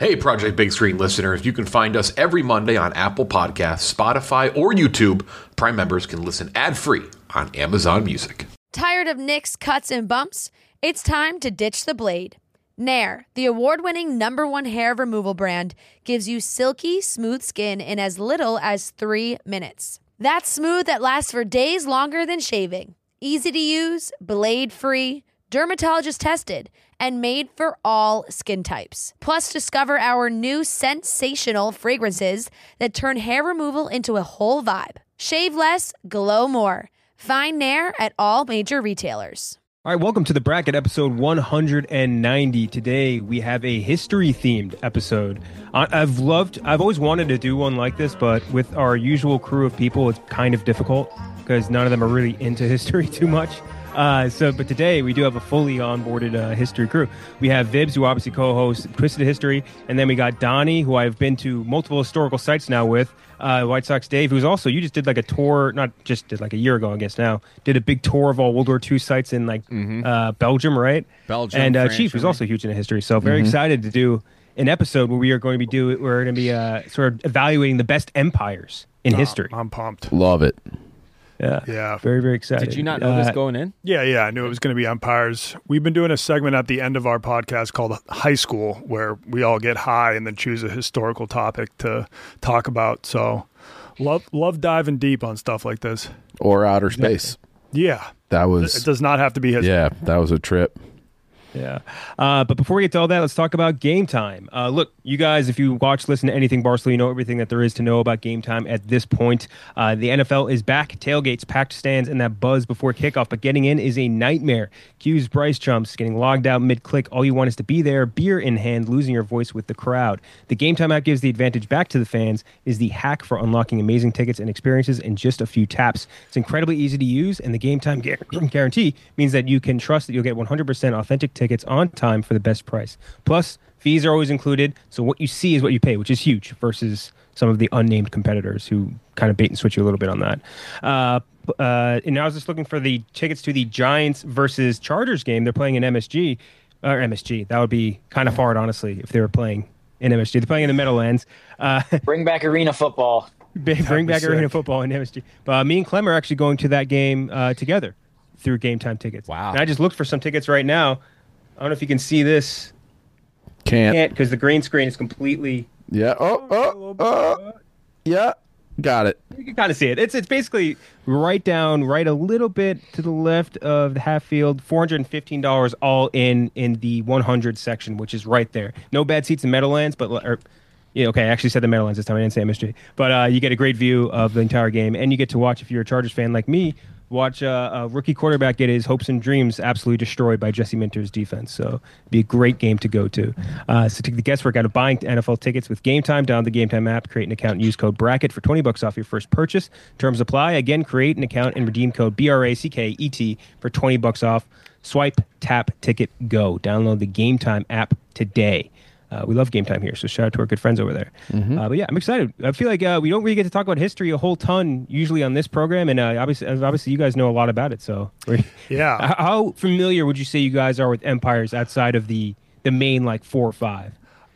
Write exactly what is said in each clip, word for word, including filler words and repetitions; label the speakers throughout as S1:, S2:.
S1: Hey, Project Big Screen listeners, you can find us every Monday on Apple Podcasts, Spotify, or YouTube. Prime members can listen ad-free on Amazon Music.
S2: Tired of nicks, cuts, and bumps? It's time to ditch the blade. Nair, the award-winning number one hair removal brand, gives you silky, smooth skin in as little as three minutes. That's smooth that lasts for days longer than shaving. Easy to use, blade-free, dermatologist tested, and made for all skin types. Plus, discover our new sensational fragrances that turn hair removal into a whole vibe. Shave less, glow more. Find Nair at all major retailers.
S3: All right, welcome to the Bracket episode one hundred ninety. Today we have a history-themed episode. I've loved, I've always wanted to do one like this, but with our usual crew of people, it's kind of difficult because none of them are really into history too much. Uh, so, but today we do have a fully onboarded uh, history crew. We have Vibs, who obviously co-hosts Twisted History, and then we got Donnie, who I've been to multiple historical sites now with. Uh, White Sox Dave, who's also, you just did like a tour, not just did like a year ago, I guess now, did a big tour of all World War Two sites in like mm-hmm. uh, Belgium, right?
S4: Belgium,
S3: and uh,
S4: France,
S3: Chief, who's also huge into history. So very mm-hmm. excited to do an episode where we are going to be do we're going to be uh, sort of evaluating the best empires in
S5: oh,
S3: history.
S5: I'm pumped.
S4: Love it.
S3: Yeah,
S5: yeah,
S3: very, very excited.
S4: Did you not know
S3: uh,
S4: this going in?
S5: Yeah, yeah, I knew it was going to be empires. We've been doing a segment at the end of our podcast called High School, where we all get high and then choose a historical topic to talk about. So, love, love diving deep on stuff like this.
S4: Or outer space.
S5: Yeah,
S4: that was.
S5: It does not have to be history.
S4: Yeah, that was a trip.
S3: Yeah. Uh, but before we get to all that, let's talk about Game Time. Uh, look, you guys, if you watch, listen to anything Barstool, you know everything that there is to know about Game Time at this point. Uh, the N F L is back, tailgates, packed stands, and that buzz before kickoff. But getting in is a nightmare. Q's Bryce Chumps, getting logged out mid-click. All you want is to be there, beer in hand, losing your voice with the crowd. The Game Time app gives the advantage back to the fans, is the hack for unlocking amazing tickets and experiences in just a few taps. It's incredibly easy to use, and the Game Time guarantee means that you can trust that you'll get one hundred percent authentic tickets on time for the best price. Plus, fees are always included, so what you see is what you pay, which is huge versus some of the unnamed competitors who kind of bait and switch you a little bit on that. Uh, uh, and I was just looking for the tickets to the Giants versus Chargers game. They're playing in M S G, or M S G. That would be kind of hard, honestly, if they were playing in M S G. They're playing in the Meadowlands. Uh,
S6: bring back arena football.
S3: Bring back arena football in M S G. But uh, me and Clem are actually going to that game uh, together through Game Time tickets.
S4: Wow.
S3: And I just looked for some tickets right now. I don't know if you can see this.
S4: Can't.
S3: Can't, because the green screen is completely...
S4: Yeah. Oh, oh, oh. Yeah. Got it.
S3: You can kind of see it. It's it's basically right down, right a little bit to the left of the half field. four hundred fifteen dollars all in in the one hundred section, which is right there. No bad seats in Meadowlands, but... Or, yeah, okay, I actually said the Meadowlands this time. I didn't say M S G. But uh, you get a great view of the entire game, and you get to watch, if you're a Chargers fan like me, watch uh, a rookie quarterback get his hopes and dreams absolutely destroyed by Jesse Minter's defense. So it'd be a great game to go to. Uh, so take the guesswork out of buying N F L tickets with Game Time. Download the Game Time app, create an account, and use code BRACKET for twenty bucks off your first purchase. Terms apply. Again, create an account and redeem code B R A C K E T for twenty bucks off. Swipe, tap, ticket, go. Download the Game Time app today. Uh, we love Game Time here, so shout out to our good friends over there. Mm-hmm. Uh, but yeah, I'm excited. I feel like uh, we don't really get to talk about history a whole ton usually on this program, and uh, obviously, obviously, you guys know a lot about it. So,
S5: yeah,
S3: how familiar would you say you guys are with empires outside of the the main like four or five?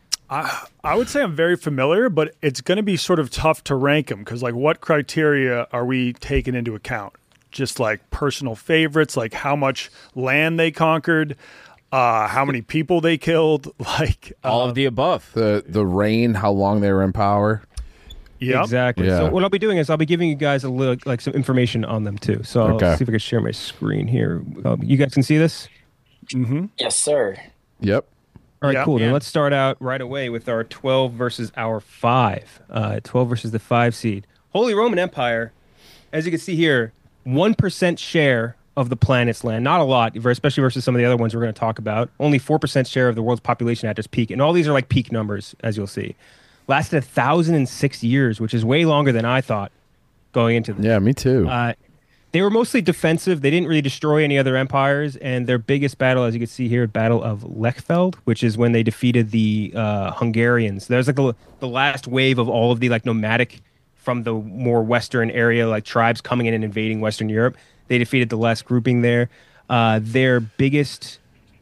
S5: I I would say I'm very familiar, but it's going to be sort of tough to rank them because, like, what criteria are we taking into account? Just like personal favorites, like how much land they conquered. Uh, how many people they killed, like
S4: all
S5: uh,
S4: of the above. The the reign, how long they were in power.
S5: Yeah,
S3: exactly.
S4: Yeah.
S3: So what I'll be doing is I'll be giving you guys a little like some information on them too. So
S4: okay.
S3: I'll see if I can share my screen here. Um, you guys can see this?
S5: Mm-hmm.
S6: Yes, sir.
S4: Yep.
S3: All right,
S5: yep.
S3: cool.
S5: Yeah.
S3: Then let's start out right away with our twelve versus our five. Uh, twelve versus the five seed. Holy Roman Empire, as you can see here, one percent share of the planet's land. Not a lot, especially versus some of the other ones we're going to talk about. Only four percent share of the world's population at its peak. And all these are like peak numbers, as you'll see. Lasted one thousand six years, which is way longer than I thought going into this.
S4: Yeah, me too.
S3: Uh, they were mostly defensive. They didn't really destroy any other empires. And their biggest battle, as you can see here, Battle of Lechfeld, which is when they defeated the uh, Hungarians. There's like the, the last wave of all of the like nomadic from the more western area, like tribes coming in and invading Western Europe. They defeated the last grouping there. Uh, their biggest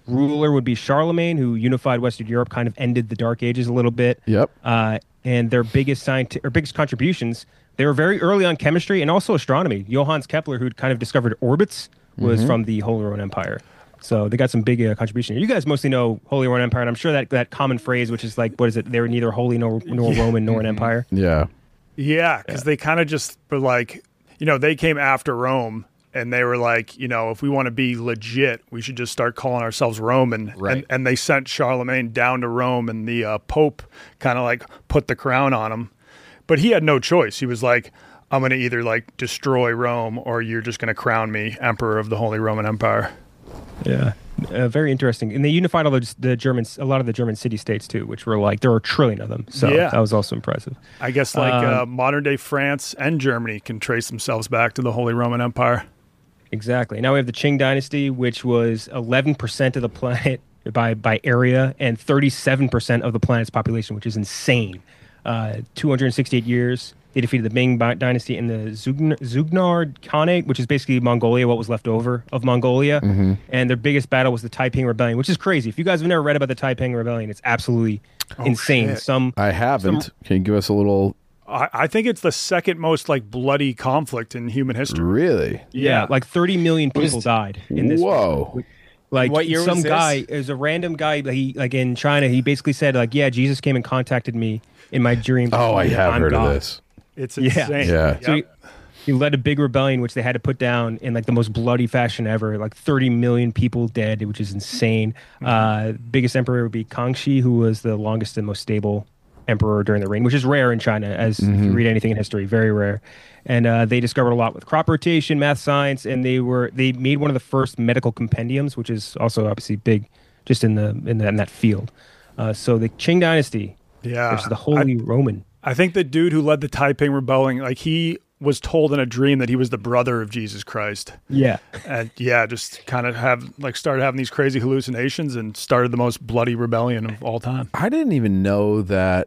S3: ruler would be Charlemagne, who unified Western Europe, kind of ended the Dark Ages a little bit.
S4: Yep.
S3: Uh, and their biggest scienti- or biggest contributions, they were very early on chemistry and also astronomy. Johannes Kepler, who kind of discovered orbits, was
S4: Mm-hmm.
S3: from the Holy Roman Empire. So they got some big uh, contribution. You guys mostly know Holy Roman Empire, and I'm sure that that common phrase, which is like, what is it? They were neither holy nor, nor Roman nor an empire.
S4: Yeah.
S5: Yeah, because they kind of just were like, you know, they came after Rome and they were like, you know, if we want to be legit, we should just start calling ourselves Roman.
S1: Right.
S5: And, and they sent Charlemagne down to Rome, and the uh, Pope kind of like put the crown on him. But he had no choice. He was like, I'm going to either like destroy Rome or you're just going to crown me Emperor of the Holy Roman Empire.
S3: Yeah, uh, very interesting. And they unified all the, the Germans, a lot of the German city states too, which were like there were a trillion of them. So
S5: Yeah.
S3: that was also impressive.
S5: I guess like
S3: Um,
S5: uh, modern day France and Germany can trace themselves back to the Holy Roman Empire.
S3: Exactly. Now we have the Qing Dynasty, which was eleven percent of the planet by by area and thirty-seven percent of the planet's population, which is insane. Uh, two hundred sixty-eight years. They defeated the Ming Bi- Dynasty in the Zugn- Zugnar Khanate, which is basically Mongolia, what was left over of Mongolia.
S4: Mm-hmm.
S3: And their biggest battle was the Taiping Rebellion, which is crazy. If you guys have never read about the Taiping Rebellion, it's absolutely insane.
S5: shit.
S3: Some
S4: I haven't.
S3: Some-
S4: Can you give us a little?
S5: I, I think it's the second most like bloody conflict in human history.
S4: Really?
S3: Yeah, like thirty million
S6: was-
S3: people died in this.
S4: Whoa.
S3: Like
S7: What year
S3: some
S7: was this?
S3: guy is a random guy. He like in China. He basically said like, "Yeah, Jesus came and contacted me in my dreams."
S4: Oh, I have
S3: I'm
S4: heard
S3: God.
S4: of this.
S5: It's
S3: Yeah.
S5: insane.
S4: Yeah.
S3: So he,
S5: Yep.
S3: he led a big rebellion, which they had to put down in like the most bloody fashion ever. Like thirty million people dead, which is insane. Uh, biggest emperor would be Kangxi, who was the longest and most stable emperor during the reign, which is rare in China, as if you read anything in history, very rare. And uh, they discovered a lot with crop rotation, math, science, and they were they made one of the first medical compendiums, which is also obviously big, just in the in, the, in that field. Uh, so the Qing Dynasty
S5: Yeah.
S3: versus the Holy Roman.
S5: I think the dude who led the Taiping Rebellion, like he was told in a dream that he was the brother of Jesus Christ.
S3: Yeah.
S5: And yeah, just kind of have like started having these crazy hallucinations and started the most bloody rebellion of all time.
S4: I didn't even know that.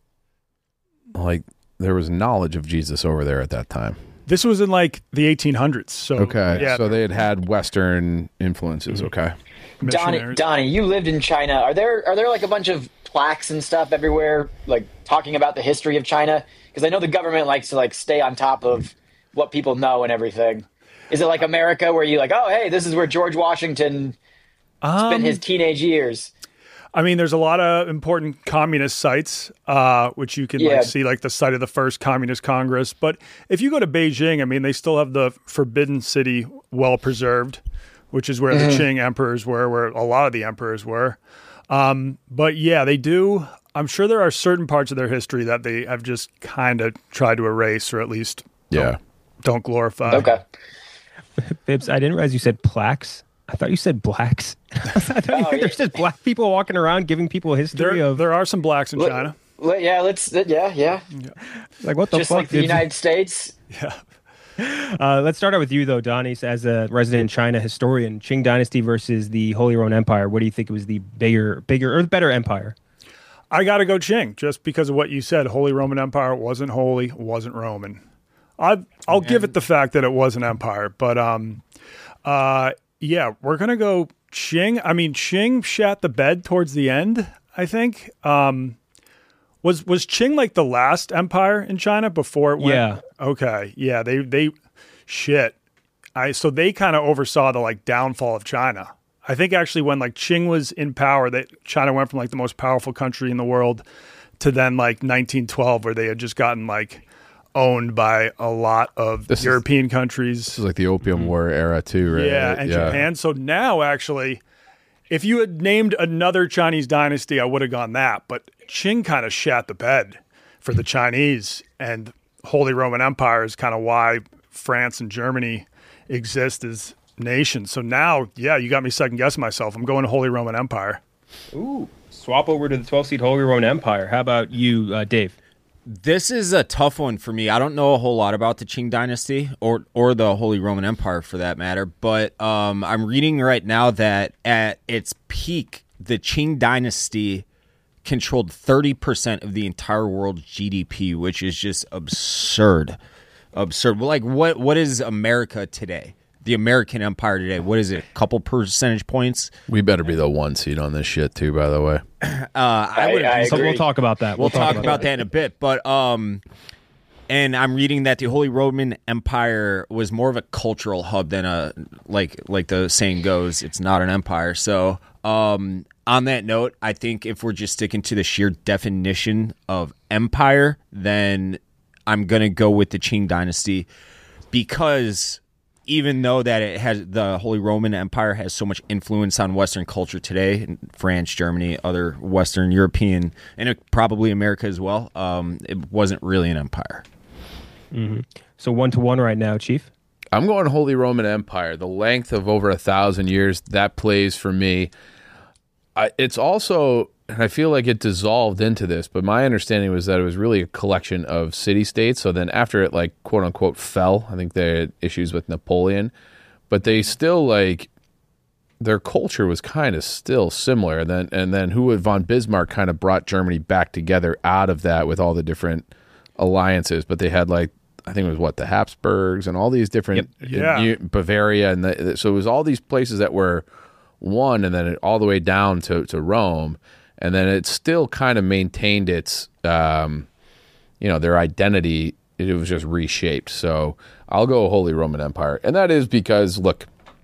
S4: Like there was knowledge of Jesus over there at that time.
S5: This was in like the eighteen hundreds. So
S4: Okay,
S5: yeah,
S4: so they had had Western influences. Okay.
S6: Donnie,
S5: missionaries.
S6: Donnie, you lived in China. Are there are there like a bunch of plaques and stuff everywhere, like talking about the history of China? Because I know the government likes to like stay on top of what people know and everything. Is it like America, where you like, oh, hey, this is where George Washington
S5: Um,
S6: spent his teenage years?
S5: I mean, there's a lot of important communist sites, uh, which you can
S6: Yeah.
S5: like see, like the site of the first Communist Congress. But if you go to Beijing, I mean, they still have the Forbidden City well preserved, which is where the Qing emperors were, where a lot of the emperors were. Um, but yeah, they do. I'm sure there are certain parts of their history that they have just kind of tried to erase, or at least
S4: Yeah.
S5: don't glorify.
S6: Okay.
S3: Bibbs, I didn't realize you said plaques. I thought you said blacks. I thought
S6: Oh,
S3: you, there's
S6: yeah.
S3: just black people walking around giving people a history
S5: There,
S3: of
S5: there are some blacks in
S6: Let-
S5: China.
S6: let- yeah, let's. Yeah, yeah.
S3: like what the
S6: Just
S3: fuck.
S6: like the
S3: Bibbs?
S6: United States.
S5: Yeah.
S3: Uh, let's start out with you though, Donnie, as a resident China historian. Qing Dynasty versus the Holy Roman Empire. What do you think was the bigger, bigger or the better empire?
S5: I got to go Qing just because of what you said. Holy Roman Empire wasn't holy, wasn't Roman. I, I'll give it the fact that it was an empire, but um, uh, yeah, we're gonna go Qing. I mean, Qing shat the bed towards the end. I think. Um, was was Qing like the last empire in China before it went?
S3: Yeah.
S5: Okay. Yeah. They they shit. I so they kind of oversaw the like downfall of China. I think actually when like Qing was in power, that China went from like the most powerful country in the world to then like nineteen twelve, where they had just gotten like owned by a lot of
S4: This is-
S5: European countries.
S4: This is like the Opium War era too, right?
S5: Yeah, and Japan. So now, actually, if you had named another Chinese dynasty, I would have gone that. But Qing kind of shat the bed for the Chinese, and Holy Roman Empire is kind of why France and Germany exist as nations. So now, yeah, you got me second guessing myself. I'm going to Holy Roman Empire.
S3: Ooh, swap over to the twelve seat Holy Roman Empire. How about you, uh, Dave?
S7: This is a tough one for me. I don't know a whole lot about the Qing Dynasty or or the Holy Roman Empire for that matter, but um, I'm reading right now that at its peak, the Qing Dynasty controlled thirty percent of the entire world's G D P, which is just absurd. Absurd. Well, like what what is America today? the American empire today. What is it? A couple percentage points?
S4: We better be the one seed on this shit too, by the way.
S7: Uh, I would
S6: I
S3: So
S6: agree.
S3: we'll talk about that.
S7: We'll, talk, about, about that in a bit, but um, and I'm reading that the Holy Roman Empire was more of a cultural hub than a like like the saying goes, it's not an empire. So um, on that note, I think if we're just sticking to the sheer definition of empire, then I'm gonna go with the Qing Dynasty because even though that it has the Holy Roman Empire has so much influence on Western culture today, France, Germany, other Western European, and it, probably America as well, um, it wasn't really an empire.
S3: Mm-hmm. So one to one right now, Chief.
S4: I'm going Holy Roman Empire. The length of over a thousand years, that plays for me. I, it's also, and I feel like it dissolved into this, but my understanding was that it was really a collection of city-states. So then after it, like, quote-unquote, fell, I think they had issues with Napoleon, but they still, like, their culture was kind of still similar. And then, and then who von Bismarck kind of brought Germany back together out of that with all the different alliances. But they had, like, I think it was, what, the Habsburgs and all these different,
S5: Yep. Yeah.
S4: you- Bavaria. And the, so it was all these places that were one, and then it, all the way down to, to Rome. And then it still kind of maintained its, um, you know, their identity. It was just reshaped. So I'll go Holy Roman Empire. And that is because, look,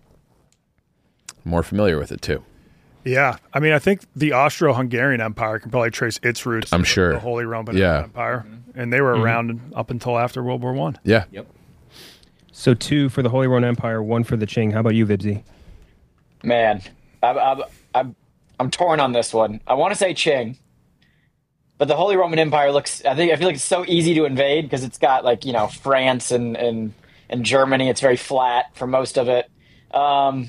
S4: I'm more familiar with it too.
S5: Yeah, I mean, I think the Austro-Hungarian Empire can probably trace its roots.
S4: I'm
S5: to
S4: sure.
S5: the Holy Roman
S4: Yeah.
S5: Empire, and they were around up until after World War One.
S4: Yeah.
S7: Yep.
S3: So two for the Holy Roman Empire, one for the Qing. How about you, Vibsy?
S6: Man, I'm, I'm, I'm, I'm torn on this one. I want to say Qing, but the Holy Roman Empire looks, I think, I feel like it's so easy to invade because it's got, like, you know, France and, and, and Germany. It's very flat for most of it. Um,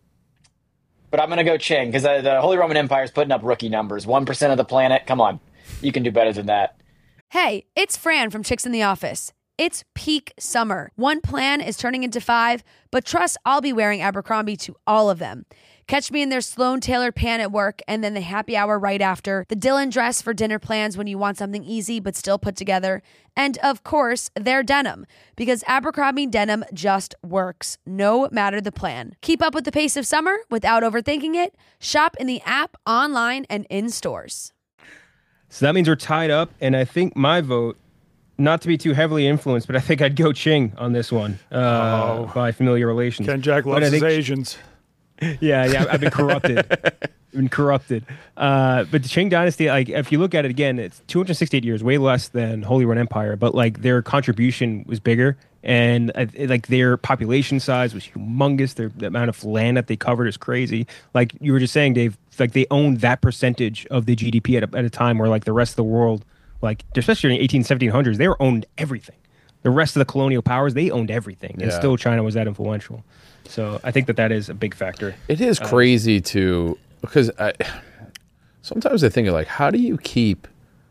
S6: but I'm going to go Qing because the, the Holy Roman Empire is putting up rookie numbers. one percent of the planet. Come on. You can do better than that.
S2: Hey, it's Fran from Chicks in the Office. It's peak summer. One plan is turning into five, but trust I'll be wearing Abercrombie to all of them. Catch me in their Sloan tailored pant at work and then the happy hour right after, the Dylan dress for dinner plans when you want something easy but still put together, and of course, their denim, because Abercrombie denim just works, no matter the plan. Keep up with the pace of summer without overthinking it. Shop in the app, online, and in stores.
S3: So that means we're tied up, and I think my vote, not to be too heavily influenced, but I think I'd go Qing on this one uh,
S5: Oh.
S3: by familiar relations.
S5: Ken Jack
S3: But
S5: loves
S3: I
S5: his
S3: think-
S5: Asians.
S3: Yeah, yeah, I've been corrupted. I've been corrupted. Uh, but the Qing Dynasty, like, if you look at it again, it's two hundred sixty-eight years, way less than Holy Roman Empire, but like their contribution was bigger, and uh, like their population size was humongous. Their the amount of land that they covered is crazy. Like you were just saying, Dave, like they owned that percentage of the G D P at a, at a time where like the rest of the world, like especially in the eighteen, seventeen hundreds, they were owned everything. The rest of the colonial powers, they owned everything, and
S4: Yeah.
S3: still China was that influential. So I think that that is a big factor.
S4: It is crazy to, because I sometimes I think of, like, how do you keep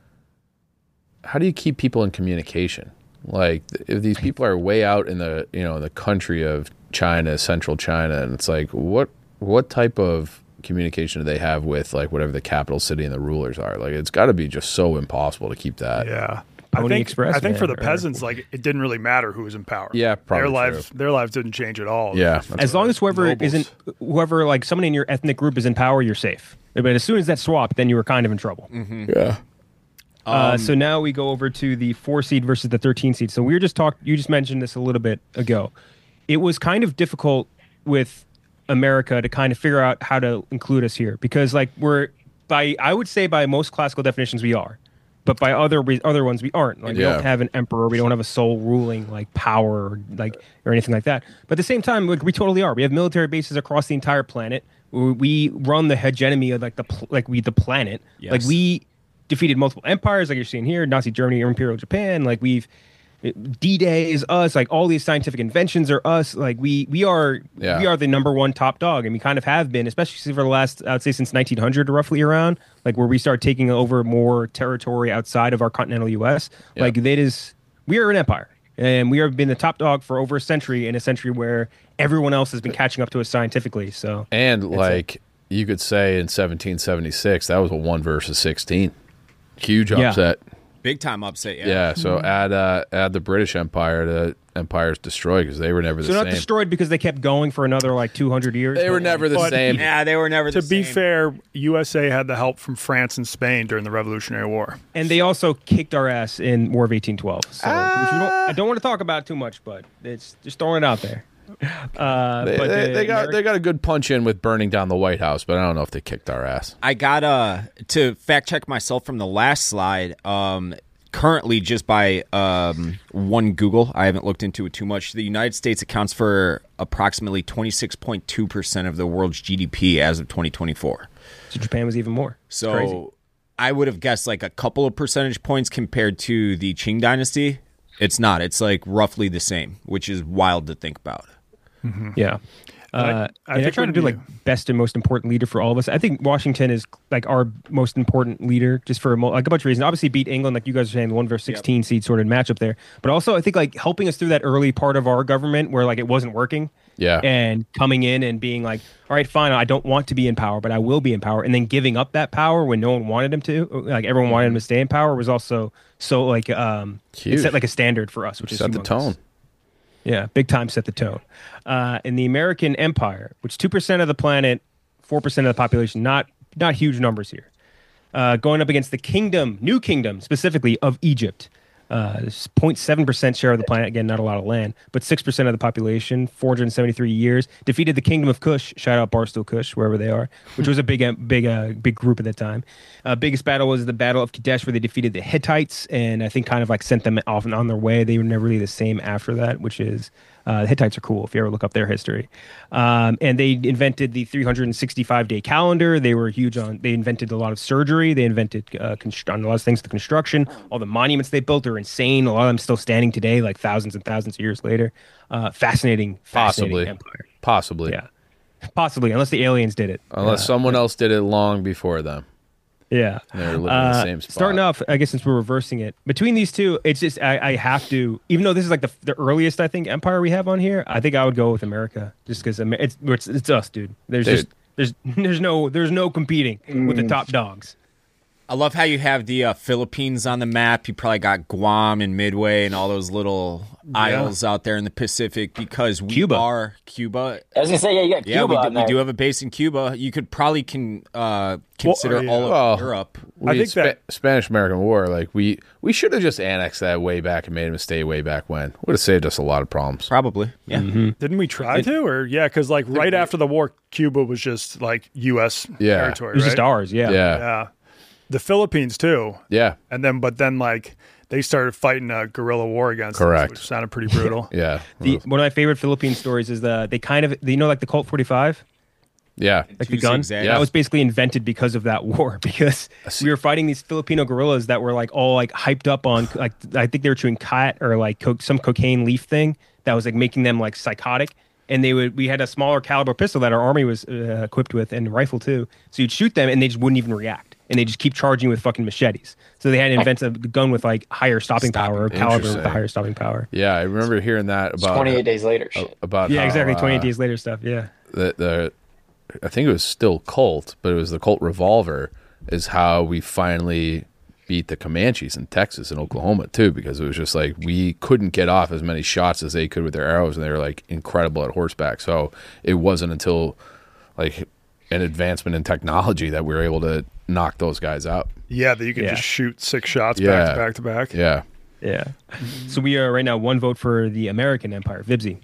S4: how do you keep people in communication? Like, if these people are way out in the, you know, the country of China, central China, and it's like, what what type of communication do they have with, like, whatever the capital city and the rulers are? Like, it's got to be just so impossible to keep that.
S5: Yeah. I
S3: Pony
S5: think,
S3: Express,
S5: I think for
S3: man,
S5: the
S3: or-
S5: peasants, like, it didn't really matter who was in power.
S4: Yeah, probably
S5: Their lives,
S4: true.
S5: their lives didn't change at all.
S4: Yeah.
S3: As long as whoever
S5: Nobles.
S3: isn't, whoever like someone in your ethnic group is in power, you're safe. But as soon as that swapped, then you were kind of in trouble.
S4: Yeah.
S3: Uh, so now we go over to the four seed versus the thirteen seed. So we were just talked. You just mentioned this a little bit ago. It was kind of difficult with America to kind of figure out how to include us here because, like, we're by I would say by most classical definitions we are, but by other re- other ones we aren't. Like we
S4: Yeah.
S3: don't have an emperor, we don't have a sole ruling like power, or, like or anything like that. But at the same time, like, we totally are. We have military bases across the entire planet. We, we run the hegemony of like the pl- like we the planet.
S7: Yes.
S3: Like we defeated multiple empires, like you're seeing here, Nazi Germany, Imperial Japan. Like we've D-Day is us. Like all these scientific inventions are us. Like we we are
S4: Yeah.
S3: we are the number one top dog, and we kind of have been, especially for the last, I would say, since nineteen hundred, roughly around, like where we start taking over more territory outside of our continental U S.
S4: Yeah.
S3: Like that is, we are an empire, and we have been the top dog for over a century, in a century where everyone else has been catching up to us scientifically. So
S4: And, like, you could say in seventeen seventy-six, that was a one versus sixteen. Huge
S3: Yeah.
S4: upset.
S7: Big time upset, yeah.
S4: Yeah, so add uh, add the British Empire to Empire's destroyed because they were never the
S3: So
S4: same.
S3: not destroyed because they kept going for another like two hundred years.
S4: They were
S3: but,
S4: never the
S5: But-
S4: same.
S7: Yeah, they were never the
S5: To be
S7: same.
S5: fair, U S A had the help from France and Spain during the Revolutionary War.
S3: and they also kicked our ass in War of eighteen twelve. So which we don't, I don't want to talk about too much, but it's just throwing it out there. Uh,
S4: They,
S3: but
S4: they,
S3: the
S4: they got
S3: Ameri-
S4: they got a good punch in with burning down the White House, but I don't know if they kicked our ass.
S7: I got uh, to fact check myself from the last slide. Um, currently, just by um, one Google, I haven't looked into it too much. The United States accounts for approximately twenty-six point two percent of the world's G D P as of twenty twenty-four.
S3: so Japan was even more. It's
S7: So
S3: crazy.
S7: I would have guessed like a couple of percentage points compared to the Qing dynasty. It's not. It's like roughly the same, which is wild to think about.
S3: Yeah.
S5: I-
S3: Uh,
S5: I
S3: and I
S5: think
S3: try to
S5: when
S3: do
S5: you-
S3: like best and most important leader for all of us. I think Washington is like our most important leader, just for a mo- like a bunch of reasons. Obviously, beat England, like you guys are saying, the one versus sixteen seed sort of matchup there. But also, I think like helping us through that early part of our government where like it wasn't working.
S4: Yeah.
S3: And coming in and being like, all right, fine, I don't want to be in power, but I will be in power, and then giving up that power when no one wanted him to, like everyone wanted him to stay in power, was also so like um, it
S4: Huge.
S3: set like a standard for us, which is
S4: Set the
S3: humongous.
S4: tone.
S3: Yeah, big time set the tone. Uh, in the American Empire, which two percent of the planet, four percent of the population, not not huge numbers here. Uh, going up against the kingdom, new kingdom specifically of Egypt. Uh, this zero point seven percent share of the planet. Again, not a lot of land, but six percent of the population, four hundred seventy-three years. Defeated the kingdom of Kush. Shout out Barstool Kush, wherever they are, which was a big, uh, big, uh, big group at that time. Uh, biggest battle was the Battle of Kadesh, where they defeated the Hittites, and I think kind of like sent them off and on their way. They were never really the same after that, which is uh, the Hittites are cool if you ever look up their history. Um, and they invented the three hundred sixty-five day calendar. They were huge on. They invented a lot of surgery. They invented uh, const- on a lot of things. The construction, all the monuments they built are insane. A lot of them still standing today, like thousands and thousands of years later. Uh, fascinating, fascinating
S4: Possibly.
S3: empire.
S4: Possibly.
S3: Yeah, possibly, unless the aliens did it.
S4: Unless
S3: Uh,
S4: someone else did it long before them.
S3: Yeah.
S4: They were living in the
S3: Uh,
S4: same spot.
S3: Starting off, I guess since we're reversing it, between these two, it's just I, I have to, even though this is like the, the earliest I think empire we have on here, I think I would go with America just because it's, it's it's us, dude. There's
S4: Dude.
S3: just there's there's no there's no competing with the top dogs.
S7: I love how you have the uh, Philippines on the map. You probably got Guam and Midway and all those little isles out there in the Pacific because we
S3: Cuba.
S7: are Cuba.
S6: I was gonna say, yeah, you got
S7: Yeah,
S6: Cuba
S7: we do,
S6: on
S7: we
S6: there.
S7: do have a base in Cuba. You could probably can uh, consider
S5: yeah.
S7: all of
S4: Well,
S7: Europe.
S4: We
S5: I think
S4: Spa-
S5: that-
S4: Spanish American War, like we we should have just annexed that way back and made them stay way back when. Would have saved us a lot of problems.
S7: Probably, yeah.
S5: Didn't we try to? Or yeah, because like right after the war, Cuba was just like U S
S4: Yeah.
S5: territory.
S3: It was
S5: right?
S3: just ours, yeah.
S4: Yeah.
S5: Yeah, the Philippines too.
S4: Yeah.
S5: And then, but then like they started fighting a guerrilla war against us,
S4: Correct.
S5: which sounded pretty brutal.
S4: Yeah.
S3: The, one of my favorite Philippine stories is the they kind of you know like the Colt forty-five.
S4: yeah.
S3: Like
S7: Two
S3: the gun,
S7: zigzags.
S3: that was basically invented because of that war. Because we were fighting these Filipino guerrillas that were like all like hyped up on like I think they were chewing cat or like co- some cocaine leaf thing that was like making them like psychotic. And they would we had a smaller caliber pistol that our army was uh, equipped with and a rifle too. So you'd shoot them and they just wouldn't even react. And they just keep charging with fucking machetes. So they had to invent a gun with like higher stopping power, or caliber with the
S4: Interesting.
S3: higher stopping power.
S4: Yeah. I remember hearing that about
S6: twenty-eight days later. Shit.
S4: about
S3: Yeah,
S4: how,
S3: exactly.
S4: uh,
S3: twenty-eight days later stuff. Yeah.
S4: the the I think it was still Colt, but it was the Colt revolver is how we finally beat the Comanches in Texas and Oklahoma too, because it was just like we couldn't get off as many shots as they could with their arrows, and they were like incredible at horseback. So it wasn't until like an advancement in technology that we were able to knock those guys out.
S5: Yeah, that you could
S3: Yeah.
S5: just shoot six shots
S4: Yeah.
S5: back to back to back.
S4: Yeah.
S3: Yeah. So we are right now one vote for the American Empire. Vibsy.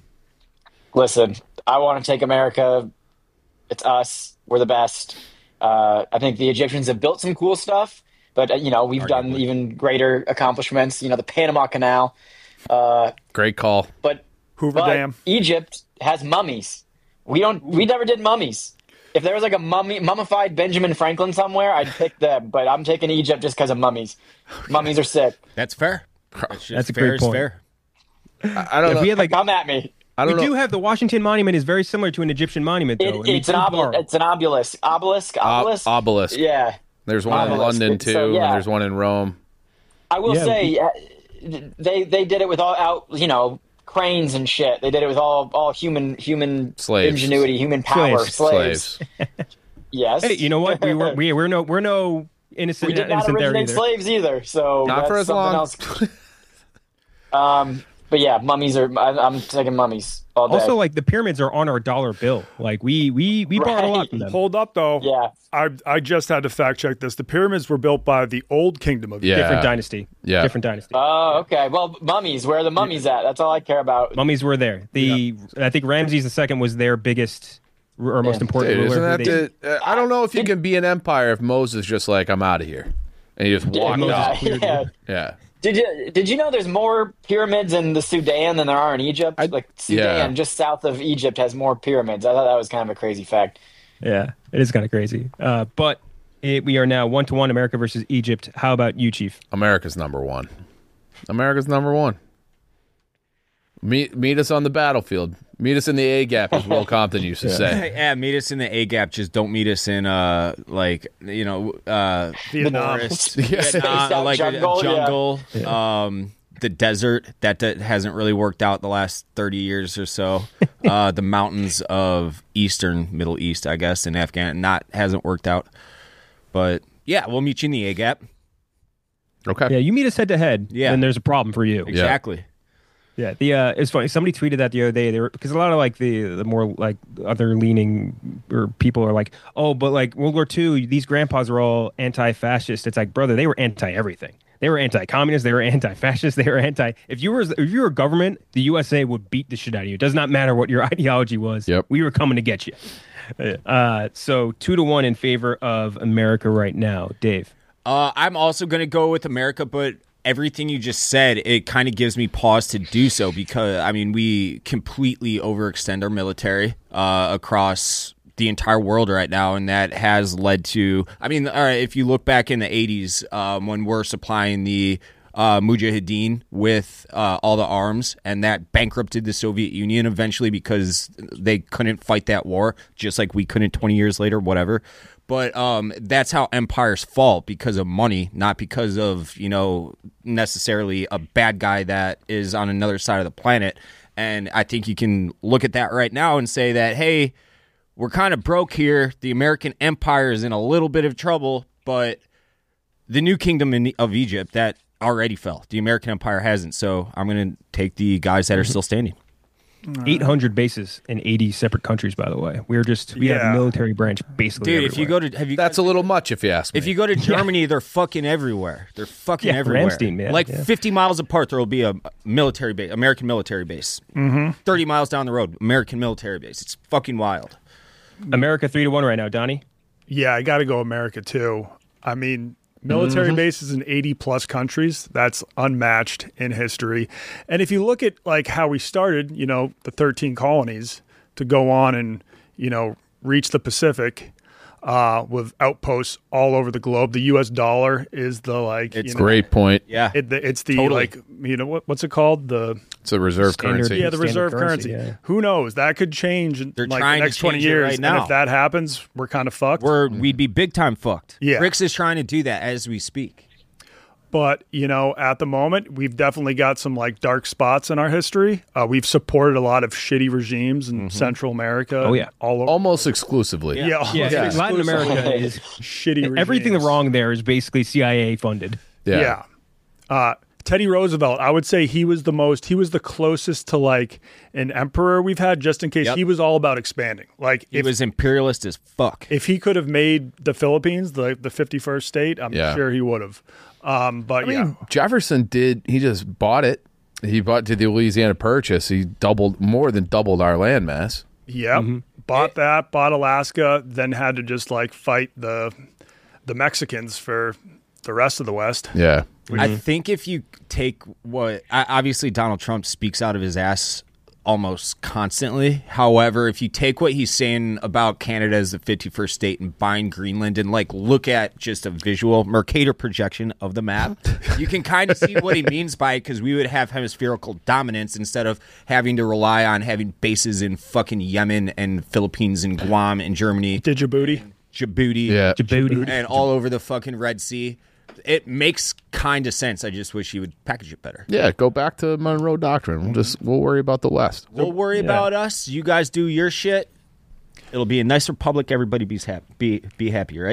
S6: Listen, I want to take America. It's us. We're the best. Uh, I think the Egyptians have built some cool stuff, but uh, you know we've done even greater accomplishments. You know, the Panama Canal. Uh,
S4: Great call.
S6: but
S5: Hoover
S6: but
S5: Dam.
S6: Egypt has mummies. We don't. We never did mummies. If there was like a mummy, mummified Benjamin Franklin somewhere, I'd pick them. But I'm taking Egypt just because of mummies. Mummies are sick.
S7: That's fair. That's, just
S3: That's a
S7: fair
S3: great
S7: is
S3: point.
S7: fair.
S4: I, I don't
S3: If
S4: know.
S3: we had like
S6: Come at me.
S4: I
S3: we
S4: don't
S3: do
S4: know.
S3: have the Washington Monument is very similar to an Egyptian monument, though.
S6: It,
S3: I mean,
S6: it's an
S3: too
S6: obelisk.
S3: far.
S6: It's an obelisk. Obelisk.
S4: Ob-
S6: Obelisk.
S4: obelisk.
S6: Yeah.
S4: There's one in
S6: Obelisk.
S4: London too,
S6: So, yeah.
S4: and there's one in Rome.
S6: I will
S3: Yeah,
S6: say, uh, they they did it with all out, you know, cranes and shit. They did it with all all human human
S4: Slaves.
S6: ingenuity, human power,
S3: Slaves.
S6: slaves.
S4: Slaves.
S6: Yes.
S3: Hey, you know what? We were we, we're no we're no innocent,
S6: We did not
S3: innocent there
S6: originate
S3: either.
S6: slaves either, so
S4: Not
S6: that's
S4: for as
S6: something
S4: long.
S6: else. um, but yeah, mummies are. I, I'm taking mummies all day.
S3: Also, like the pyramids are on our dollar bill. Like we we we borrowed a lot
S6: Right.
S3: from them.
S5: Hold up, though.
S6: yeah,
S5: I I just had to fact check this. The pyramids were built by the old kingdom of
S4: Yeah.
S3: Different dynasty.
S4: Yeah.
S3: Different dynasty.
S6: oh, okay. Well, mummies. Where are the mummies at? That's all I care about.
S3: Mummies were there. The I think Ramses the second was their biggest or most
S6: Yeah.
S3: important
S4: Dude, isn't
S3: ruler.
S4: that
S3: They-
S4: the, uh, I don't know if you can be an empire if Moses just like, I'm out of here. And he just walked
S3: Moses
S4: out.
S3: cleared
S6: yeah.
S3: it.
S4: Yeah.
S6: Did you did you know there's more pyramids in the Sudan than there are in Egypt?
S4: I-
S6: like Sudan,
S4: yeah.
S6: just south of Egypt, has more pyramids. I thought that was kind of a crazy fact.
S3: Yeah, it is kind of crazy. Uh, but it, we are now one to one, America versus Egypt. How about you, Chief?
S4: America's number one. America's number one. Meet meet us on the battlefield. Meet us in the A gap, as Will Compton used to say.
S7: Yeah, meet us in the A gap. Just don't meet us in uh like you know uh
S5: Vietnam.
S7: forest,
S6: Spaced
S7: Vietnam,
S6: out
S7: like
S6: jungle,
S7: a jungle, um, the desert that, that hasn't really worked out the last thirty years or so. uh, the mountains of Eastern Middle East, I guess, in Afghanistan, not hasn't worked out. But yeah, we'll meet you in the A gap.
S4: Okay.
S3: Yeah, you meet us head to head.
S7: Yeah.
S3: then there's a problem for you.
S7: Exactly.
S3: Yeah, the uh, it's funny. Somebody tweeted that the other day. They were because a lot of like the the more like other leaning or people are like, oh, but like World War Two, these grandpas are all anti-fascist. It's like, brother, they were anti-everything. They were anti-communist. They were anti-fascist. They were anti. If you were if you were government, the U S A would beat the shit out of you. It does not matter what your ideology was.
S4: Yep.
S3: We were coming to get you. Uh, so two to one in favor of America right now, Dave.
S7: Uh, I'm also going to go with America, but everything you just said, it kind of gives me pause to do so because, I mean, we completely overextend our military uh, across the entire world right now, and that has led to, I mean, all right, if you look back in the eighties um, when we're supplying the uh, Mujahideen with uh, all the arms, and that bankrupted the Soviet Union eventually because they couldn't fight that war, just like we couldn't twenty years later, whatever. But um, that's how empires fall, because of money, not because of, you know, necessarily a bad guy that is on another side of the planet. And I think you can look at that right now and say that, hey, we're kind of broke here. The American empire is in a little bit of trouble, but the new kingdom in, of Egypt, that already fell. The American empire hasn't. So I'm going to take the guys that are still standing.
S3: eight hundred bases in eighty separate countries, by the way. We're just, we have
S5: Yeah.
S3: a military branch basically
S7: Dude, if you
S3: everywhere.
S7: go to, have you
S4: That's a little much if you ask me.
S7: If you go to Germany, they're fucking everywhere. They're fucking
S3: Yeah,
S7: everywhere.
S3: Ramstein, man.
S7: Like
S3: Yeah.
S7: fifty miles apart, there will be a military base, American military base. Mm-hmm. thirty miles down the road, American military base. It's fucking wild.
S3: America three to one right now, Donnie.
S5: Yeah, I got to go America too. I mean, military
S3: Mm-hmm.
S5: bases in eighty plus countries, that's unmatched in history. And if you look at like how we started, you know, the thirteen colonies to go on and, you know, reach the Pacific uh, with outposts all over the globe, the U S dollar is the like,
S7: It's
S5: you know,
S4: Great point.
S7: Yeah.
S5: It, the, it's the
S7: Totally.
S5: like, you know, what, what's it called? The
S4: It's a reserve
S3: Standard-
S4: currency.
S5: yeah, the
S3: Standard
S5: reserve
S3: currency,
S5: currency.
S3: yeah.
S5: Who knows? That could change in
S7: They're
S5: like
S7: trying
S5: the
S7: to
S5: next twenty
S7: change it
S5: years.
S7: right
S5: And
S7: now.
S5: if that happens, we're kind of fucked.
S7: We're, we'd be big time fucked.
S5: Yeah.
S7: Rix is trying to do that as we speak.
S5: But, you know, at the moment, we've definitely got some like dark spots in our history. Uh, we've supported a lot of shitty regimes in Central America.
S3: Oh, yeah.
S5: All over.
S4: Almost exclusively.
S5: Yeah. almost
S3: Yeah, Latin
S5: exclusively
S3: America is
S5: shitty
S3: everything
S5: regimes.
S3: wrong there is basically C I A funded.
S4: Yeah.
S5: Yeah. Uh, Teddy Roosevelt, I would say he was the most, he was the closest to like an emperor we've had, just in case.
S7: Yep.
S5: He was all about expanding. Like
S7: He
S5: if,
S7: was imperialist as fuck.
S5: if he could have made the Philippines the the fifty-first state, I'm
S4: Yeah.
S5: sure he would have. Um, but
S4: I mean,
S5: yeah,
S4: Jefferson did. He just bought it. He bought to the Louisiana Purchase. He doubled, more than doubled our landmass.
S5: yep.
S3: Mm-hmm.
S5: Bought that, bought Alaska, then had to just like fight the the Mexicans for the rest of the West.
S4: Yeah.
S7: I think if you take what I- obviously Donald Trump speaks out of his ass almost constantly. However, if you take what he's saying about Canada as the fifty-first state and buying Greenland and like look at just a visual Mercator projection of the map, you can kind of see what he means by it, because we would have hemispherical dominance instead of having to rely on having bases in fucking Yemen and Philippines and Guam and Germany,
S5: Djibouti.
S7: Djibouti,
S4: Yeah.
S3: Djibouti.
S7: and all over the fucking Red Sea. It makes kind of sense. I just wish he would package it better.
S4: Yeah. Go back to Monroe Doctrine. We'll just we'll worry about the West.
S7: We'll worry about us. You guys do your shit. It'll be a nice republic. Everybody be happy. Be be happy, right?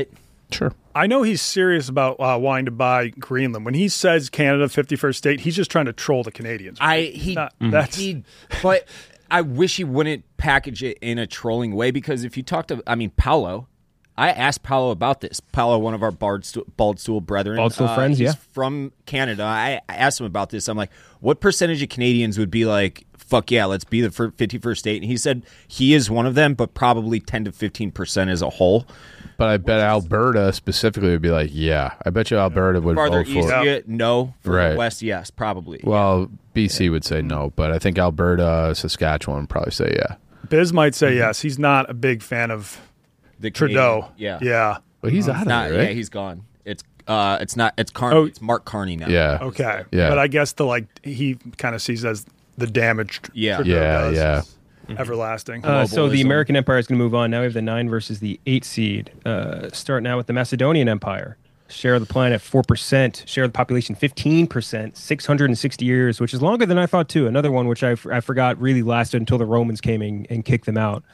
S4: Sure.
S5: I know he's serious about uh, wanting to buy Greenland. When he says Canada fifty-first state, he's just trying to troll the Canadians.
S7: I he
S5: Not- that's
S7: he, but I wish he wouldn't package it in a trolling way, because if you talk to, I mean, Paolo, I asked Paolo about this. Paolo, one of our bald stool, bald stool brethren,
S3: Bald stool
S7: uh,
S3: friends,
S7: he's
S3: yeah.
S7: from Canada. I, I asked him about this. I'm like, what percentage of Canadians would be like, fuck yeah, let's be the fifty-first state? And he said he is one of them, but probably ten to fifteen percent as a whole.
S4: But I bet Alberta specifically would be like, yeah. I bet you Alberta would
S7: Farther
S4: vote
S7: east,
S4: for it.
S7: yeah, no. For
S4: Right.
S7: the west, yes, probably.
S4: Well, B C would say no, but I think Alberta, Saskatchewan would probably say yeah.
S5: Biz might say yes. He's not a big fan of
S7: the
S5: Trudeau.
S7: Canadian- yeah.
S5: Yeah.
S4: But he's out of
S7: Not,
S4: there, right?
S7: Yeah, he's gone. It's uh, it's not. It's Carney.
S5: Oh.
S7: It's Mark Carney now.
S4: yeah.
S5: Okay.
S4: Yeah.
S5: But I guess the like he kind of sees as the damage.
S7: Yeah.
S5: Trudeau
S4: Yeah,
S5: does
S4: yeah.
S5: is Everlasting.
S3: Uh, so the
S7: Globalism.
S3: American Empire is going to move on. Now we have the nine versus the eight seed. Uh, starting out with the Macedonian Empire. Share of the planet, four percent. Share of the population, fifteen percent. six hundred sixty years, which is longer than I thought, too. Another one which I, f- I forgot really lasted until the Romans came in and kicked them out.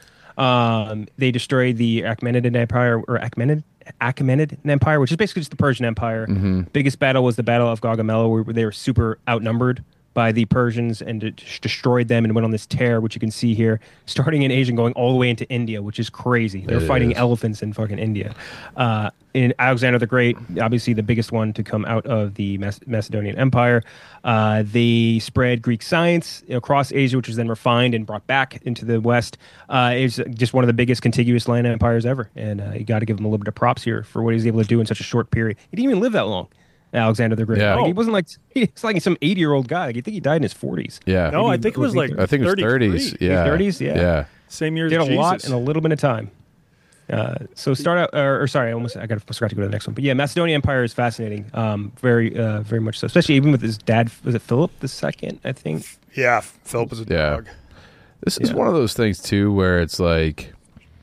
S3: Um, they destroyed the Achaemenid Empire, or Achaemenid, Achaemenid Empire, which is basically just the Persian Empire. Biggest battle was the Battle of Gaugamela, where they were super outnumbered by the Persians and de- destroyed them and went on this tear, which you can see here, starting in Asia and going all the way into India, which is crazy. They're
S4: It
S3: fighting
S4: is.
S3: elephants in fucking India. Uh, in Alexander the Great, obviously the biggest one to come out of the Mac- Macedonian Empire. Uh, they spread Greek science across Asia, which was then refined and brought back into the West. Uh, it's just one of the biggest contiguous land empires ever. And uh, you got to give him a little bit of props here for what he's able to do in such a short period. He didn't even live that long. Alexander the Great.
S4: Yeah.
S3: Like, he
S4: Oh.
S3: wasn't like he's like some eighty-year-old guy. Like, I think he died in his forties.
S4: Yeah.
S5: no, I
S3: maybe
S5: think it was like
S4: I think it was
S5: thirty-three.
S4: thirties. Yeah.
S3: thirties, yeah.
S4: Yeah.
S5: Same year as
S3: Did a
S5: Jesus.
S3: lot in a little bit of time. Uh, so start out, or, or sorry, I almost I got forgot to go to the next one. But yeah, Macedonian Empire is fascinating. Um, very, uh, very much so. Especially even with his dad. Was it Philip the Second? I think.
S5: Yeah, Philip was a
S4: Yeah.
S5: dog.
S4: This is
S3: Yeah.
S4: one of those things too where it's like,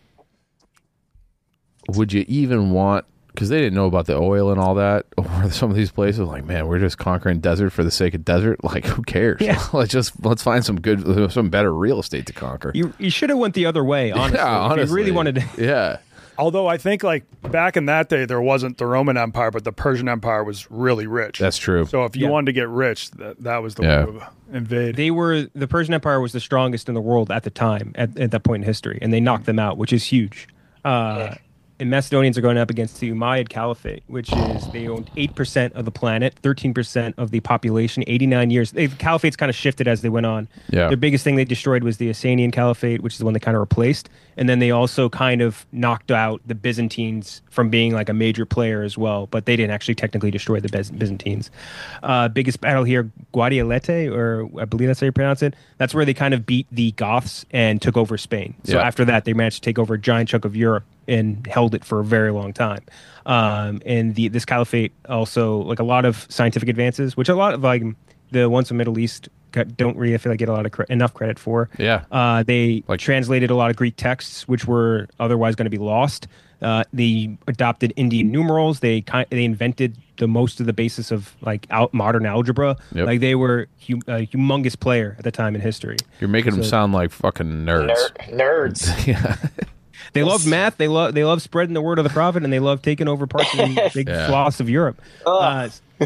S4: would you even want? Because they didn't know about the oil and all that, or some of these places. Like, man, we're just conquering desert for the sake of desert. Like, who cares?
S3: Yeah.
S4: let's just let's find some good, some better real estate to conquer.
S3: You you should have went the other way. Honestly,
S4: yeah,
S3: If
S4: honestly,
S3: you really wanted to.
S4: Yeah,
S5: Although I think like back in that day, there wasn't the Roman Empire, but the Persian Empire was really rich.
S4: that's true.
S5: So if you
S3: Yeah.
S5: wanted to get rich, that, that was the
S4: Yeah.
S5: way to invade.
S3: They were the Persian Empire was the strongest in the world at the time, at, at that point in history, and they knocked them out, which is huge. Uh, and Macedonians are going up against the Umayyad Caliphate, which is they owned eight percent of the planet, thirteen percent of the population, eighty-nine years. The Caliphates kind of shifted as they went on.
S4: Yeah.
S3: Their biggest thing they destroyed was the Asanian Caliphate, which is the one they kind of replaced. And then they also kind of knocked out the Byzantines from being like a major player as well, but they didn't actually technically destroy the Byz- Byzantines. Uh, biggest battle here, Guadalete, or I believe that's how you pronounce it. That's where they kind of beat the Goths and took over Spain. So
S4: Yeah.
S3: after that, they managed to take over a giant chunk of Europe and held it for a very long time. Um, and the this caliphate also, like a lot of scientific advances, which a lot of like the ones from Middle East got- don't really I feel like get a lot of cre- enough credit for.
S4: Yeah.
S3: Uh, they
S4: Like-
S3: translated a lot of Greek texts, which were otherwise going to be lost. Uh, they adopted Indian numerals. They kind they invented the most of the basis of like out modern algebra.
S4: Yep.
S3: Like they were hum- a humongous player at the time in history.
S4: You're making them
S3: So-
S4: sound like fucking nerds.
S6: Ner- nerds.
S4: yeah.
S3: They love math. They love they love spreading the word of the prophet, and they love taking over parts of the big
S4: Yeah.
S3: swaths of Europe. Uh,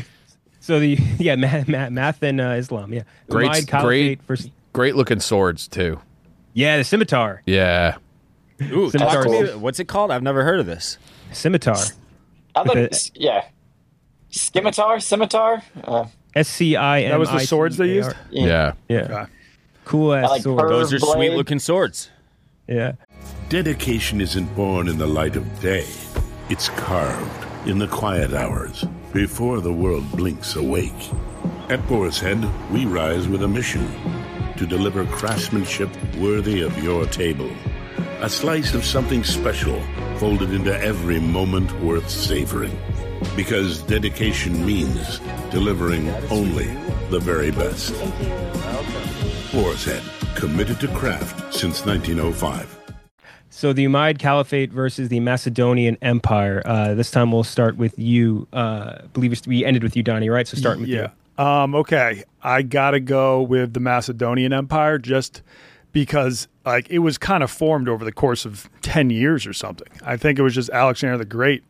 S3: so the yeah math, math, math and uh, Islam. Yeah,
S4: Great-
S3: Umayyad Caliphate
S4: great-
S3: versus
S4: Great looking swords too.
S3: yeah the scimitar.
S4: Yeah.
S7: Ooh, talk
S3: Scimitar.
S7: to me. What's it called? I've never heard of this.
S3: Scimitar.
S6: I thought,
S3: With
S6: it's- yeah, scimitar, scimitar. Uh,
S3: S C I M.
S5: That was the swords they used?
S4: Yeah.
S3: Yeah.
S5: Okay.
S3: Cool ass
S6: I like
S3: sword.
S6: Curve
S7: Those are
S6: blade.
S7: sweet looking swords.
S3: Yeah.
S8: Dedication isn't born in the light of day. It's carved in the quiet hours before the world blinks awake. At Boar's Head, we rise with a mission to deliver craftsmanship worthy of your table. A slice of something special folded into every moment worth savoring. Because dedication means delivering only the very best. Boar's Head, committed to craft since nineteen oh five.
S3: So the Umayyad Caliphate versus the Macedonian Empire. Uh, this time we'll start with you. Uh, I believe we ended with you, Donnie, right? So starting with
S5: yeah.
S3: you.
S5: Um, okay. I got to go with the Macedonian Empire just because like it was kind of formed over the course of ten years or something. I think it was just Alexander the Great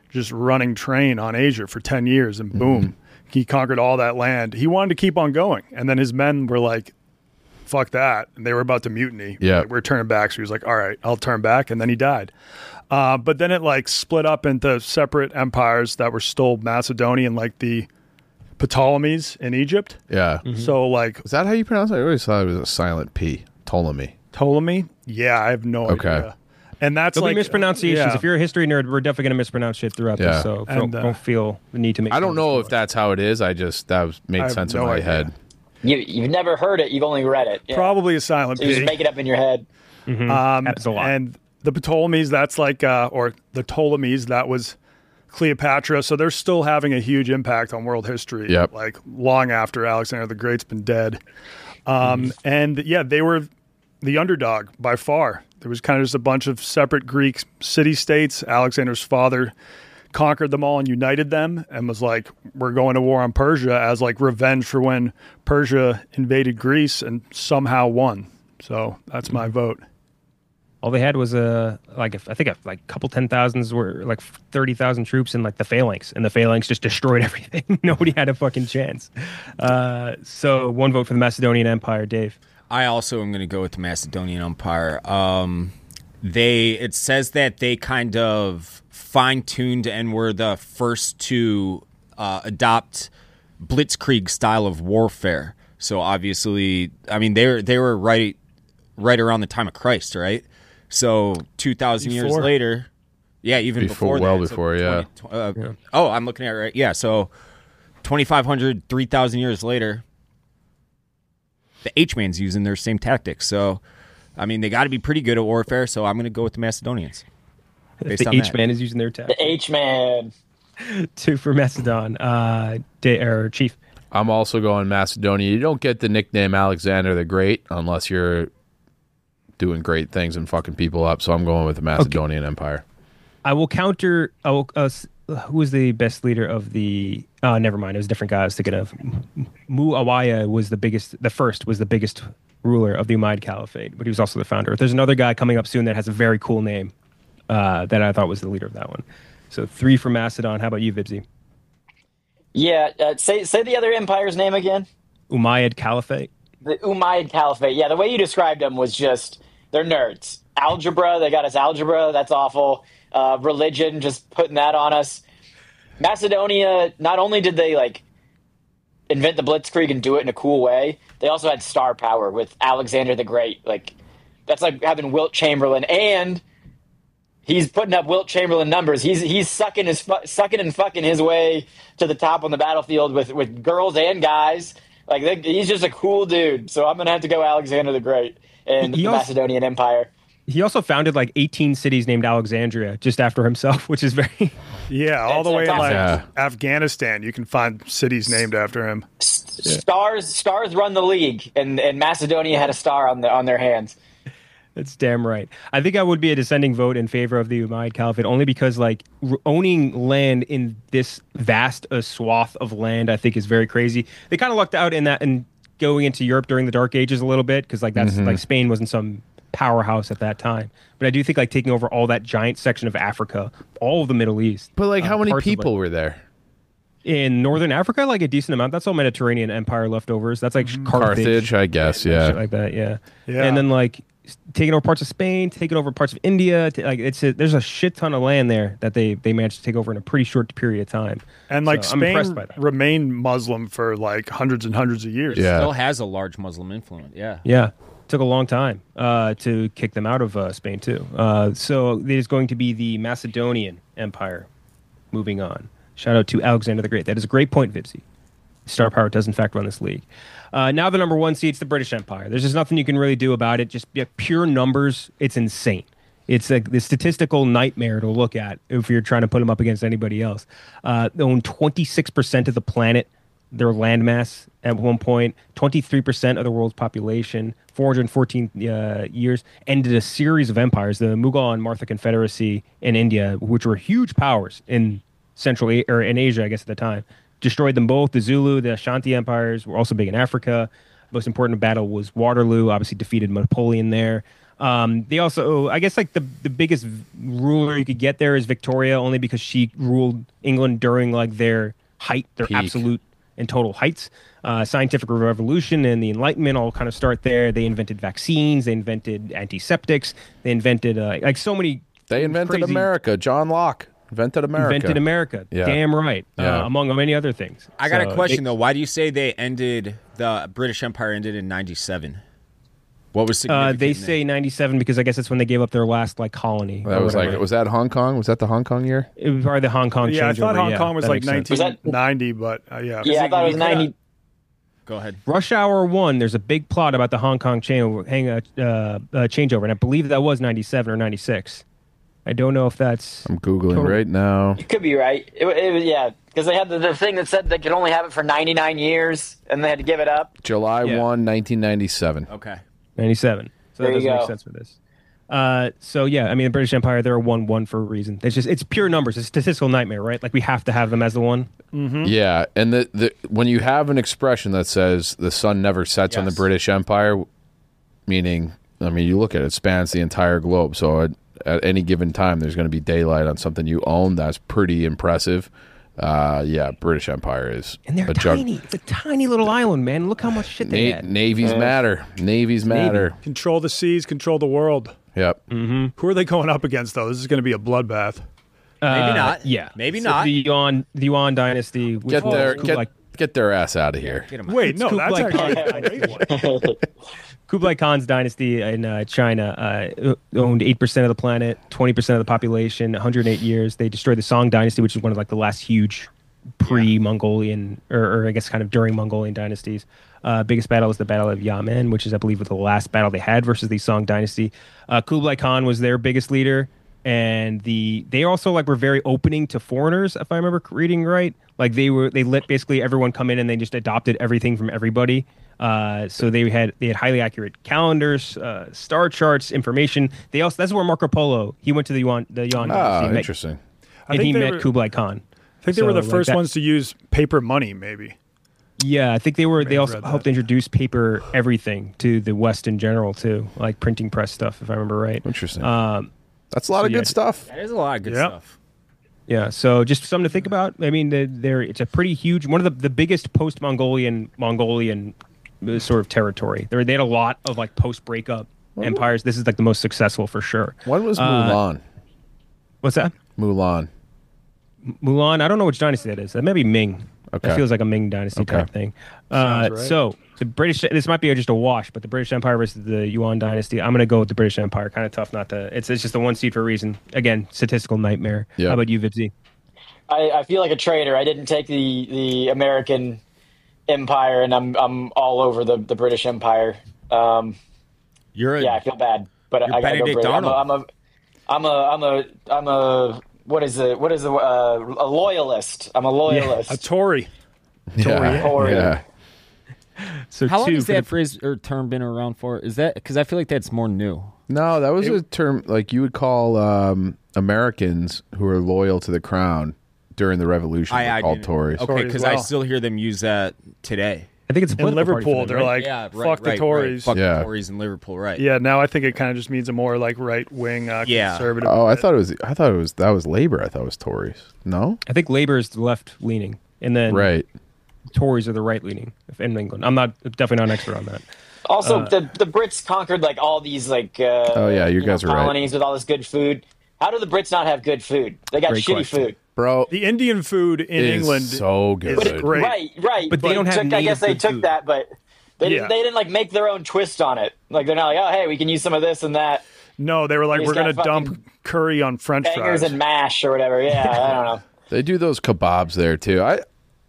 S5: just running train on Asia for ten years, and boom, mm-hmm. he conquered all that land. He wanted to keep on going, and then his men were like, fuck that, and they were about to mutiny.
S4: Yeah,
S5: like, we're turning back. So he was like, all right, I'll turn back, and then he died. Uh, but then it like split up into separate empires that were still Macedonian, like the Ptolemies in Egypt.
S4: Yeah.
S5: Mm-hmm. So like,
S4: is that how you pronounce it? I always thought it was a silent P. Ptolemy.
S5: Ptolemy? Yeah, I have no
S4: okay.
S5: idea. And that's
S3: There'll
S5: like
S3: be mispronunciations.
S5: Yeah.
S3: If you're a history nerd, we're definitely going to mispronounce shit throughout
S4: yeah.
S3: this. So
S5: and,
S3: don't,
S5: uh,
S3: don't feel the need to make.
S4: I don't know if
S3: that.
S4: that's how it is. I just that was made sense
S5: no
S4: in my
S5: idea.
S4: head.
S6: You, you've never heard it. You've only read it. Yeah.
S5: Probably a silent
S6: So you
S5: P.
S6: just make it up in your head.
S3: Mm-hmm.
S5: Um,
S3: Happens a lot.
S5: And the Ptolemies, that's like, uh, or the Ptolemies, that was Cleopatra. So they're still having a huge impact on world history.
S4: Yep.
S5: Like long after Alexander the Great's been dead. Um,
S3: Mm-hmm.
S5: And yeah, they were the underdog by far. There was kind of just a bunch of separate Greek city-states. Alexander's father conquered them all and united them and was like, we're going to war on Persia as like revenge for when Persia invaded Greece and somehow won. So that's my vote.
S3: All they had was a like a, I think a like couple ten thousands were like thirty thousand troops in like the phalanx, and the phalanx just destroyed everything. Nobody had a fucking chance. Uh, so one vote for the Macedonian Empire, Dave.
S7: I also am going to go with the Macedonian Empire. Um, they it says that they kind of fine-tuned and were the first to uh, adopt blitzkrieg style of warfare. So obviously, I mean they were they were right right around the time of Christ, right? So two thousand years later, yeah, even
S4: before,
S7: before
S4: well
S7: that,
S4: before,
S7: so
S4: yeah.
S7: twenty, uh, yeah. Oh, I'm looking at it right. Yeah, so twenty-five hundred, three thousand years later, the H-Man's using their same tactics. So, I mean, they got to be pretty good at warfare, so I'm going to go with the Macedonians.
S3: The H-Man is using their tactics.
S6: The H-Man.
S3: Two for Macedon. Uh, da- or Chief.
S4: I'm also going Macedonia. You don't get the nickname Alexander the Great unless you're doing great things and fucking people up. So I'm going with the Macedonian okay. Empire.
S3: I will counter. I will, uh, who was the best leader of the? Uh, never mind. It was a different guy I was thinking of. Muawiyah was the biggest. The first was the biggest ruler of the Umayyad Caliphate, but he was also the founder. There's another guy coming up soon that has a very cool name uh, that I thought was the leader of that one. So three for Macedon. How about you, Vibsy?
S6: Yeah, uh, say say the other empire's name again.
S3: Umayyad Caliphate.
S6: The Umayyad Caliphate. Yeah, the way you described them was just they're nerds. Algebra, they got us algebra. That's awful. Uh, religion, just putting that on us. Macedonia. Not only did they like invent the Blitzkrieg and do it in a cool way, they also had star power with Alexander the Great. Like that's like having Wilt Chamberlain, and he's putting up Wilt Chamberlain numbers. He's he's sucking his sucking and fucking his way to the top on the battlefield with, with girls and guys. Like they, he's just a cool dude. So I'm gonna have to go Alexander the Great and the
S3: also,
S6: Macedonian Empire.
S3: He also founded like eighteen cities named Alexandria just after himself, which is very
S5: yeah. All the way in like
S4: yeah.
S5: Afghanistan, you can find cities named after him.
S6: Stars stars run the league, and, and Macedonia had a star on the on their hands.
S3: That's damn right. I think I would be a dissenting vote in favor of the Umayyad Caliphate only because, like, r- owning land in this vast a swath of land, I think, is very crazy. They kind of lucked out in that and going into Europe during the Dark Ages a little bit because, like, that's
S4: mm-hmm.
S3: like Spain wasn't some powerhouse at that time. But I do think, like, taking over all that giant section of Africa, all of the Middle East.
S4: But, like,
S3: uh,
S4: how many
S3: parts of,
S4: people
S3: like,
S4: were there?
S3: in Northern Africa? Like a decent amount. That's all Mediterranean Empire leftovers. That's like Carthage,
S4: Carthage, I guess.
S3: and
S4: Yeah,
S3: shit like that. Yeah,
S5: Yeah.
S3: and then like taking over parts of Spain, taking over parts of India. T- like it's a, there's a shit ton of land there that they they managed to take over in a pretty short period of time.
S5: And like
S3: So I'm impressed
S5: Spain
S3: by that.
S5: remained Muslim for like hundreds and hundreds of years.
S4: Yeah.
S7: Still has a large Muslim influence. Yeah.
S3: Yeah, took a long time uh, to kick them out of uh, Spain too. Uh, so it is going to be the Macedonian Empire. Moving on. Shout out to Alexander the Great. That is a great point, Vipsy. Star power does in fact run this league. Uh, now the number one seed's the British Empire. There's just nothing you can really do about it. Just yeah, pure numbers. It's insane. It's like the statistical nightmare to look at if you're trying to put them up against anybody else. Uh, they own twenty-six percent of the planet, their landmass at one point, twenty-three percent of the world's population, four hundred fourteen uh, years, ended a series of empires, the Mughal and Martha Confederacy in India, which were huge powers in Central A- or in Asia, I guess at the time. Destroyed them both. The Zulu, the Ashanti empires were also big in Africa. Most important battle was Waterloo. Obviously defeated Napoleon there. Um, they also, I guess, like the the biggest ruler you could get there is Victoria, only because she ruled England during like their height, their
S4: Peak.
S3: absolute and total heights. Uh, scientific revolution and the Enlightenment all kind of start there. They invented vaccines, they invented antiseptics, they invented uh, like so many.
S4: They invented
S3: crazy-
S4: America. John Locke invented America.
S3: Invented America.
S4: Yeah.
S3: Damn right.
S4: Yeah.
S3: Uh, among many other things.
S7: I got
S3: So
S7: a question
S3: they-
S7: though. Why do you say they ended the British Empire ended in ninety-seven? What was
S3: Uh,
S7: significant?
S3: they
S7: in
S3: say ninety-seven because I guess that's when they gave up their last like colony.
S4: That
S3: or
S4: was like,
S3: whatever.
S4: was that Hong Kong? Was that the Hong Kong year?
S3: It was probably the Hong Kong
S5: Yeah, I
S3: changeover.
S5: thought Hong
S3: yeah,
S5: Kong was
S3: that
S5: like
S3: makes sense.
S5: nineteen ninety, but uh, yeah.
S6: Yeah, I thought it was
S5: You could-
S6: ninety.
S7: Go ahead.
S3: Rush Hour One. There's a big plot about the Hong Kong chain, hang, uh, uh, changeover, and I believe that was ninety-seven or ninety-six. I don't know if that's.
S4: I'm Googling
S3: Totally.
S4: right now.
S6: You could be right. It, it was yeah, because they had the, the thing that said they could only have it for ninety-nine years, and they had to give it up.
S4: July
S3: Yeah.
S4: first, nineteen ninety-seven.
S7: Okay.
S3: ninety-seven. So
S6: There
S3: that
S6: you
S3: doesn't make
S6: go.
S3: sense for this. Uh, so yeah, I mean the British Empire, they're a one one for a reason. It's just it's pure numbers. It's a statistical nightmare, right? Like we have to have them as the one.
S4: Yeah, and the, the when you have an expression that says the sun never sets on the
S7: Yes.
S4: British Empire, meaning, I mean, you look at it, it spans the entire globe. So at, at any given time, there's going to be daylight on something you own. That's pretty impressive. Uh, yeah, British Empire is
S3: And they're
S4: a jug-
S3: tiny. It's a tiny little island, man. Look how much shit they
S4: Na-
S3: had.
S4: navies matter. Navies matter.
S5: Control the seas, control the world.
S4: Yep.
S5: Who are they going up against, though? This is going to be a bloodbath.
S7: Maybe
S3: Uh,
S7: not.
S3: Yeah,
S7: Maybe
S3: So
S7: not.
S3: The Yuan, the Yuan dynasty. Which
S4: Get
S3: was
S4: their
S3: Kublai,
S4: get, get their ass out of here.
S7: Get 'em.
S5: Wait, no, that's
S3: Kublai Khan.
S5: actually a great one.
S3: Kublai Khan's dynasty in uh, China uh, owned eight percent of the planet, twenty percent of the population, one hundred eight years. They destroyed the Song dynasty, which is one of like the last huge pre-Mongolian, or, or I guess kind of during Mongolian dynasties. Uh, biggest battle was the Battle of Yamen, which is, I believe, the last battle they had versus the Song dynasty. Uh, Kublai Khan was their biggest leader, and the they also like were very opening to foreigners, if I remember reading right. Like they were, they let basically everyone come in, and they just adopted everything from everybody. Uh, so they had they had highly accurate calendars, uh, star charts, information. They also that's where Marco Polo he went to the Yuan the Yuan
S4: Ah,
S3: dynasty, met-
S4: interesting.
S5: I
S3: and he
S5: think they
S3: met
S5: were-
S3: Kublai Khan.
S5: I think they were
S3: So,
S5: the
S3: like,
S5: first
S3: that-
S5: ones to use paper money, maybe.
S3: Yeah, I think they were. They
S5: have
S3: also
S5: read
S3: helped
S5: that.
S3: introduce paper everything to the West in general too, like printing press stuff, if I remember right.
S4: Interesting.
S3: Um,
S4: That's a lot of
S3: yeah.
S4: good stuff.
S7: That is a lot of good
S5: Yeah.
S7: stuff.
S3: yeah, so just something to think about. I mean, the- they're it's a pretty huge, one of the, the biggest post Mongolian Mongolian uh, sort of territory. They they had a lot of like post breakup empires. This is like the most successful for sure.
S4: When was
S3: Uh,
S4: Mulan?
S3: What's that?
S4: Mulan.
S3: Mulan. I don't know which dynasty that is. That may be Ming.
S4: Okay.
S3: That feels like a Ming dynesty
S4: Okay.
S3: type thing. Uh,
S5: Sounds right.
S3: So the British. This might be just a wash, but the British Empire versus the Yuan dynasty. I'm going to go with the British Empire. Kind of tough not to. It's it's just a one seed for a reason. Again, statistical nightmare.
S4: Yeah.
S3: How about you, Vipsy?
S6: I, I feel like a traitor. I didn't take the, the American Empire, and I'm I'm all over the, the British Empire. Um,
S7: You're a,
S6: yeah, I feel bad, but
S7: You're
S6: I gotta go
S7: Benedict
S6: British. I'm a,
S7: Arnold.
S6: I'm a I'm a I'm a I'm a what is it? What is it? Uh, a loyalist. I'm a loyalist.
S5: A Tory.
S4: Yeah.
S6: Tory.
S4: Yeah.
S3: So
S7: How long
S3: two
S7: has
S3: for
S7: that
S3: the-
S7: phrase or term been around for? Is that because I feel like that's more new?
S4: No, that was a term like you would call um, Americans who are loyal to the crown during the Revolution.
S7: I,
S4: were
S7: I
S4: called
S7: didn't-
S4: Tories.
S7: Okay,
S5: Tories
S7: because
S5: well.
S7: I still hear them use that today.
S3: I think it's a
S5: In
S3: political party
S5: Liverpool,
S3: for them,
S5: they're
S3: right?
S5: like,
S7: yeah, right,
S5: fuck the
S7: right,
S5: Tories.
S7: Right. Fuck
S4: Yeah.
S7: the Tories in Liverpool, right?
S5: Yeah, now I think it kind of just means a more like right wing uh,
S7: Yeah.
S5: conservative.
S4: Oh, I thought it was. I thought it was. That was Labor. I thought it was Tories. No,
S3: I think Labour is the left leaning, and then
S4: right.
S3: Tories are the right leaning in England. I'm not definitely not an expert on that.
S6: Also,
S3: Uh,
S6: the the Brits conquered like all these like uh,
S4: Oh, yeah, you guys
S6: know,
S4: are right.
S6: colonies with all this good food. How do the Brits not have good food? They got
S3: Great
S6: shitty
S3: question.
S6: food.
S4: Bro,
S5: The Indian food in
S4: is
S5: England
S4: so good.
S5: is great.
S6: Right, right.
S3: But they don't have
S6: took, I
S3: native
S6: guess they
S3: good
S6: took
S3: food.
S6: that, but they
S5: Yeah.
S6: didn't, they didn't like make their own twist on it. Like they're not like, oh hey, we can use some of this and that.
S5: No, they were like,
S6: They
S5: we're
S6: just
S5: going to
S6: got
S5: dump
S6: fucking
S5: curry on French
S6: Bangers
S5: fries.
S6: and mash or whatever. Yeah, I don't know.
S4: They do those kebabs there too. I,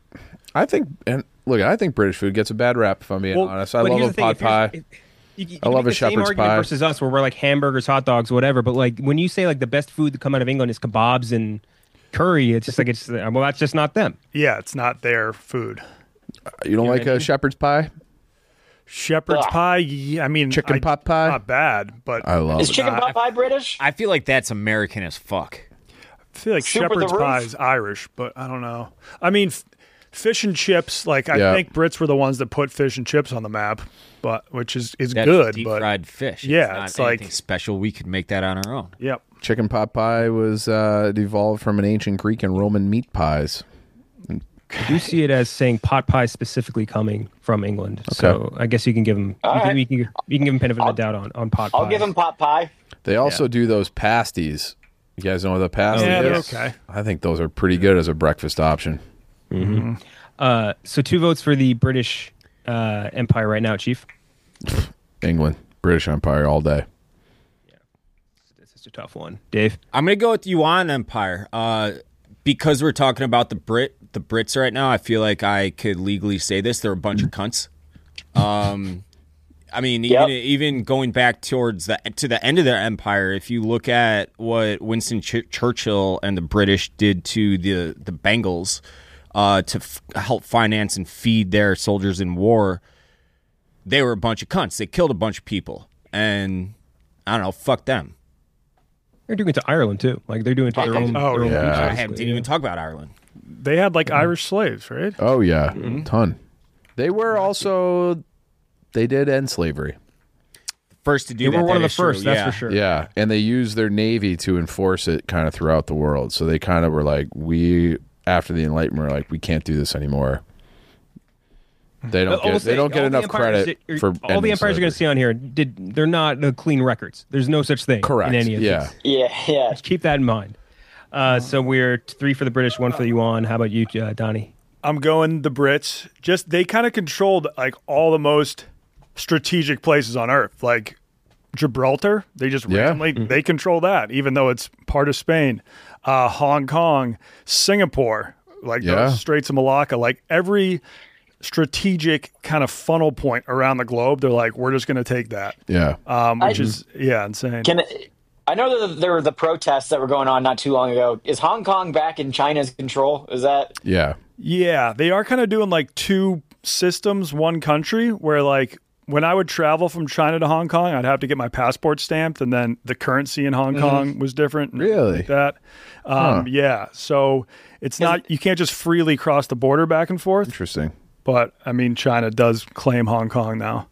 S4: I think, and look, I think British food gets a bad rap. If I'm being
S3: Well,
S4: honest, I
S3: but
S4: love
S3: here's
S4: a
S3: the thing,
S4: pot
S3: if you're-
S4: pie.
S3: if- You, you
S4: I
S3: can
S4: love
S3: make
S4: a
S3: the same
S4: shepherd's
S3: argument
S4: pie.
S3: versus us, where we're like hamburgers, hot dogs, whatever. But like when you say like the best food to come out of England is kebabs and curry, it's just like it's well, that's just not them.
S5: Yeah, it's not their food.
S4: You don't
S3: know
S4: like
S3: what I
S4: a
S3: mean?
S4: shepherd's pie?
S5: Shepherd's
S6: Ugh.
S5: pie, yeah, I mean,
S4: Chicken
S5: I-
S4: pot pie?
S5: Not bad, but
S4: I love
S6: Is
S4: it.
S6: chicken
S5: Nah,
S6: pot pie British?
S7: I feel like that's American as fuck.
S5: I feel like
S6: Super the
S5: shepherd's
S6: roof?
S5: pie is Irish, but I don't know. I mean, f- fish and chips. Like I
S4: Yeah.
S5: think Brits were the ones that put fish and chips on the map, but which is is
S7: That's
S5: good.
S7: deep
S5: But
S7: fried fish.
S5: yeah,
S7: it's
S5: it's
S7: not
S5: like-
S7: anything special. We could make that on our own.
S5: yep.
S4: Chicken pot pie was uh, evolved from an ancient Greek and Roman meat pies.
S3: I do see it as saying pot pie specifically coming from England. So I guess you can give them. You
S6: All
S3: can,
S6: right.
S3: you can, you can give them benefit of the doubt on on pot
S6: I'll
S3: pie.
S6: give him pot pie.
S4: They also do those pasties. You guys know what the pasties
S5: Yeah, they're
S4: is?
S5: okay.
S4: I think those are pretty good as a breakfast option.
S3: Uh, so two votes for the British uh, Empire right now, Chief.
S4: England, British Empire all day.
S3: This is a tough one, Dave.
S7: I'm gonna go with Yuan Empire. Uh, because we're talking about the Brit, the Brits right now. I feel like I could legally say this. They're a bunch of cunts. Um, I mean,
S6: Yep.
S7: even even going back towards the to the end of their empire, if you look at what Winston Ch- Churchill and the British did to the the Bengals uh, to f- help finance and feed their soldiers in war, they were a bunch of cunts. They killed a bunch of people, and I don't know, fuck them.
S3: They're doing it to Ireland too. Like they're doing it to their own.
S5: Oh,
S3: their own
S5: yeah.
S3: people,
S7: I
S3: basically,
S7: didn't
S3: yeah.
S7: even talk about Ireland.
S5: They had like Irish slaves, right?
S4: Oh yeah, ton. They were also they did end slavery.
S7: First to do
S3: They
S7: that.
S3: were one
S7: that
S3: of the
S7: is true,
S3: first, that's
S7: yeah.
S3: for sure.
S4: Yeah, and they used their navy to enforce it kind of throughout the world. So they kind of were like, we after the Enlightenment, were like, we can't do this anymore. They don't
S3: I will
S4: get they
S3: say,
S4: don't get
S3: all the
S4: enough
S3: empires
S4: credit
S3: that-
S4: for
S3: all the
S4: ending
S3: empires you're going to
S4: slavery.
S3: see on here. Did they're not uh, clean records? There's no such thing.
S4: Correct.
S3: In any of
S4: Yeah.
S3: these.
S6: Yeah, yeah.
S3: Just keep that in mind. Uh, so we're t- three for the British, one for the Yuan. How about you, uh, Donnie?
S5: I'm going the Brits. Just they kind of controlled like all the most strategic places on Earth, like Gibraltar. They just
S4: Yeah.
S5: randomly they control that, even though it's part of Spain. Uh, Hong Kong, Singapore, like
S4: Yeah.
S5: those Straits of Malacca, like every strategic kind of funnel point around the globe. They're like, we're just going to take that,
S4: Yeah.
S5: um, which
S6: I-
S5: is yeah, insane.
S6: Can I know that there were the protests that were going on not too long ago. Is Hong Kong back in China's control? Is that
S4: Yeah.
S5: Yeah, they are kind of doing like two systems, one country, where like when I would travel from China to Hong Kong, I'd have to get my passport stamped, and then the currency in Hong Kong was different. and
S4: Really?
S5: like that. Um,
S4: Huh.
S5: Yeah, so it's not you can't just freely cross the border back and forth.
S4: Interesting.
S5: But I mean, China does claim Hong Kong now.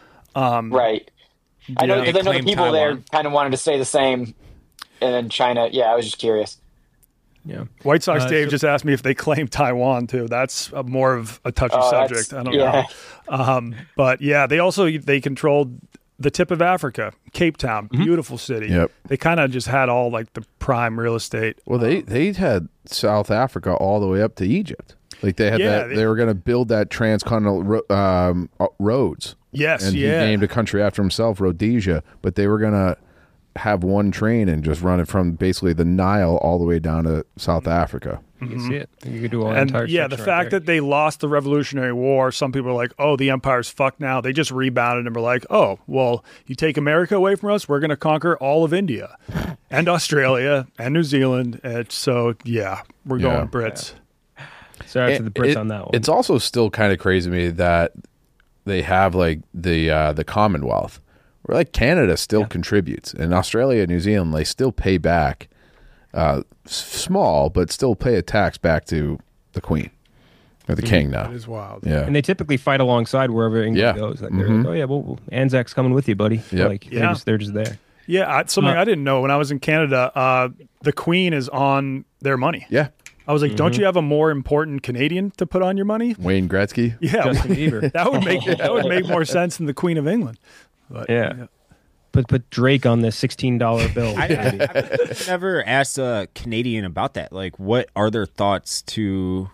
S6: right? I know
S5: Yeah.
S6: because I know the
S7: Claim
S6: people there
S7: Taiwan.
S6: kind of wanted to stay the same, and then China. Yeah, I was just curious.
S3: Yeah.
S5: White Sox
S3: Uh,
S5: Dave
S3: so-
S5: just asked me if they claim Taiwan too. That's a, more of a touchy
S6: Oh, that's-
S5: subject. I don't
S6: yeah.
S5: know. Um, but yeah, they also they controlled the tip of Africa, Cape Town, beautiful city.
S4: Yep.
S5: They kind of just had all like the prime real estate.
S4: Well, they they had South Africa all the way up to Egypt. Like they had
S5: Yeah,
S4: that.
S5: they-
S4: They were going to build that transcontinental ro- um, uh, roads.
S5: Yes,
S4: and
S5: yeah.
S4: he named a country after himself, Rhodesia. But they were going to have one train and just run it from basically the Nile all the way down to South Africa.
S3: You can see it. You could do all that
S5: And
S3: entire
S5: yeah, the
S3: section right
S5: fact
S3: there.
S5: that they lost the Revolutionary War, some people are like, "Oh, the empire's fucked now." They just rebounded and were like, "Oh, well, you take America away from us, we're going to conquer all of India, and Australia, and New Zealand." And so, yeah, we're
S4: Yeah.
S5: going Brits.
S3: Shout out to
S4: It-
S3: the Brits
S4: it-
S3: on that one.
S4: It's also still kind of crazy to me that they have like the uh, the Commonwealth, where like Canada still contributes, and Australia and New Zealand they still pay back, uh, s- small but still pay a tax back to the Queen or the King now.
S5: That is wild.
S4: Yeah,
S3: and they typically fight alongside wherever England
S4: Yeah.
S3: goes. Like they're like, oh yeah, well, well, Anzac's coming with you, buddy.
S4: Yep.
S3: Like they're
S5: Yeah.
S3: just they're just there.
S5: Yeah, I, something
S3: Uh,
S5: I didn't know when I was in Canada. Uh, the Queen is on their money.
S4: yeah.
S5: I was like,
S3: Mm-hmm.
S5: "Don't you have a more important Canadian to put on your money?"
S4: Wayne Gretzky.
S5: Yeah,
S3: Justin Bieber.
S5: that would make that would make more sense than the Queen of England. But,
S3: Yeah. Put put Drake on the sixteen dollar bill.
S7: I, I, I've never asked a Canadian about that. Like, what are their thoughts to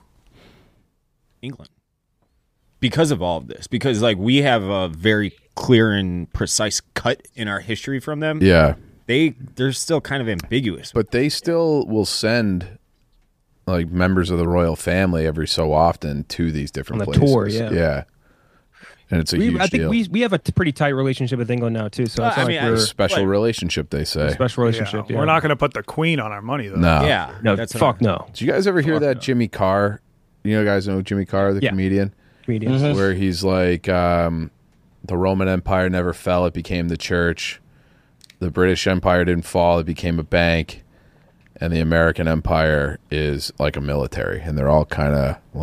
S7: England because of all of this? Because like we have a very clear and precise cut in our history from them.
S4: Yeah,
S7: They they're still kind of ambiguous.
S4: but they still will send like members of the royal family every so often to these different
S3: On the
S4: places.
S3: tour, yeah.
S4: yeah, and it's a
S3: We,
S4: huge
S3: I think
S4: deal.
S3: we we have a t- pretty tight relationship with England now too. So
S7: Well,
S3: it's
S7: I
S3: not
S7: mean,
S3: like
S7: I-
S3: we're
S4: Special
S7: Like-
S4: relationship, they say.
S3: a special relationship.
S5: yeah,
S3: Yeah,
S5: we're not going to put the Queen on our money though.
S4: No.
S7: yeah,
S3: No,
S7: that's what
S3: fuck
S7: I'm-
S3: no.
S4: Did you guys ever hear that Jimmy Carr? You know, guys know Jimmy Carr, the
S3: Yeah.
S4: comedian,
S3: Comedians.
S4: where he's like, um, the Roman Empire never fell; it became the church. The British Empire didn't fall; it became a bank. And the American Empire is like a military, and they're all kind of like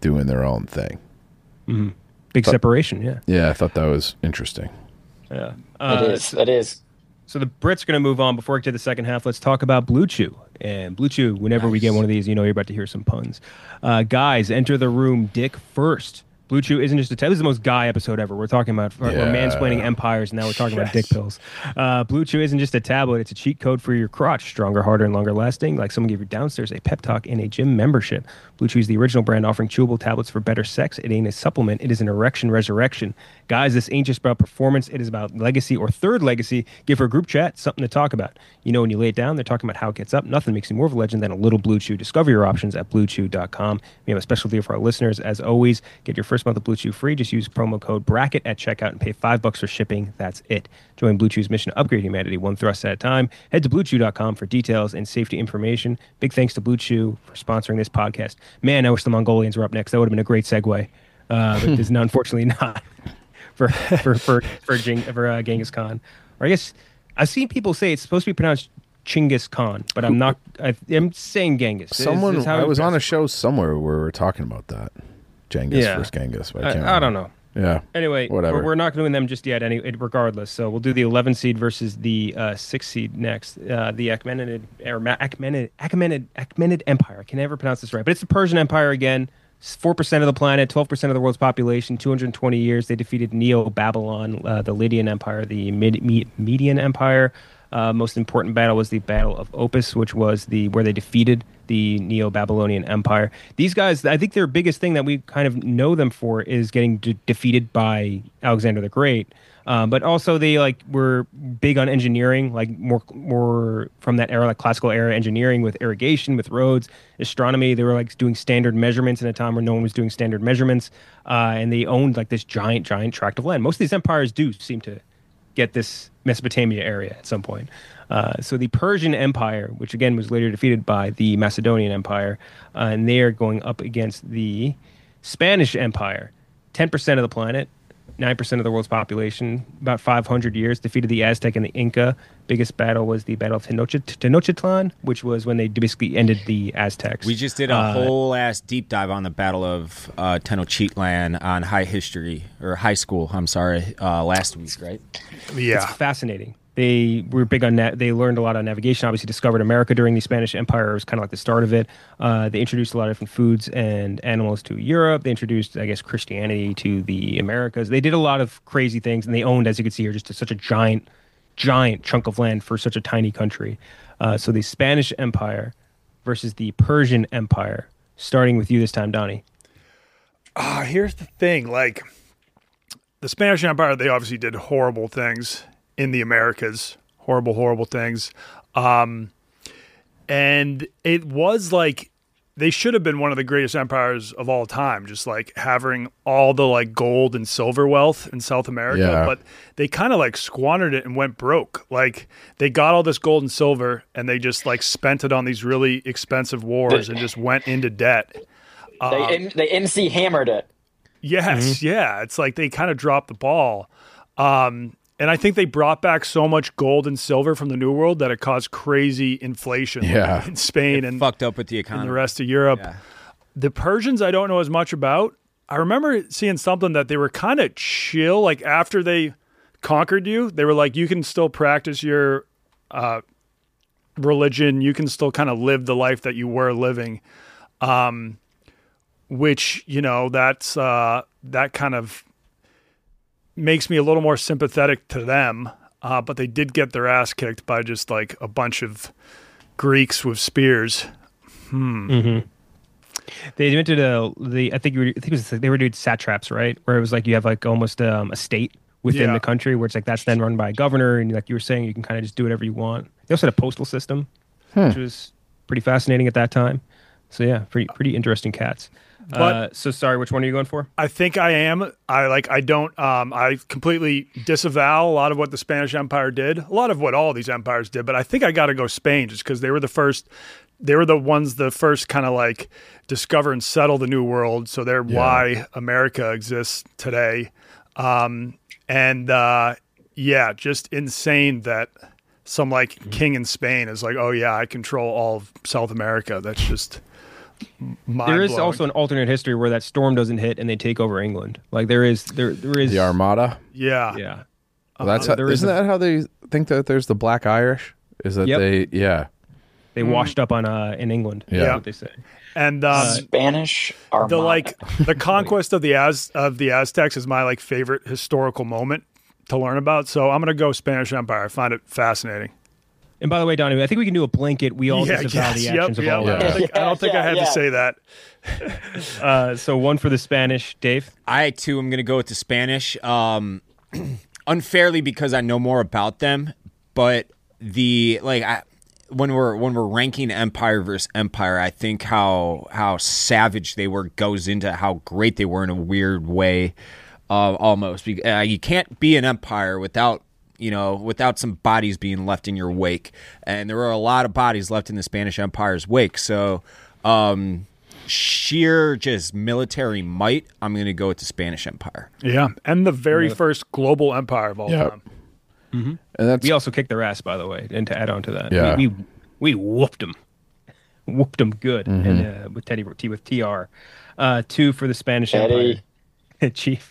S4: doing their own thing.
S3: Mm-hmm. Big
S4: But-
S3: separation, yeah.
S4: Yeah, I thought that was interesting.
S3: Yeah.
S6: It
S3: Uh,
S6: is. It is.
S3: So the Brits are going to move on. Before we get to the second half, let's talk about Blue Chew. And Blue Chew, whenever we get one of these, you know you're about to hear some puns. Uh, guys, enter the room dick first. Blue Chew isn't just a tablet. This is the most guy episode ever. We're talking about we're
S4: Yeah.
S3: mansplaining empires, and now we're talking about dick pills. Uh, Blue Chew isn't just a tablet. It's a cheat code for your crotch. Stronger, harder, and longer lasting. Like someone gave you downstairs a pep talk and a gym membership. Blue Chew is the original brand offering chewable tablets for better sex. It ain't a supplement. It is an erection resurrection. Guys, this ain't just about performance. It is about legacy or third legacy. Give her a group chat something to talk about. You know, when you lay it down, they're talking about how it gets up. Nothing makes you more of a legend than a little Blue Chew. Discover your options at blue chew dot com. We have a special deal for our listeners. As always, get your first month of Blue Chew free. Just use promo code BRACKET at checkout and pay five bucks for shipping. That's it. Join Blue Chew's mission to upgrade humanity one thrust at a time. Head to blue chew dot com for details and safety information. Big thanks to Blue Chew for sponsoring this podcast. Man, I wish the Mongolians were up next. That would have been a great segue. Uh, but it's not, unfortunately not for for for for, Jing, for uh, Genghis Khan. Or I guess I've seen people say it's supposed to be pronounced Chinggis Khan, but I'm not. I, I'm saying Genghis. This-
S4: Someone,
S3: this is how
S4: I
S3: it-
S4: was on a show somewhere where we were talking about that. Genghis
S3: Yeah.
S4: versus Genghis. But I, can't
S3: I, I don't
S4: remember.
S3: know.
S4: Yeah.
S3: Anyway,
S4: Whatever.
S3: We're, we're not doing them just yet, any regardless. So we'll do the eleven seed versus the uh, six seed next. Uh, the Achaemenid or Ma- Achaemenid, Achaemenid Achaemenid Empire. I can never pronounce this right, but it's the Persian Empire again. Four percent of the planet, twelve percent of the world's population. Two hundred twenty years. They defeated Neo-Babylon, uh, the Lydian Empire, the Mid- Me- Median Empire. Uh, most important battle was the Battle of Opis, which was the where they defeated the Neo-Babylonian Empire. These guys, I think their biggest thing that we kind of know them for is getting de- defeated by Alexander the Great. Um, but also they like were big on engineering, like more more from that era, like classical era engineering with irrigation, with roads, astronomy. They were like doing standard measurements in a time where no one was doing standard measurements, uh, and they owned like this giant, giant tract of land. Most of these empires do seem to get this Mesopotamia area at some point. Uh, so the Persian Empire, which again was later defeated by the Macedonian Empire, uh, and they are going up against the Spanish Empire, ten percent of the planet, nine percent of the world's population, about five hundred years, defeated the Aztec and the Inca. Biggest battle was the Battle of Tenochtitlan, Tenochtitlan, which was when they basically ended the Aztecs.
S7: We just did a
S3: Uh,
S7: whole ass deep dive on the Battle of uh, Tenochtitlan on high history or high school. I'm sorry, uh, last week, right?
S5: Yeah.
S3: It's fascinating. They were big on that. They learned a lot on navigation. Obviously, discovered America during the Spanish Empire. It was kind of like the start of it. Uh, they introduced a lot of different foods and animals to Europe. They introduced, I guess, Christianity to the Americas. They did a lot of crazy things, and they owned, as you can see here, just such a giant, giant chunk of land for such a tiny country. Uh, so the Spanish Empire versus the Persian Empire. Starting with you this time, Donnie.
S5: Ah, here's the thing. Like, the Spanish Empire, they obviously did horrible things in the Americas. Horrible, horrible things. Um, and it was like, they should have been one of the greatest empires of all time, just like having all the like gold and silver wealth in South America.
S4: Yeah.
S5: But they kind of like squandered it and went broke. Like, they got all this gold and silver and they just like spent it on these really expensive wars and just went into debt.
S6: They M- they M C hammered it.
S5: Yes, yeah. It's like they kind of dropped the ball. Um, and I think they brought back so much gold and silver from the New World that it caused crazy inflation
S4: Yeah.
S5: in Spain and,
S7: Fucked up with the
S5: and
S7: economy.
S5: the rest of Europe.
S7: Yeah.
S5: The Persians, I don't know as much about. I remember seeing something that they were kind of chill. Like after they conquered you, they were like, you can still practice your uh, religion. You can still kind of live the life that you were living. Um, which, you know, that's uh, that kind of makes me a little more sympathetic to them. Uh, but they did get their ass kicked by just like a bunch of Greeks with spears.
S3: They invented a the I think you were, I think it was they were doing satraps, right? Where it was like you have like almost um, a state within
S5: Yeah.
S3: the country where it's like that's then run by a governor, and like you were saying, you can kind of just do whatever you want. They also had a postal system, which was pretty fascinating at that time. So yeah, pretty pretty interesting cats.
S5: But-
S3: uh, so sorry, which one are you going for?
S5: I think I am. I like. I don't. Um, I completely disavow a lot of what the Spanish Empire did. A lot of what all these empires did. But I think I got to go Spain just because they were the first. They were the ones the first kind of like discover and settle the New World. So they're why America exists today. Um, and uh, yeah, just insane that some like king in Spain is like, oh yeah, I control all of South America. That's just
S3: There is also an alternate history where that storm doesn't hit and they take over England. Like there is, there, there is
S4: The Armada.
S5: Yeah.
S3: Yeah.
S4: Well, that's how,
S3: there is
S4: isn't
S3: a-
S4: that how they think that there's the Black Irish? Is that
S3: Yep.
S4: they? Yeah.
S3: They washed up on uh in England.
S4: Yeah.
S3: That's what they say.
S5: And um,
S6: Spanish Armada.
S5: the like the conquest of the Az of the Aztecs is my like favorite historical moment to learn about. So I'm gonna go Spanish Empire. I find it fascinating.
S3: And by the way, Donnie, I think we can do a blanket. We all
S5: yeah,
S3: disavow
S5: yes,
S3: the
S5: yep,
S3: actions
S5: yep.
S3: of all
S5: I
S3: that.
S5: don't think, I, don't think
S6: Yeah,
S5: I had
S6: yeah.
S5: to say that.
S3: Uh, so one for the Spanish, Dave.
S7: I too am going to go with the Spanish, um, unfairly because I know more about them. But the like, I, when we're when we're ranking empire versus empire, I think how how savage they were goes into how great they were in a weird way, uh, almost. Be- Uh, you can't be an empire without. You know, without some bodies being left in your wake, and there were a lot of bodies left in the Spanish Empire's wake. So, um, sheer just military might, I'm going to go with the Spanish Empire.
S5: Yeah, and the very first global empire of all
S4: Yeah.
S5: time.
S4: And that's
S3: We also kicked their ass, by the way. And to add on to that,
S4: Yeah.
S3: we, we we whooped them, whooped them good,
S4: Mm-hmm.
S3: and uh, with Teddy T with T R, uh, two for the Spanish
S6: Teddy.
S3: Empire. Chief.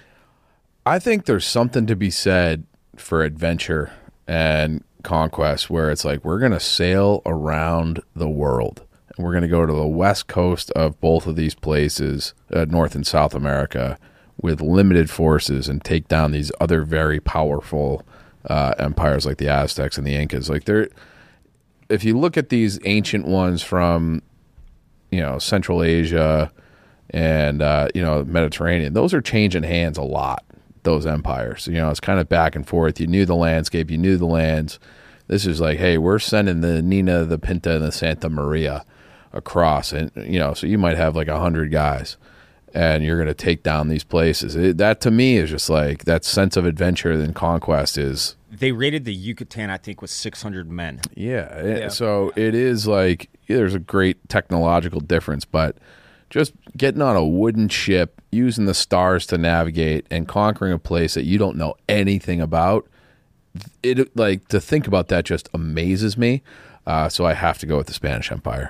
S4: I think there's something to be said for adventure and conquest where it's like we're going to sail around the world and we're going to go to the west coast of both of these places, uh, North and South America, with limited forces and take down these other very powerful uh, empires like the Aztecs and the Incas. Like they're, if you look at these ancient ones from, you know, Central Asia and uh, you know, Mediterranean, those are changing hands a lot. Those empires, you know, it's kind of back and forth. You knew the landscape, you knew the lands. This is like, hey, we're sending the Nina, the Pinta, and the Santa Maria across, and you know, so you might have like a hundred guys, and you're going to take down these places. It, that to me is just like that sense of adventure and conquest is.
S7: They raided the Yucatan, I think, with six hundred men.
S4: Yeah, it- so it is like yeah, there's a great technological difference, but just getting on a wooden ship, using the stars to navigate, and conquering a place that you don't know anything about, it like to think about that just amazes me. Uh, so I have to go with the Spanish Empire.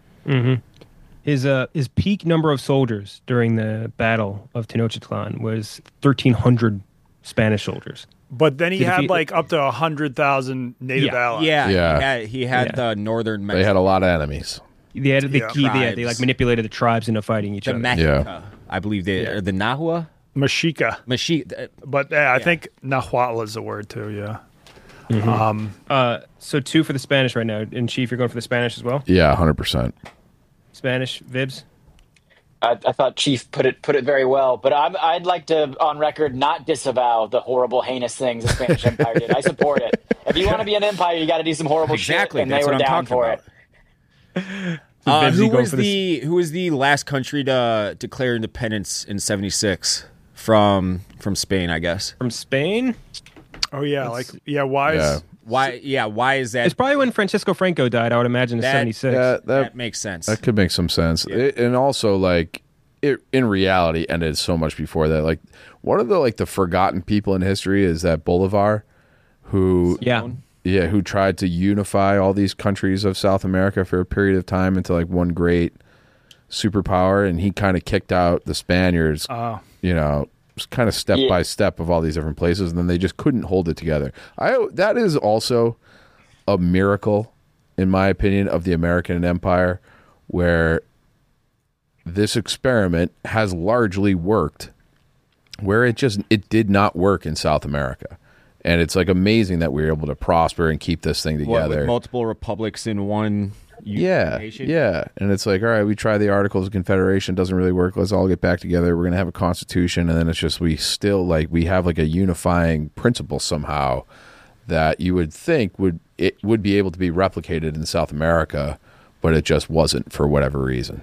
S3: His uh his peak number of soldiers during the Battle of Tenochtitlan was thirteen hundred Spanish soldiers.
S5: But then he
S3: Did
S5: had
S3: he-
S5: like up to a hundred thousand native
S3: Yeah.
S5: allies.
S7: Yeah,
S4: Yeah.
S7: he had, he had
S3: Yeah.
S7: the northern
S4: They
S7: Mexico,
S4: had a lot of enemies.
S3: They had the
S5: Yeah.
S3: key. They, they like
S7: Tribes.
S3: manipulated the tribes into fighting each
S7: the
S3: other.
S7: Mexica,
S4: Yeah.
S7: I believe they or the Nahua,
S5: Mashika.
S7: Mashi.
S5: But yeah, I think Nahuatl is a word too, yeah. Um,
S3: Uh, so two for the Spanish right now. And Chief, you're going for the Spanish as well.
S4: Yeah, one hundred percent.
S3: Spanish Vibs.
S6: I, I thought Chief put it put it very well, but I'm, I'd like to, on record, not disavow the horrible, heinous things the Spanish Empire did. I support it. If you want to be an empire, you got to do some horrible
S7: Exactly,
S6: shit, and
S7: that's
S6: they were
S7: what I'm
S6: down
S7: talking
S6: for
S7: about.
S6: it.
S7: Uh,
S3: Vibs,
S7: who
S3: you go
S7: was
S3: for this-
S7: the who was the last country to declare independence in seventy-six from from Spain? I guess.
S3: From Spain.
S5: oh yeah, like yeah, why is
S4: Yeah.
S7: Why? Yeah. Why is that?
S3: It's probably when Francisco Franco died. I would imagine in
S7: That-
S3: seventy-six.
S4: Yeah, that,
S7: that makes sense.
S4: That could make some sense. It, and also, like, it in reality ended so much before that. Like, one of the like the forgotten people in history is that Bolivar, who
S3: yeah.
S4: yeah, who tried to unify all these countries of South America for a period of time into like one great superpower, and he kind of kicked out the Spaniards.
S5: Oh.
S4: You know, kind of step
S6: Yeah.
S4: by step of all these different places, and then they just couldn't hold it together. I that is also a miracle, in my opinion, of the American empire, where this experiment has largely worked, where it just it did not work in South America. And it's like amazing that we were able to prosper and keep this thing
S7: What,
S4: together.
S7: with multiple republics in one
S4: yeah,
S7: nation?
S4: yeah. And it's like, all right, we try the Articles of Confederation, doesn't really work. Let's all get back together. We're gonna have a constitution, and then it's just we still like we have like a unifying principle somehow that you would think would it would be able to be replicated in South America, but it just wasn't for whatever reason.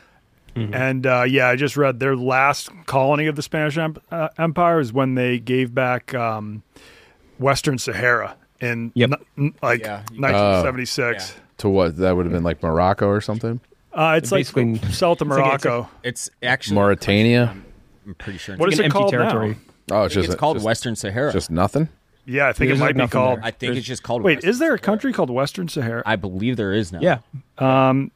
S5: And uh, yeah, I just read their last colony of the Spanish em- uh, Empire is when they gave back um, Western Sahara in
S3: Yep.
S5: n- n- like
S7: Yeah.
S5: nineteen seventy-six.
S4: To what that would have been like Morocco or something,
S5: Uh, it's like
S3: Basically-
S5: south of
S3: it's like- it's
S5: Morocco.
S7: It's actually
S4: Mauritania.
S7: I'm pretty sure.
S5: What
S7: it's,
S5: is
S3: An
S5: it
S3: empty
S5: called
S3: territory.
S5: now?
S4: Oh, it's just
S7: it's called
S4: just,
S7: Western Sahara.
S4: Just nothing.
S5: Yeah, I think
S3: There's
S5: it
S3: like
S5: might be
S3: nothing
S5: called.
S3: there.
S7: I think it's just called.
S5: Wait,
S7: Western
S5: is there a
S7: Sahara.
S5: country called Western Sahara?
S7: I believe there is now.
S3: Yeah.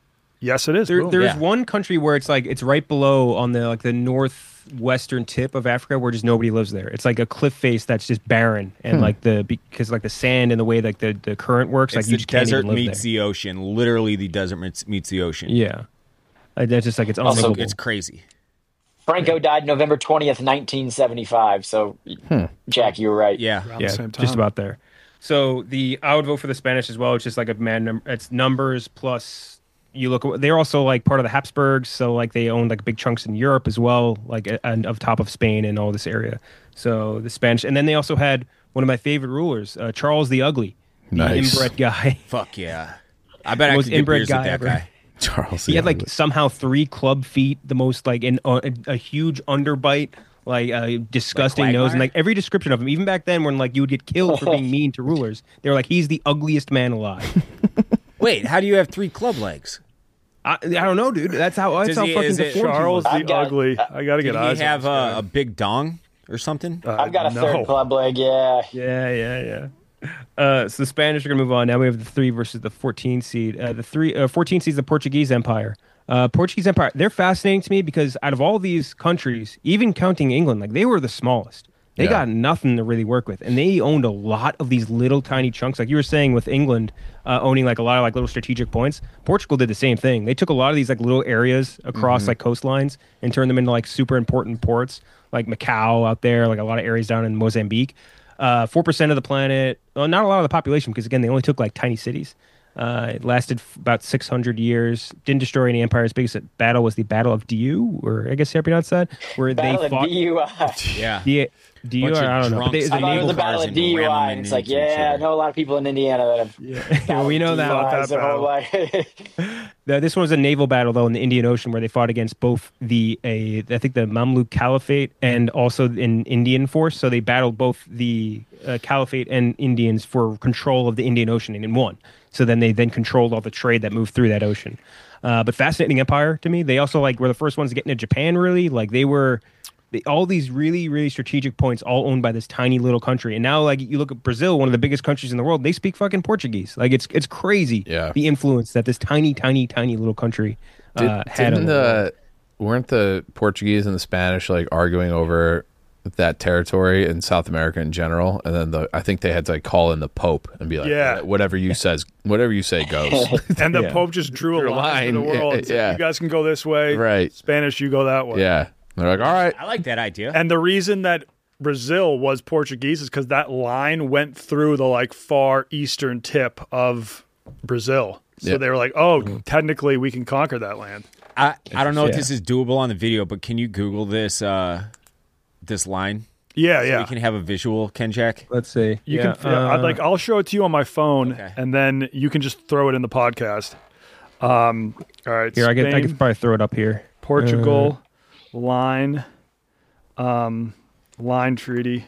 S5: Yes, it is.
S3: There,
S5: Boom.
S3: there's
S7: Yeah.
S3: one country where it's like it's right below on the like the northwestern tip of Africa where just nobody lives there. It's like a cliff face that's just barren and like the because like the sand and the way like the, the current works,
S7: It's
S3: like you
S7: the
S3: just can't
S7: desert
S3: even live
S7: meets
S3: there.
S7: the ocean. Literally, the desert meets, meets the ocean.
S3: Yeah, like, that's just like it's
S6: Also,
S3: unlivable.
S7: It's crazy.
S6: Franco died November twentieth, nineteen seventy-five. So, Jack, you were right.
S7: Yeah.
S5: Around
S3: yeah,
S5: the same time.
S3: just about there. So the I would vote for the Spanish as well. It's just like a man number. It's numbers plus. You look. They're also like part of the Habsburgs, so like they owned like big chunks in Europe as well, like and of top of Spain and all this area. So the Spanish, and then they also had one of my favorite rulers, uh, Charles the Ugly, the
S4: Nice.
S3: inbred guy.
S7: Fuck yeah. I bet I
S3: Most
S7: could get
S3: inbred
S7: beers
S3: guy
S7: with that
S3: ever.
S7: guy.
S4: Charles.
S3: He had like
S4: Young.
S3: somehow three club feet, the most like in uh, a, a huge underbite, like a disgusting
S7: Like
S3: nose, and
S7: Quagmire?
S3: like every description of him, even back then when like you would get killed for being mean to rulers, they were like he's the ugliest man alive.
S7: Wait, how do you have three club legs?
S3: I, I don't know, dude. That's how that's
S7: Does
S3: how
S7: he-
S3: fucking
S7: is it-
S3: deformed he
S5: Charles
S3: was.
S5: the
S6: I've got-
S5: Ugly. I got to get
S7: Did
S5: eyes
S7: he have
S5: on this
S7: a, a big dong or something?
S5: guy.
S6: I've got a
S5: Uh,
S6: third
S5: no.
S6: club leg. Yeah.
S3: Yeah, yeah, yeah. Uh, so the Spanish are gonna move on. Now we have the three versus the fourteen seed. Uh, the three, uh, fourteen seed is the Portuguese Empire. Uh, Portuguese Empire. They're fascinating to me because out of all these countries, even counting England, like they were the smallest. They
S4: Yeah.
S3: got nothing to really work with, and they owned a lot of these little tiny chunks. Like you were saying with England uh, owning like a lot of like little strategic points. Portugal did the same thing. They took a lot of these like little areas across like coastlines and turned them into like super important ports, like Macau out there, like a lot of areas down in Mozambique. Uh, Four percent of the planet. Well, not a lot of the population because again they only took like tiny cities. Uh, it lasted f- about six hundred years. Didn't destroy any empires. Biggest battle was the Battle of Diu, or I guess how you pronounce that, where
S6: Battle
S3: they
S6: of
S3: fought.
S6: D U I.
S7: Yeah.
S3: Di- Diu,
S7: Bunch of
S3: I don't know. But they,
S7: drunks.
S3: the
S6: I thought it was
S3: naval
S6: the Battle
S7: cars
S6: of
S7: and
S6: D U
S7: ram 'em
S6: I.
S7: in
S6: And it's like,
S7: into each
S6: yeah, I
S7: other.
S6: know a lot of people in Indiana that have.
S3: Yeah, we know that.
S5: Fought
S6: D U Is
S5: that
S6: their whole
S5: battle.
S6: life.
S3: The, this one was a naval battle though in the Indian Ocean where they fought against both the a I think the Mamluk Caliphate and also an Indian force. So they battled both the uh, Caliphate and Indians for control of the Indian Ocean and won. So then they then controlled all the trade that moved through that ocean. Uh, but fascinating empire to me. They also like were the first ones to get into Japan. Really, like they were. They, all these really, really strategic points, all owned by this tiny little country. And now, like you look at Brazil, one of the biggest countries in the world, they speak fucking Portuguese. Like it's it's crazy.
S4: Yeah.
S3: The influence that this tiny, tiny, tiny little country
S4: Did,
S3: uh, had on
S4: didn't
S3: the world.
S4: the weren't the Portuguese and the Spanish like arguing over that territory in South America in general? And then the I think they had to like call in the Pope and be like,
S5: Yeah.
S4: whatever you says, whatever you say goes.
S5: And the
S3: Yeah.
S5: Pope just drew a
S4: Drew a
S5: line, for
S4: line.
S5: the world.
S4: Yeah,
S5: and said,
S4: yeah.
S5: You guys can go this way.
S4: Right.
S5: Spanish, you go that way.
S4: yeah, they're like, all right,
S7: I like that idea.
S5: And the reason that Brazil was Portuguese is because that line went through the like far eastern tip of Brazil. So
S4: Yeah.
S5: they were like, oh, technically we can conquer that land.
S7: I, I don't know if
S3: Yeah.
S7: this is doable on the video, but can you Google this uh, this line?
S5: Yeah,
S7: So
S5: yeah.
S7: we can have a visual, Ken Jack.
S3: Let's see.
S5: You
S3: yeah,
S5: can. yeah, I'd
S3: uh,
S5: like. I'll show it to you on my phone,
S7: Okay.
S5: and then you can just throw it in the podcast. Um. All right.
S3: here. I can I
S5: Spain,
S3: can probably throw it up here.
S5: Portugal, line, um, line treaty.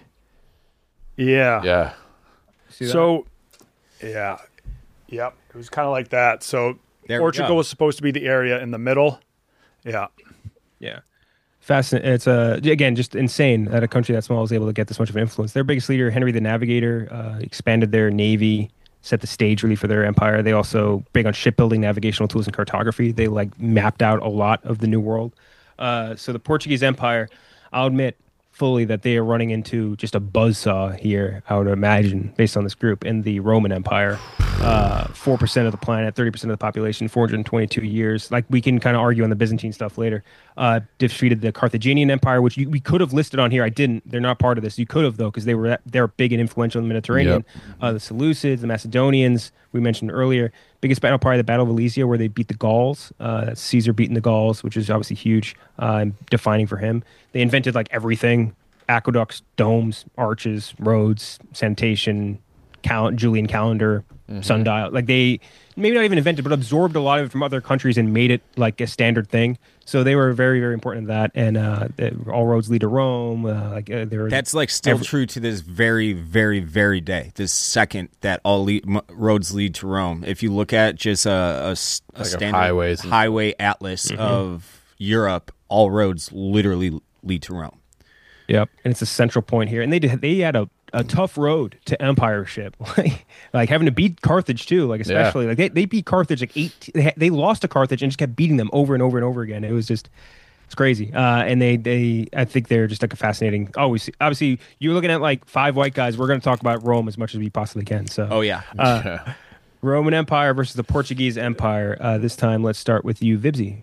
S5: Yeah.
S4: yeah,
S3: See that?
S5: So, yeah, yep. It was kind of like that. So
S7: There we
S5: Portugal
S7: go.
S5: was supposed to be the area in the middle. Yeah.
S3: Yeah. Fascinating. It's uh, again just insane that a country that small is able to get this much of an influence. Their biggest leader, Henry the Navigator, uh, expanded their navy, set the stage really for their empire. They also big on shipbuilding, navigational tools, and cartography. They like mapped out a lot of the New World. Uh, so the Portuguese Empire, I'll admit fully that they are running into just a buzzsaw here, I would imagine, based on this group. In the Roman Empire, uh, four percent of the planet, thirty percent of the population, four hundred twenty-two years. Like we can kind of argue on the Byzantine stuff later. Uh, defeated the Carthaginian Empire, which you, we could have listed on here. I didn't. They're not part of this. You could have, though, because they were they're big and influential in the Mediterranean. Uh, the Seleucids, the Macedonians, we mentioned earlier. Biggest battle, probably the Battle of Alesia, where they beat the Gauls. Uh, that's Caesar beating the Gauls, which is obviously huge uh, and defining for him. They invented like everything: aqueducts, domes, arches, roads, sanitation, cal- Julian calendar, sundial. Like they maybe not even invented, but absorbed a lot of it from other countries and made it like a standard thing. So they were very, very important in that. And uh, they- all roads lead to Rome. Uh, like uh, they were
S7: That's like still
S3: every-
S7: true to this very, very, very day. This second that all le- m- roads lead to Rome. If you look at just a, a s- a
S4: Like of
S7: standard
S4: highways and-
S7: highway atlas of Europe, all roads literally lead to Rome.
S3: Yep, and it's a central point here. And they did, they had a a tough road to empireship, like like having to beat Carthage too, like especially yeah. like they, they beat Carthage like eight. They, they lost to Carthage and just kept beating them over and over and over again. It was just it's crazy. Uh, and they they I think they're just like a fascinating. Always obviously you're looking at like five white guys. We're going to talk about Rome as much as we possibly can. So
S7: oh yeah.
S3: Uh, Roman Empire versus the Portuguese Empire. Uh, this time, let's start with you, Vibsy.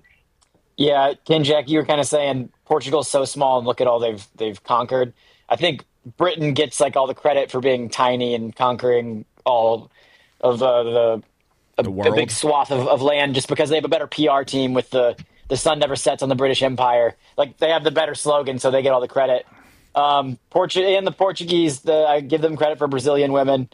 S6: Yeah, Ken Jack, you were kind of saying Portugal's so small and look at all they've they've conquered. I think Britain gets like all the credit for being tiny and conquering all of uh, the a,
S7: the
S6: a big swath of, of land just because they have a better P R team with the the sun never sets on the British Empire. Like they have the better slogan, so they get all the credit. Um, Portu- and the Portuguese, the, I give them credit for Brazilian women.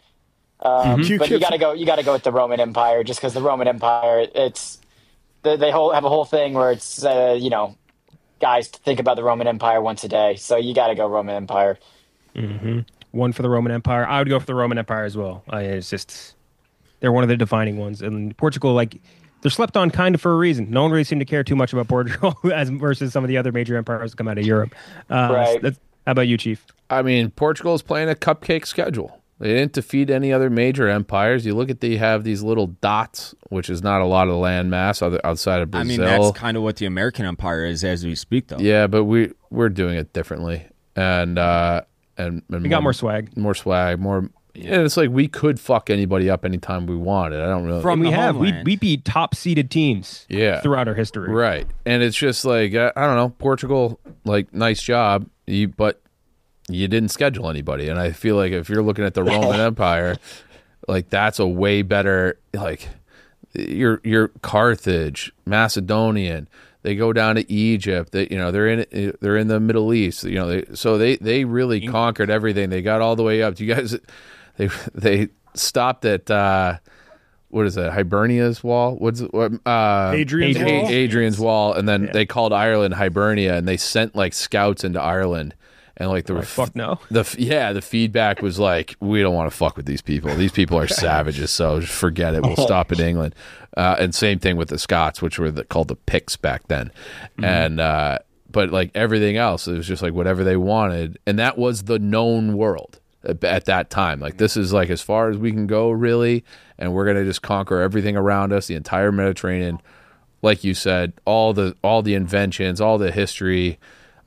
S6: Um, mm-hmm. But you got to go. You got to go with the Roman Empire, just because the Roman Empire. It's they, they whole, have a whole thing where it's uh, you know, guys think about the Roman Empire once a day. So you got to go Roman Empire.
S3: Mm-hmm. One for the Roman Empire. I would go for the Roman Empire as well. I, it's just they're one of the defining ones. And Portugal, like they're slept on kind of for a reason. No one really seemed to care too much about Portugal as versus some of the other major empires that come out of Europe. Uh,
S6: right.
S3: So how about you, Chief?
S4: I mean, Portugal is playing a cupcake schedule. They didn't defeat any other major empires. You look at they have these little dots, which is not a lot of land mass outside of Brazil.
S7: I mean, that's kind of what the American empire is as we speak, though.
S4: Yeah, but we we're doing it differently, and uh, and, and
S3: we got more swag,
S4: more swag, more. Yeah, and it's like we could fuck anybody up anytime we wanted. I don't really.
S3: From we have we we beat top seeded teams.
S4: Yeah.
S3: Throughout our history,
S4: right? And it's just like I, I don't know, Portugal. Like nice job, you but. You didn't schedule anybody, and I feel like if you're looking at the Roman Empire, like that's a way better. Like you're you're Carthage, Macedonian. They go down to Egypt. They, you know, they're in they're in the Middle East. You know, they so they they really conquered everything. They got all the way up. You guys, they they stopped at uh, what is that? Hibernia's Wall. What's it, what? Uh,
S5: Hadrian's
S4: Hadrian,
S5: Wall.
S4: Hadrian's Wall, and then
S5: Yeah.
S4: they called Ireland Hibernia, and they sent like scouts into Ireland. And like the
S3: like, fuck no.
S4: the yeah the feedback was like, we don't want to fuck with these people. These people are savages, so just forget it. We'll stop in England. Uh, and same thing with the Scots, which were the, called the Picts back then. Mm-hmm. And uh, but like everything else, it was just like whatever they wanted, and that was the known world at, at that time. Like this is like as far as we can go, really, and we're gonna just conquer everything around us, the entire Mediterranean. Like you said, all the all the inventions, all the history.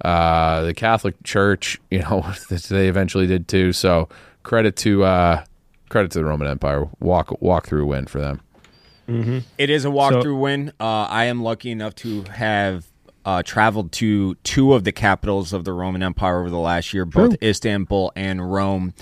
S4: Uh, the Catholic Church, you know, they eventually did too. So credit to uh, credit to the Roman Empire. Walk walk through win for them.
S3: Mm-hmm.
S7: It is a walkthrough so, win. Uh, I am lucky enough to have uh, traveled to two of the capitals of the Roman Empire over the last year, both True. Istanbul and Rome.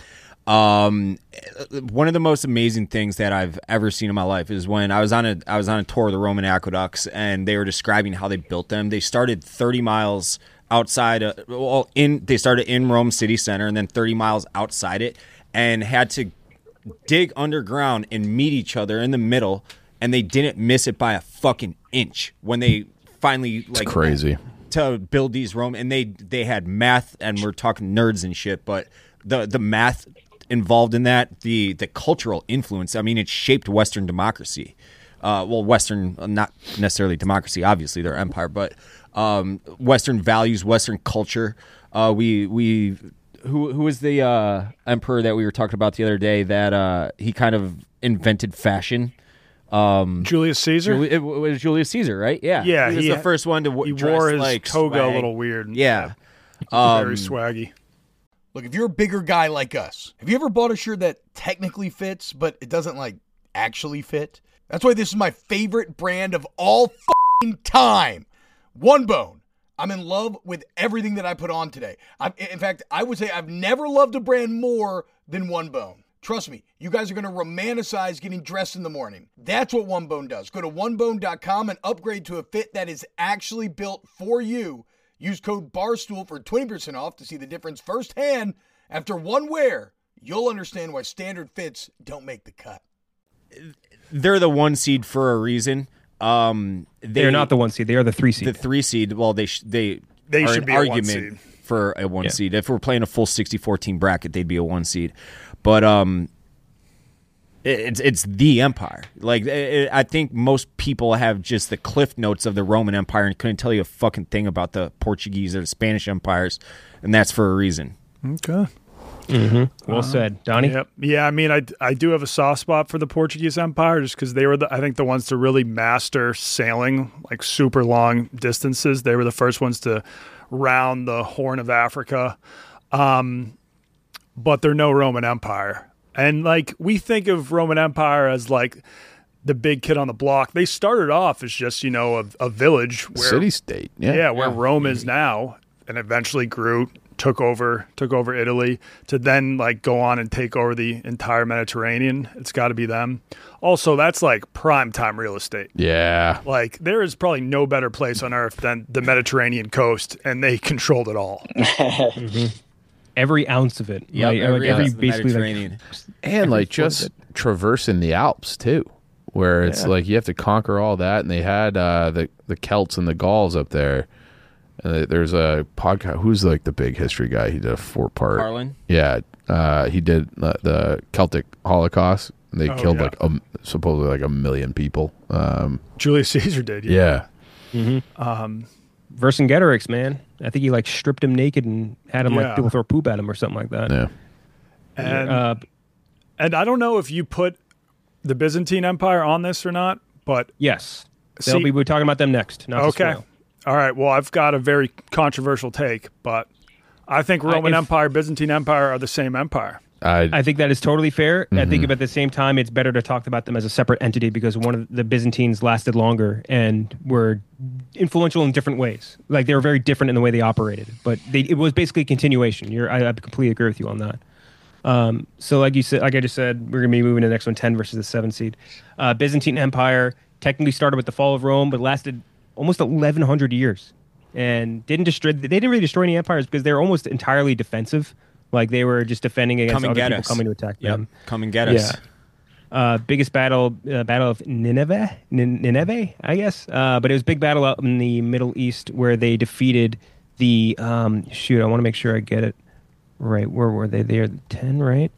S7: Um, one of the most amazing things that I've ever seen in my life is when I was on a I was on a tour of the Roman aqueducts, and they were describing how they built them. They started thirty miles. Outside, uh, well, in they started in Rome city center, and then thirty miles outside it, and had to dig underground and meet each other in the middle, and they didn't miss it by a fucking inch when they finally like
S4: it's crazy
S7: to build these Rome, and they they had math, and we're talking nerds and shit, but the the math involved in that, the the cultural influence. I mean, it shaped Western democracy. Uh, well, Western, not necessarily democracy, obviously they're empire, but. Um, Western values, Western culture. Uh, we we who who was the uh, emperor that we were talking about the other day that uh, he kind of invented fashion? Um,
S5: Julius Caesar.
S7: Juli- it was Julius Caesar, right? Yeah,
S5: Yeah,
S7: He was
S5: he
S7: the
S5: ha-
S7: first one to w-
S5: He
S7: dress
S5: wore his
S7: like
S5: toga
S7: swag.
S5: a little weird.
S7: Yeah,
S5: Um,
S7: um,
S5: very swaggy.
S9: Look, if you're a bigger guy like us, have you ever bought a shirt that technically fits, but it doesn't, like, actually fit? That's why this is my favorite brand of all f***ing time. One Bone. I'm in love with everything that I put on today. I'm, in fact, I would say I've never loved a brand more than One Bone. Trust me, you guys are going to romanticize getting dressed in the morning. That's what One Bone does. Go to one bone dot com and upgrade to a fit that is actually built for you. Use code BARSTOOL for twenty percent off to see the difference firsthand. After one wear, you'll understand why standard fits don't make the cut.
S7: they're the one seed for a reason. Um, they,
S3: They're not the one seed. They are the three seed.
S7: The three seed. Well, they sh- they
S5: They
S7: are
S5: should
S7: an
S5: be a one
S7: argument
S5: seed.
S7: for a one
S3: Yeah.
S7: seed. If we're playing a full sixty-four team bracket, they'd be a one seed. But um, it, it's it's the empire. Like it, I think most people have just the cliff notes of the Roman Empire and couldn't tell you a fucking thing about the Portuguese or the Spanish empires, and that's for a reason.
S5: Okay.
S3: Mm-hmm. Well said, Donnie.
S5: Yep. Yeah, I mean, I, I do have a soft spot for the Portuguese Empire just because they were, the, I think, the ones to really master sailing like super long distances. They were the first ones to round the Horn of Africa. Um, but they're no Roman Empire. And like we think of Roman Empire as like the big kid on the block. They started off as just, you know, a, a village where
S4: City-state. Yeah.
S5: yeah, where
S7: Yeah.
S5: Rome is now, and eventually grew, took over, took over Italy, to then like go on and take over the entire Mediterranean. It's got to be them. Also, that's like prime time real estate.
S4: Yeah.
S5: Like there is probably no better place on earth than the Mediterranean coast, and they controlled it all.
S3: Every ounce of it.
S7: Yep,
S3: Like,
S7: every
S3: like,
S7: ounce of the
S3: basically, like,
S7: Mediterranean.
S4: And like
S3: foot
S4: just
S3: of
S4: traversing the Alps too, where it's
S3: Yeah.
S4: like you have to conquer all that. And they had uh, the the Celts and the Gauls up there. And there's a podcast. Who's like the big history guy? He did a four part.
S7: Carlin?
S4: Yeah, uh, he did uh, the Celtic Holocaust. They
S5: Oh,
S4: killed
S5: yeah.
S4: like a, supposedly like a million people. Um,
S5: Julius Caesar did.
S4: yeah.
S3: Vercingetorix, man. I think he like stripped him naked and had him
S5: Yeah.
S3: like throw poop at him or something like that.
S4: Yeah.
S5: And
S3: Uh,
S5: and I don't know if you put the Byzantine Empire on this or not, but
S3: yes, they'll
S5: See-
S3: be. We're talking about them next. Not to
S5: okay.
S3: spoil.
S5: All right. Well, I've got a very controversial take, but I think Roman
S3: if-
S5: Empire, Byzantine Empire are the same empire.
S4: I,
S3: I think that is totally fair. I
S5: Mm-hmm.
S3: think at the same time, it's better to talk about them as a separate entity because one of the Byzantines lasted longer and were influential in different ways. Like they were very different in the way they operated, but they, it was basically a continuation. You're, I, I completely agree with you on that. Um, so, like you said, like I just said, we're gonna be moving to the next one, ten versus the seven seed. Uh, Byzantine Empire technically started with the fall of Rome, but lasted almost eleven hundred years, and didn't destroy. They didn't really destroy any empires because they were almost entirely defensive. Like they were just defending against
S7: Come and
S3: other
S7: get
S3: people
S7: us.
S3: coming to attack
S7: Yep.
S3: them.
S7: Come and get us.
S3: Yeah. Uh, biggest battle, uh, Battle of Nineveh, Nin- Nineveh, I guess. Uh, but it was a big battle out in the Middle East where they defeated the. Um, shoot, I want to make sure I get it right. Where were they? They are ten, right?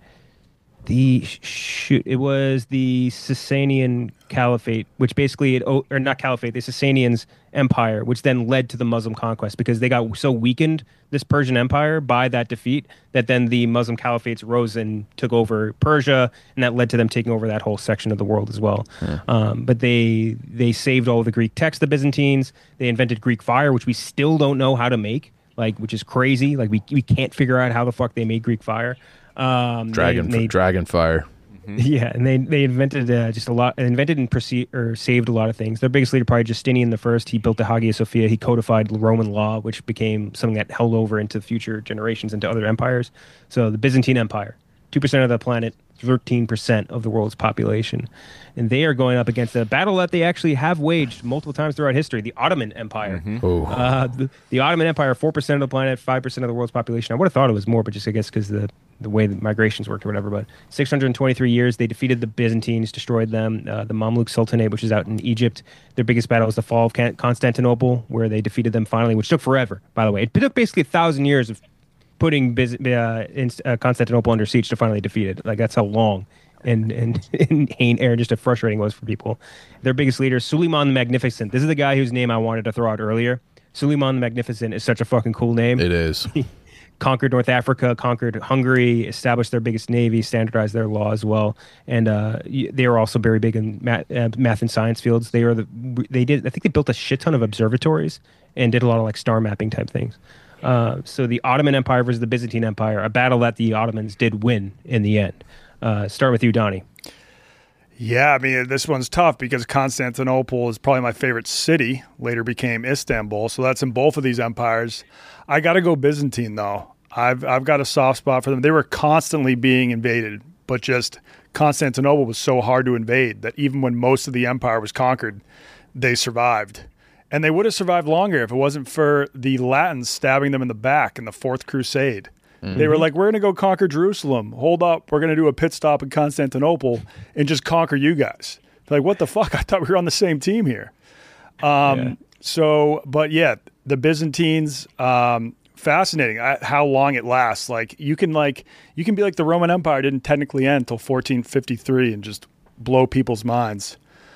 S3: The shoot, it was the Sasanian Caliphate, which basically it or not Caliphate, the Sasanians Empire, which then led to the Muslim conquest because they got so weakened, this Persian Empire, by that defeat that then the Muslim Caliphates rose and took over Persia, and that led to them taking over that whole section of the world as well. Um, but they they saved all the Greek texts, the Byzantines. They invented Greek fire, which we still don't know how to make, like which is crazy. Like we we can't figure out how the fuck they made Greek fire. Um,
S4: dragon
S3: they, they,
S4: dragon fire.
S3: yeah, and they they invented uh, just a lot, invented and perce- or saved a lot of things. Their biggest leader, probably Justinian the First. He built the Hagia Sophia. He codified Roman law, which became something that held over into future generations, into other empires. So the Byzantine Empire, two percent of the planet, thirteen percent of the world's population, and they are going up against a battle that they actually have waged multiple times throughout history: the Ottoman Empire.
S4: Oh,
S3: Uh, the, the Ottoman Empire, four percent of the planet, five percent of the world's population. I would have thought it was more, but just I guess because the the way the migrations worked or whatever. But six hundred twenty-three years, they defeated the Byzantines, destroyed them. Uh, the Mamluk Sultanate, which is out in Egypt, their biggest battle was the fall of Can- Constantinople, where they defeated them finally, which took forever, by the way. It took basically a thousand years of putting Biz- uh, in, uh, Constantinople under siege to finally defeat it. Like, that's how long and and and Hain Air just a frustrating was for people. Their biggest leader, Suleiman the Magnificent. This is the guy whose name I wanted to throw out earlier. Suleiman the Magnificent is such a fucking cool name.
S4: it is.
S3: Conquered North Africa, conquered Hungary, established their biggest navy, standardized their law as well, and uh, y- they were also very big in math, uh, math and science fields. They were the they did I think they built a shit ton of observatories and did a lot of like star mapping type things. Uh, so the Ottoman Empire versus the Byzantine Empire, a battle that the Ottomans did win in the end. Uh, start with you, Donnie.
S5: Yeah, I mean, this one's tough because Constantinople is probably my favorite city, later became Istanbul. So that's in both of these empires. I got to go Byzantine, though. I've I've got a soft spot for them. They were constantly being invaded, but just Constantinople was so hard to invade that even when most of the empire was conquered, they survived. And they would have survived longer if it wasn't for the Latins stabbing them in the back in the Fourth Crusade. They were like, we're going to go conquer Jerusalem. Hold up. We're going to do a pit stop in Constantinople and just conquer you guys. They're like, what the fuck? I thought we were on the same team here. Um,
S3: Yeah.
S5: So, but yeah, the Byzantines, um, fascinating I, how long it lasts. Like you can like, you can be like the Roman Empire didn't technically end until fourteen fifty-three and just blow people's minds.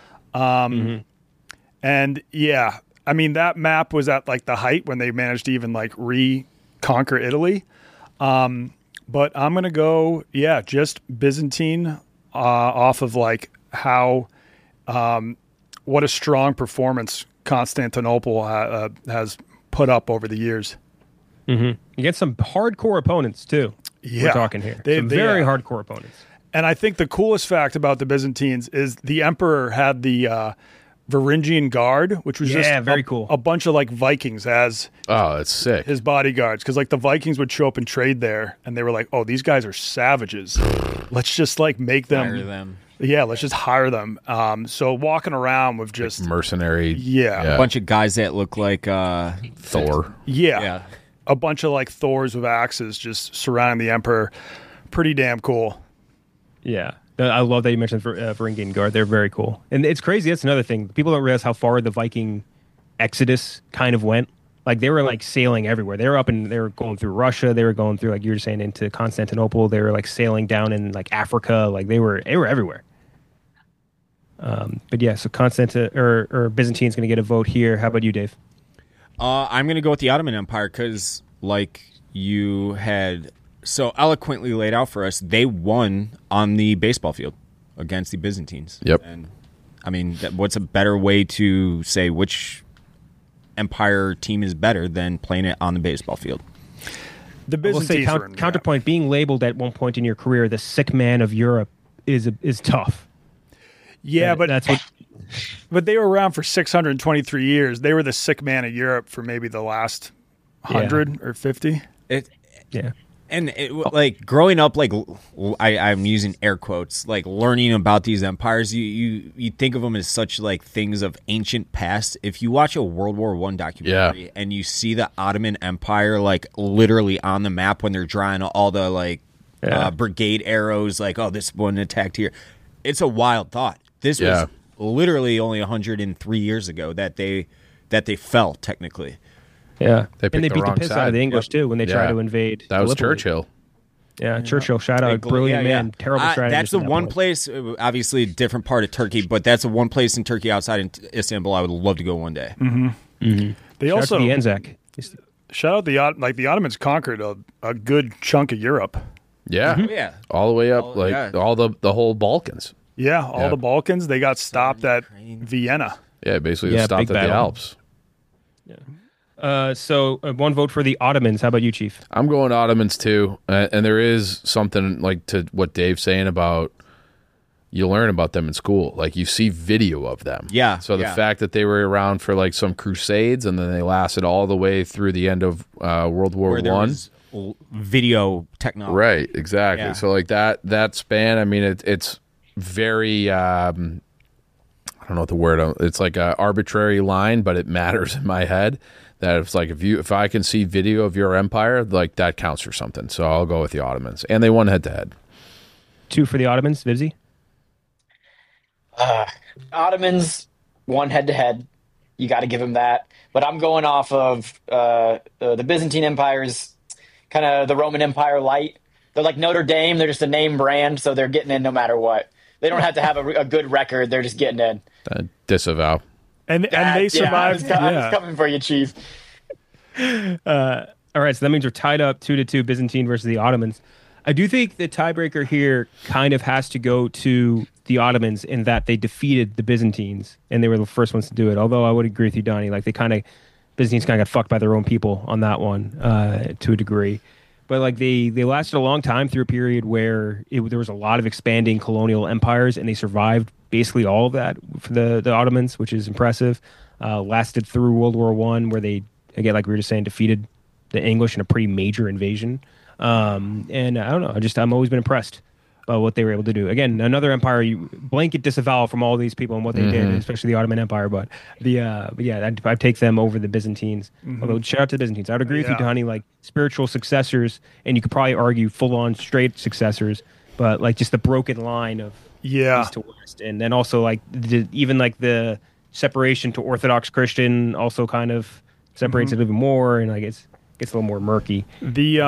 S5: Um, And yeah, I mean, that map was at like the height when they managed to even like reconquer Italy. Um, but I'm gonna go, yeah, just Byzantine, uh, off of like how, um, what a strong performance Constantinople ha- uh, has put up over the years.
S3: Mm-hmm. You get some hardcore opponents too.
S5: Yeah,
S3: we're talking here.
S5: They,
S3: some
S5: they,
S3: very
S5: uh,
S3: hardcore opponents.
S5: And I think the coolest fact about the Byzantines is the emperor had the uh, Varangian Guard, which was
S3: Yeah,
S5: just
S3: very
S5: a,
S3: cool.
S5: a bunch of like Vikings as
S4: Oh, it's sick.
S5: his bodyguards, because like the Vikings would show up and trade there, and they were like, "Oh, these guys are savages. Let's just like make them,
S7: Hire them.
S5: yeah, let's just hire them." Um, so walking around with just
S4: Mercenary.
S5: yeah,
S7: A bunch of guys that look like uh,
S4: Thor.
S5: yeah,
S7: yeah.
S5: a bunch of like Thors with axes just surrounding the emperor. Pretty damn cool.
S3: Yeah. Uh, I love that you mentioned uh, Varangian Guard. They're very cool. And it's crazy. That's another thing. People don't realize how far the Viking exodus kind of went. Like, they were, like, sailing everywhere. They were up and they were going through Russia. They were going through, like you were saying, into Constantinople. They were, like, sailing down in, like, Africa. Like, they were they were everywhere. Um, but, yeah, so Constantine or, or Byzantine's going to get a vote here. How about you, Dave?
S7: Uh, I'm going to go with the Ottoman Empire because, like you had so eloquently laid out for us, they won on the baseball field against the Byzantines.
S4: Yep.
S7: And, I mean, that, what's a better way to say which empire team is better than playing it on the baseball field?
S5: The
S3: I will
S5: Byzantines
S3: say,
S5: were
S3: count,
S5: in-
S3: counterpoint, being labeled at one point in your career the sick man of Europe is a, is tough.
S5: yeah,
S3: That-
S5: but
S3: that's what.
S5: but they were around for six hundred twenty-three years. They were the sick man of Europe for maybe the last one hundred or fifty.
S7: It,
S3: Yeah.
S7: And it, like growing up, like I, I'm using air quotes, like learning about these empires, you, you you think of them as such like things of ancient past. If you watch a World War One documentary
S4: Yeah.
S7: and you see the Ottoman Empire like literally on the map when they're drawing all the like
S3: Yeah.
S7: uh, brigade arrows, like oh this one attacked here, it's a wild thought. This
S4: Yeah.
S7: was literally only one hundred three years ago that they that they fell technically.
S3: Yeah,
S4: They picked
S3: and they
S4: the
S3: beat the
S4: wrong
S3: piss out
S4: side.
S3: of the English
S4: Yep.
S3: too when they tried
S4: Yeah.
S3: to invade.
S4: That was
S3: Gallipoli.
S4: Churchill.
S3: Yeah, Churchill. Shout out,
S7: Gl-
S3: brilliant
S7: yeah, yeah.
S3: man. Terrible
S7: Uh,
S3: strategist.
S7: That's the
S3: at that
S7: one
S3: point.
S7: place, uh, obviously a different part of Turkey, but that's the one place in Turkey outside in Istanbul I would love to go one day.
S5: They
S3: Shout
S5: also
S3: out to the Anzac.
S5: shout out the Ot- like the Ottomans conquered a, a good chunk of Europe.
S4: Yeah.
S7: Yeah.
S4: All the way up,
S7: All-
S4: like
S7: yeah.
S4: all the the whole Balkans.
S5: Yeah, all
S4: Yeah.
S5: the Balkans. They got stopped at
S7: Ukraine.
S5: Vienna.
S4: Yeah, basically
S3: Yeah,
S4: yeah, stopped
S3: big
S4: at the
S3: battle.
S4: Alps.
S3: Uh, so uh, one vote for the Ottomans. How about you, Chief?
S4: I'm going Ottomans too, uh, and there is something like to what Dave's saying about you learn about them in school. Like you see video of them.
S7: Yeah,
S4: So the
S7: yeah.
S4: fact that they were around for like some crusades and then they lasted all the way through the end of uh, World War
S7: Where there
S4: One.
S7: was l- video technology.
S4: Right, exactly.
S7: Yeah.
S4: So like that that span, I mean, it, it's very um, I don't know what the word. It's like a arbitrary line, but it matters in my head. That it's like if you if I can see video of your empire, like that counts for something. So I'll go with the Ottomans, and they won head to head.
S3: Two for the Ottomans. Vivzi?
S6: Uh, Ottomans won head to head. You got to give them that. But I'm going off of uh, the, the Byzantine Empire's kind of the Roman Empire light. They're like Notre Dame. They're just a name brand, so they're getting in no matter what. They don't have to have a, a good record. They're just getting in.
S4: Uh, disavow.
S5: And and they
S6: Yeah, I was,
S5: survived.
S6: co- I was
S5: Yeah,
S6: coming for you, Chief.
S3: Uh, all right, so that means we're tied up two to two, Byzantine versus the Ottomans. I do think the tiebreaker here kind of has to go to the Ottomans in that they defeated the Byzantines and they were the first ones to do it. Although I would agree with you, Donnie, like they kind of Byzantines kind of got fucked by their own people on that one uh, to a degree. But like they they lasted a long time through a period where it, there was a lot of expanding colonial empires, and they survived basically all of that for the the Ottomans, which is impressive. Uh, lasted through World War One, where they again, like we were just saying, defeated the English in a pretty major invasion. Um, and I don't know, I just I'm always been impressed by what they were able to do. Again, another empire you blanket disavowal from all these people and what they did, especially the Ottoman Empire. But the uh, but yeah, I'd, I'd take them over the Byzantines. Although shout out to the Byzantines, I would agree with you,
S5: Yeah.
S3: Donnie. Like spiritual successors, and you could probably argue full on straight successors. But like just the broken line of
S5: yeah.
S3: east to west, and then also like the, even like the separation to Orthodox Christian also kind of separates it even more, and like it's gets a little more murky.
S5: The uh,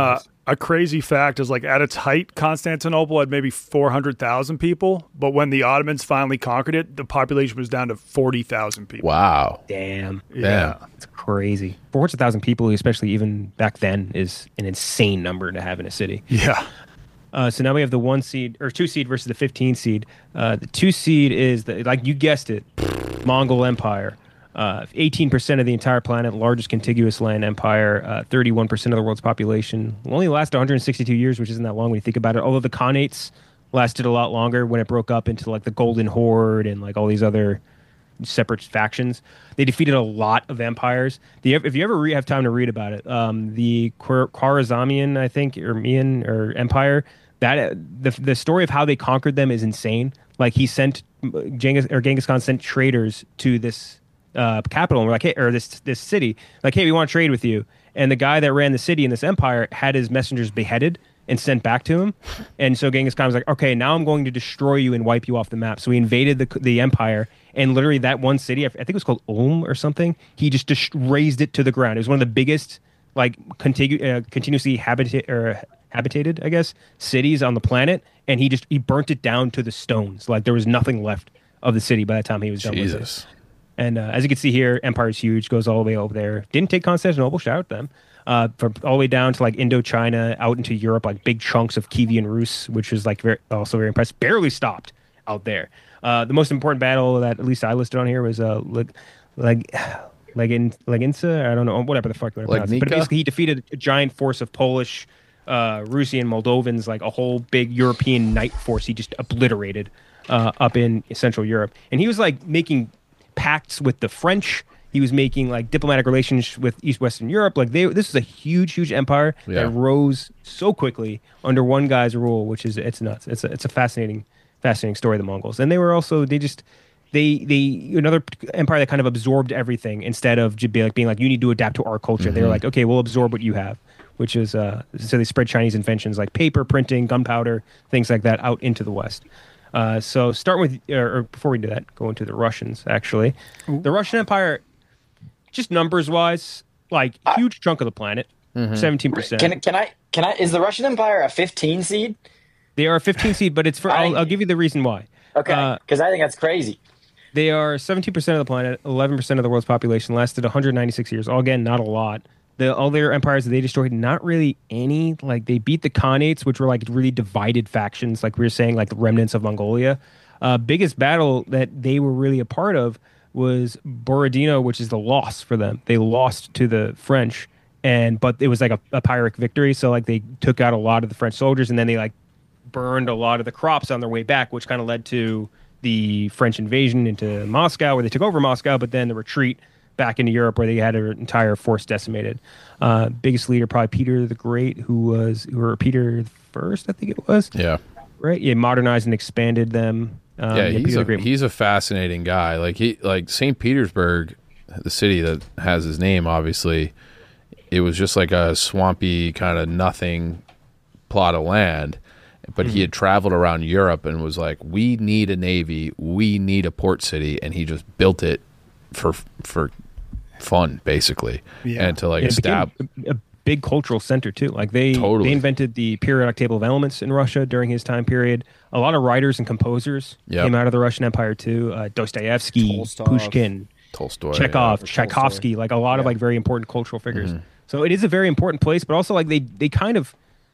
S5: a crazy fact is like at its height, Constantinople had maybe four hundred thousand people, but when the Ottomans finally conquered it, the population was down to forty thousand people.
S4: Wow.
S3: Damn.
S5: Yeah.
S3: It's crazy. four hundred thousand people, especially even back then, is an insane number to have in a city.
S5: Yeah.
S3: Uh, so now we have the one seed or two seed versus the fifteen seed. Uh, the two seed is, the, like you guessed it, Mongol Empire. Uh, eighteen percent of the entire planet, largest contiguous land empire, uh, thirty-one percent of the world's population. Only lasted one hundred sixty-two years, which isn't that long when you think about it. Although the Khanates lasted a lot longer when it broke up into like the Golden Horde and like all these other separate factions. They defeated a lot of empires. The, if you ever re- have time to read about it, um, the Khwarezmian, I think, or Mian or Empire, that the the story of how they conquered them is insane. Like he sent Genghis or Genghis Khan sent traders to this uh, capital, and we're like, hey, or this this city, like, hey, we want to trade with you. And the guy that ran the city in this empire had his messengers beheaded and sent back to him. And so Genghis Khan was like, okay, now I'm going to destroy you and wipe you off the map. So he invaded the the empire, and literally that one city, I think it was called Ulm or something, he just, just razed it to the ground. It was one of the biggest, like, contigu- uh, continuously habita- or habitated, I guess, cities on the planet, and he just he burnt it down to the stones. Like, there was nothing left of the city by the time he was done with it.
S4: Jesus.
S3: And uh, as you can see here, Empire's huge, goes all the way over there. Didn't take Constantinople, shout out them. Uh, from all the way down to like Indochina, out into Europe, like big chunks of Kievan Rus, which is like very, also very impressive. Barely stopped out there. Uh, the most important battle that at least I listed on here was uh, like, like, like in Leginsa. I don't know, whatever the fuck you want to pronounce it. But basically, he defeated a giant force of Polish, uh, Russian, Moldovans, like a whole big European knight force. He just obliterated uh, up in Central Europe, and he was like making pacts with the French. He was making like diplomatic relations with East Western Europe. Like they, this is a huge, huge empire
S4: Yeah.
S3: that rose so quickly under one guy's rule, which is it's nuts. It's a, it's a fascinating, fascinating story of the Mongols. And they were also they just they they another empire that kind of absorbed everything instead of just be like being like you need to adapt to our culture.
S4: Mm-hmm.
S3: They were like, okay, we'll absorb what you have, which is uh, so they spread Chinese inventions like paper, printing, gunpowder, things like that out into the West. Uh, so start with, or, or before we do that, go into the Russians. Actually, Ooh. The Russian Empire. Just numbers wise, like huge chunk of the planet, seventeen percent.
S6: Can can I can I is the Russian Empire a fifteen seed?
S3: They are a fifteen seed, but it's for. I'll, I'll give you the reason why.
S6: Okay, because uh, I think that's crazy.
S3: They are seventeen percent of the planet, eleven percent of the world's population. Lasted one hundred ninety-six years. All again, not a lot. The all their empires that they destroyed, not really any. Like they beat the Khanates, which were like really divided factions, like we were saying, like the remnants of Mongolia. Uh, biggest battle that they were really a part of was Borodino, which is the loss for them. They lost to the French, and but it was like a, a Pyrrhic victory. So like they took out a lot of the French soldiers, and then they like burned a lot of the crops on their way back, which kind of led to the French invasion into Moscow, where they took over Moscow, but then the retreat back into Europe, where they had an entire force decimated. Uh, biggest leader probably Peter the Great, who was or Peter the First, I think it was.
S4: Yeah.
S3: Right. Yeah. Modernized and expanded them. Um,
S4: yeah,
S3: yeah,
S4: he's a, he's a fascinating guy. Like he, like Saint Petersburg, the city that has his name. Obviously, it was just like a swampy kind of nothing plot of land. But mm-hmm. he had traveled around Europe and was like, "We need a navy. We need a port city," and he just built it for for fun, basically, yeah. and to like
S3: yeah,
S4: establish
S3: a big cultural center too. Like they
S4: totally.
S3: they invented the periodic table of elements in Russia during his time period. A lot of writers and composers yep. came out of the Russian Empire too. Uh, Dostoevsky,
S7: Tolstoy.
S3: Pushkin,
S4: Tolstoy,
S3: Chekhov,
S7: yeah.
S3: Tchaikovsky, like a lot yeah. of like very important cultural figures. Mm-hmm. So it is a very important place, but also like they they kind of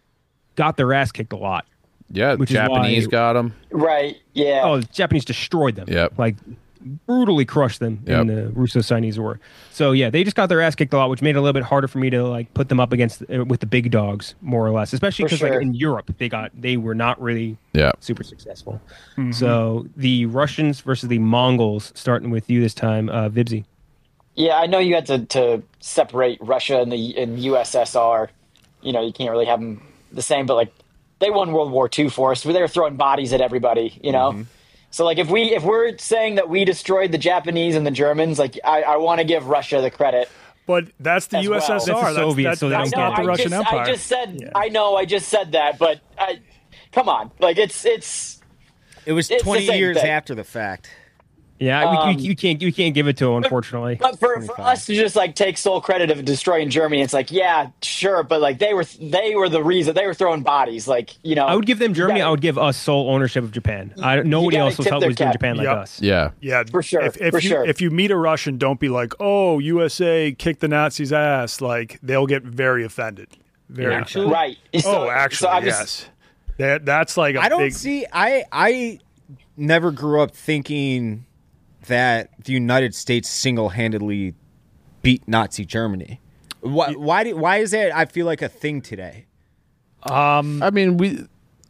S3: got their ass kicked a lot.
S4: Yeah,
S3: which
S4: Japanese
S3: is why,
S6: got
S4: them.
S6: Right. Yeah.
S3: Oh, the Japanese destroyed them.
S4: Yep.
S3: Like brutally crushed them yep. in the Russo-Chinese War. So yeah, they just got their ass kicked a lot, which made it a little bit harder for me to like put them up against uh, with the big dogs, more or less. Especially because sure. like in Europe, they got they were not really
S4: yeah.
S3: super successful. Mm-hmm. So the Russians versus the Mongols, starting with you this time, uh, Vibsy.
S6: Yeah, I know you had to, to separate Russia and the and U S S R. You know, you can't really have them the same, but like they won World War Two for us. They were throwing bodies at everybody. You know. Mm-hmm. So, like, if we if we're saying that we destroyed the Japanese and the Germans, like, I, I want to give Russia the credit.
S5: But that's the U S S R.
S3: Well. That's the Soviet,
S5: that's,
S3: so
S5: that's,
S3: that's
S5: not
S3: know,
S5: the Russian
S6: just,
S5: Empire.
S6: I just said,
S5: yeah.
S6: I know, I just said that, but I, come on, like, it's it's.
S7: It was
S6: it's
S7: twenty years
S6: thing.
S7: after the fact.
S3: Yeah,
S6: Um,
S3: we, we, you can't you can't give it to him, unfortunately.
S6: But for, for us to just like take sole credit of destroying Germany, it's like, yeah, sure, but like they were they were the reason they were throwing bodies. Like, you know,
S3: I would give them Germany.
S6: gotta-
S3: I would give us sole ownership of Japan. I, nobody
S6: gotta
S3: else was,
S6: tip
S3: was
S6: their
S3: doing
S6: cap.
S3: Japan like
S5: Yep.
S3: us.
S4: Yeah.
S5: Yeah,
S6: For sure,
S5: If, if
S6: for
S5: you,
S6: sure.
S5: If you meet a Russian, don't be like, "Oh, U S A kicked the Nazis' ass." Like they'll get very offended. Very
S3: Actually?
S5: offended.
S6: right. So,
S5: oh, actually,
S6: so I'm
S5: yes.
S6: just-
S5: That that's like a
S7: I don't
S5: big.
S7: see. I I never grew up thinking that the United States single-handedly beat Nazi Germany. Why? Why? Do, why is that? I feel like a thing today.
S4: I mean, we.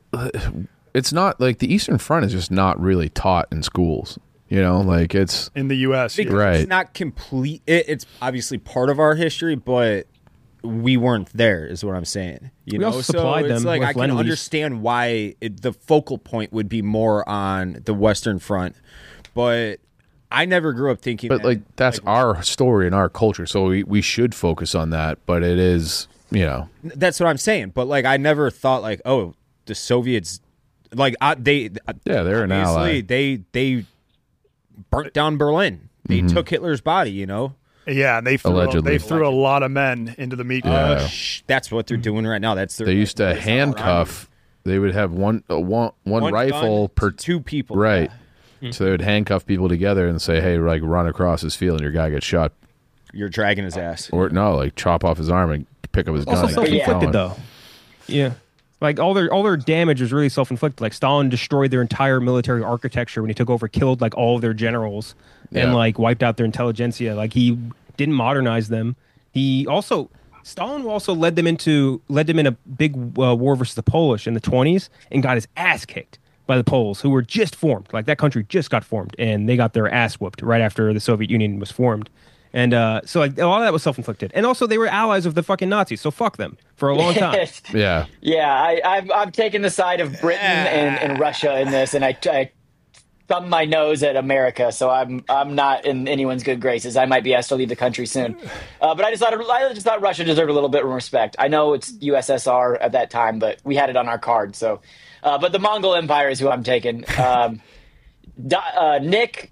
S4: It's not like the Eastern Front is just not really taught in schools. You know, like it's
S5: in the U S.
S7: Because
S5: yeah.
S4: Right.
S7: It's not complete. It, it's obviously part of our history, but we weren't there. Is what I'm saying. You
S3: We
S7: know,
S3: also
S7: so
S3: supplied
S7: it's
S3: them
S7: like
S3: with
S7: I can
S3: Lend-Lease.
S7: understand why it, the focal point would be more on the Western Front, but I never grew up thinking.
S4: but
S7: that,
S4: like that's our story and our culture, so we we should focus on that. But it is, you know,
S7: That's what I'm saying. But like, I never thought like, oh, the Soviets, like I, they,
S4: Yeah, they're an
S7: obviously,
S4: ally.
S7: They they burnt down Berlin. They
S4: Mm-hmm.
S7: took Hitler's body. You know,
S5: Yeah, and they threw
S4: Allegedly.
S5: they threw a lot of men into the meat
S4: Yeah.
S5: grinder.
S7: Shh, that's what they're doing right now. That's their,
S4: they used to
S7: that's how
S4: handcuff. They would have one uh, one one
S7: One
S4: rifle
S7: gun
S4: per
S7: to two people.
S4: right.
S7: Yeah.
S4: So they would handcuff people together and say, "Hey, like run across this field, and your guy gets shot."
S7: You're dragging his ass.
S4: Or no, like chop off his arm and pick up his gun.
S3: Also
S4: and keep
S3: self-inflicted,
S4: going.
S3: though. Yeah. Like all their all their damage was really self-inflicted. Like Stalin destroyed their entire military architecture when he took over, killed like all of their generals, and
S4: Yeah.
S3: like wiped out their intelligentsia. Like he didn't modernize them. He also Stalin also led them into led them in a big uh, war versus the Polish in the twenties and got his ass kicked by the Poles, who were just formed. Like that country just got formed, and they got their ass whooped right after the Soviet Union was formed. And uh, so like a lot of that was self-inflicted. And also they were allies of the fucking Nazis, so fuck them for a long time.
S4: Yeah,
S6: Yeah, I, I've I've taken the side of Britain and, and Russia in this, and I, I thumb my nose at America, so I'm I'm not in anyone's good graces. I might be asked to leave the country soon, uh, but I just thought I just thought Russia deserved a little bit of respect. I know it's U S S R at that time, but we had it on our card. So, uh, but the Mongol Empire is who I'm taking. Um, Do- uh, Nick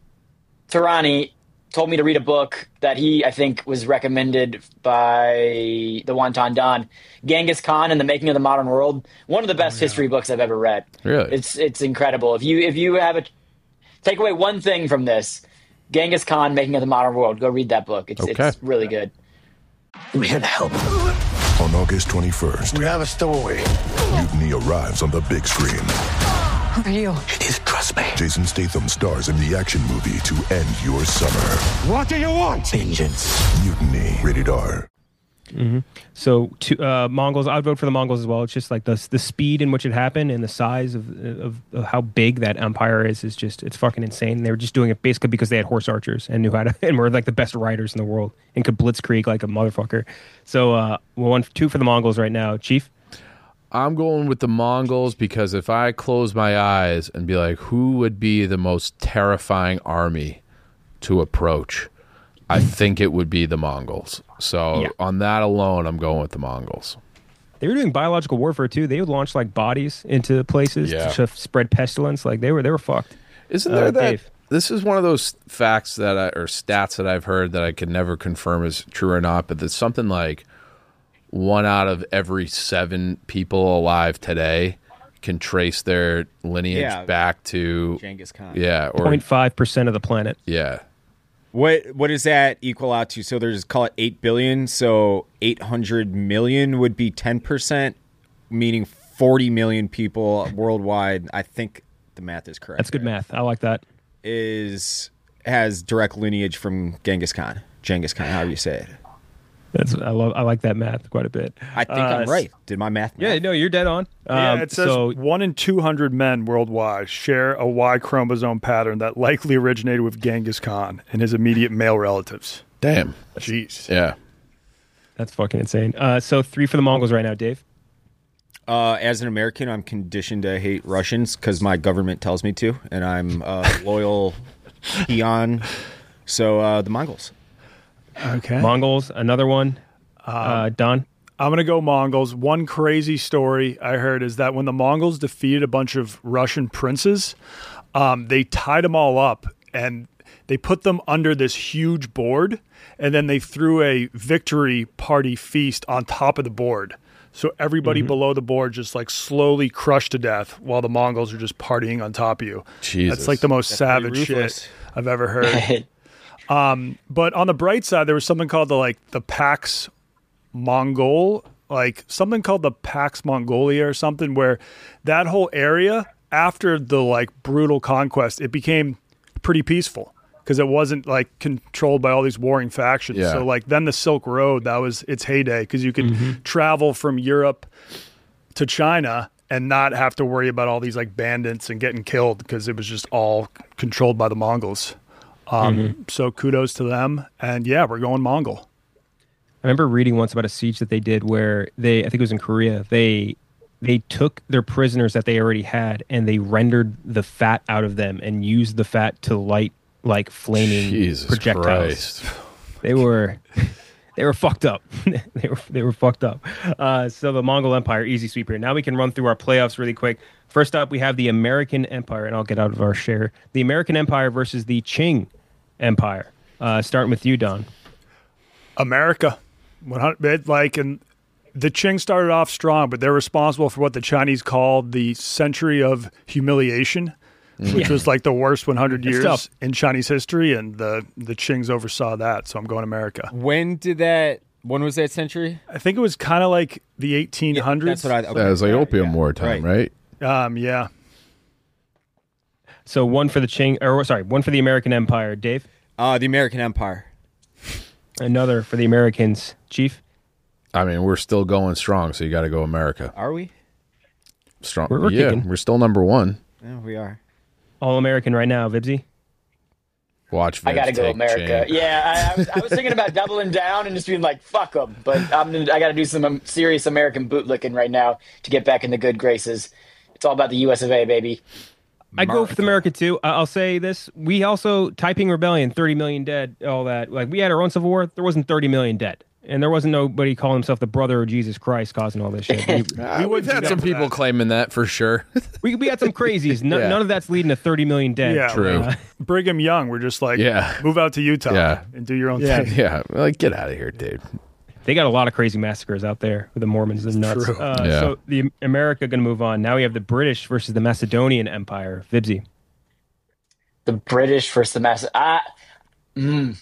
S6: Tarani told me to read a book that he, I think, was recommended by the Wonton Don, Genghis Khan and the Making of the Modern World. One of the best history books I've ever read.
S4: Really?
S6: It's it's incredible. If you if you have a take away one thing from this, Genghis Khan, Making of the Modern World, go read that book. It's
S4: Okay.
S6: it's really good.
S10: We're here to help.
S11: On August twenty-first,
S10: We have a stowaway.
S11: Mutiny arrives on the big screen.
S10: Who are you? Please trust me.
S11: Jason Statham stars in the action movie to end your summer.
S10: What do you want? Vengeance.
S11: Mutiny, rated R.
S3: So to uh, Mongols, I'd vote for the Mongols as well. It's just like the the speed in which it happened and the size of, of of how big that empire is is just it's fucking insane. They were just doing it basically because they had horse archers and knew how to and were like the best riders in the world and could blitzkrieg like a motherfucker. So uh, one two for the Mongols right now, Chief.
S4: I'm going with the Mongols because if I close my eyes and be like, who would be the most terrifying army to approach? I think it would be the Mongols. So
S3: Yeah.
S4: on that alone, I'm going with the Mongols.
S3: They were doing biological warfare too. They would launch like bodies into places
S4: Yeah.
S3: to spread pestilence. Like they were they were fucked.
S4: Isn't there
S3: Uh,
S4: that?
S3: Dave.
S4: This is one of those facts that I, or stats that I've heard that I can never confirm is true or not, but there's something like one out of every seven people alive today can trace their lineage
S7: Yeah.
S4: back to
S7: Genghis Khan.
S4: yeah, or
S3: Point five percent of the planet.
S4: yeah,
S7: What what does that equal out to? So there's call it eight billion. So eight hundred million would be ten percent, meaning forty million people worldwide. I think the math is correct.
S3: That's good math. I like that.
S7: Is has direct lineage from Genghis Khan. Genghis Khan, however you say it.
S3: That's I love I like that math quite a bit.
S7: I think
S3: Uh,
S7: I'm right. Did my math?
S3: Yeah, no, you're dead on.
S5: Yeah,
S3: Um,
S5: it says
S3: so
S5: one in two hundred men worldwide share a Y chromosome pattern that likely originated with Genghis Khan and his immediate male relatives.
S4: damn,
S5: Jeez.
S4: yeah.
S3: that's fucking insane. Uh, so three for the Mongols right now, Dave.
S7: Uh, as an American, I'm conditioned to hate Russians because my government tells me to, and I'm a loyal peon. So uh, the Mongols.
S5: Okay.
S3: Mongols, another one. Uh, Don.
S5: I'm going to go Mongols. One crazy story I heard is that when the Mongols defeated a bunch of Russian princes, um, they tied them all up and they put them under this huge board, and then they threw a victory party feast on top of the board. So everybody mm-hmm. below the board just like slowly crushed to death while the Mongols are just partying on top of you.
S4: Jesus.
S5: That's like the most That's savage shit I've ever heard. um, but on the bright side, there was something called the like the Pax Mongol, like something called the Pax Mongolia or something, where that whole area after the like brutal conquest, it became pretty peaceful. Because it wasn't like controlled by all these warring factions.
S4: Yeah.
S5: So like then the Silk Road, that was its heyday because you could mm-hmm. travel from Europe to China and not have to worry about all these like bandits and getting killed because it was just all controlled by the Mongols. Um, mm-hmm. So kudos to them. And yeah, we're going Mongol.
S3: I remember reading once about a siege that they did where they, I think it was in Korea, they they took their prisoners that they already had and they rendered the fat out of them and used the fat to light like flaming
S4: Jesus
S3: projectiles.
S4: Christ.
S3: They were they were fucked up. they were they were fucked up. Uh, so the Mongol Empire, easy sweep here. Now we can run through our playoffs really quick. First up, we have the American Empire, and I'll get out of our share. The American Empire versus the Qing Empire. Uh, starting with you, Don.
S5: America, one hundred like, and the Qing started off strong, but they're responsible for what the Chinese called the century of humiliation. Which yeah. was like the worst one hundred years in Chinese history, and the, the Qings oversaw that, so I'm going America.
S7: When did that, when was that century?
S5: I think it was kind of like the eighteen hundreds.
S7: Yeah, that's what I, okay.
S4: That was like Opium yeah. War time, right?
S5: right? Um, yeah.
S3: So one for the Qing, or sorry, one for the American Empire. Dave?
S7: Uh, the American Empire.
S3: Another for the Americans. Chief?
S4: I mean, we're still going strong, so you got to go America.
S7: Are we?
S4: Strong.
S3: We're, we're
S4: yeah,
S3: kicking.
S4: We're still number one.
S7: Yeah, we are.
S3: All-American right now, Vibsy.
S4: Watch Vibs
S6: I got to go America.
S4: Chain.
S6: Yeah, I, I, was, I was thinking about doubling down and just being like, fuck them. But I'm gonna, I got to do some um, serious American bootlicking right now to get back in the good graces. It's all about the U S of A, baby.
S3: I go for America, too. Uh, I'll say this. We also, Taiping Rebellion, thirty million dead, all that. Like, we had our own civil war. There wasn't thirty million dead. And there wasn't nobody calling himself the brother of Jesus Christ causing all this shit. We,
S4: uh, we we've had some people that. claiming that for sure.
S3: we we had some crazies. No, yeah. None of that's leading to thirty million dead.
S5: Yeah,
S4: true.
S5: Uh, Brigham Young, we're just like, yeah. move out to Utah
S4: yeah.
S5: and do your own
S3: yeah.
S5: thing.
S4: Yeah, like get out of here, dude.
S3: They got a lot of crazy massacres out there with the Mormons and nuts. Uh,
S4: yeah.
S3: So the America going to move on. Now we have the British versus the Macedonian Empire. Vibsy.
S6: The British versus the Macedonian. Ah, mm.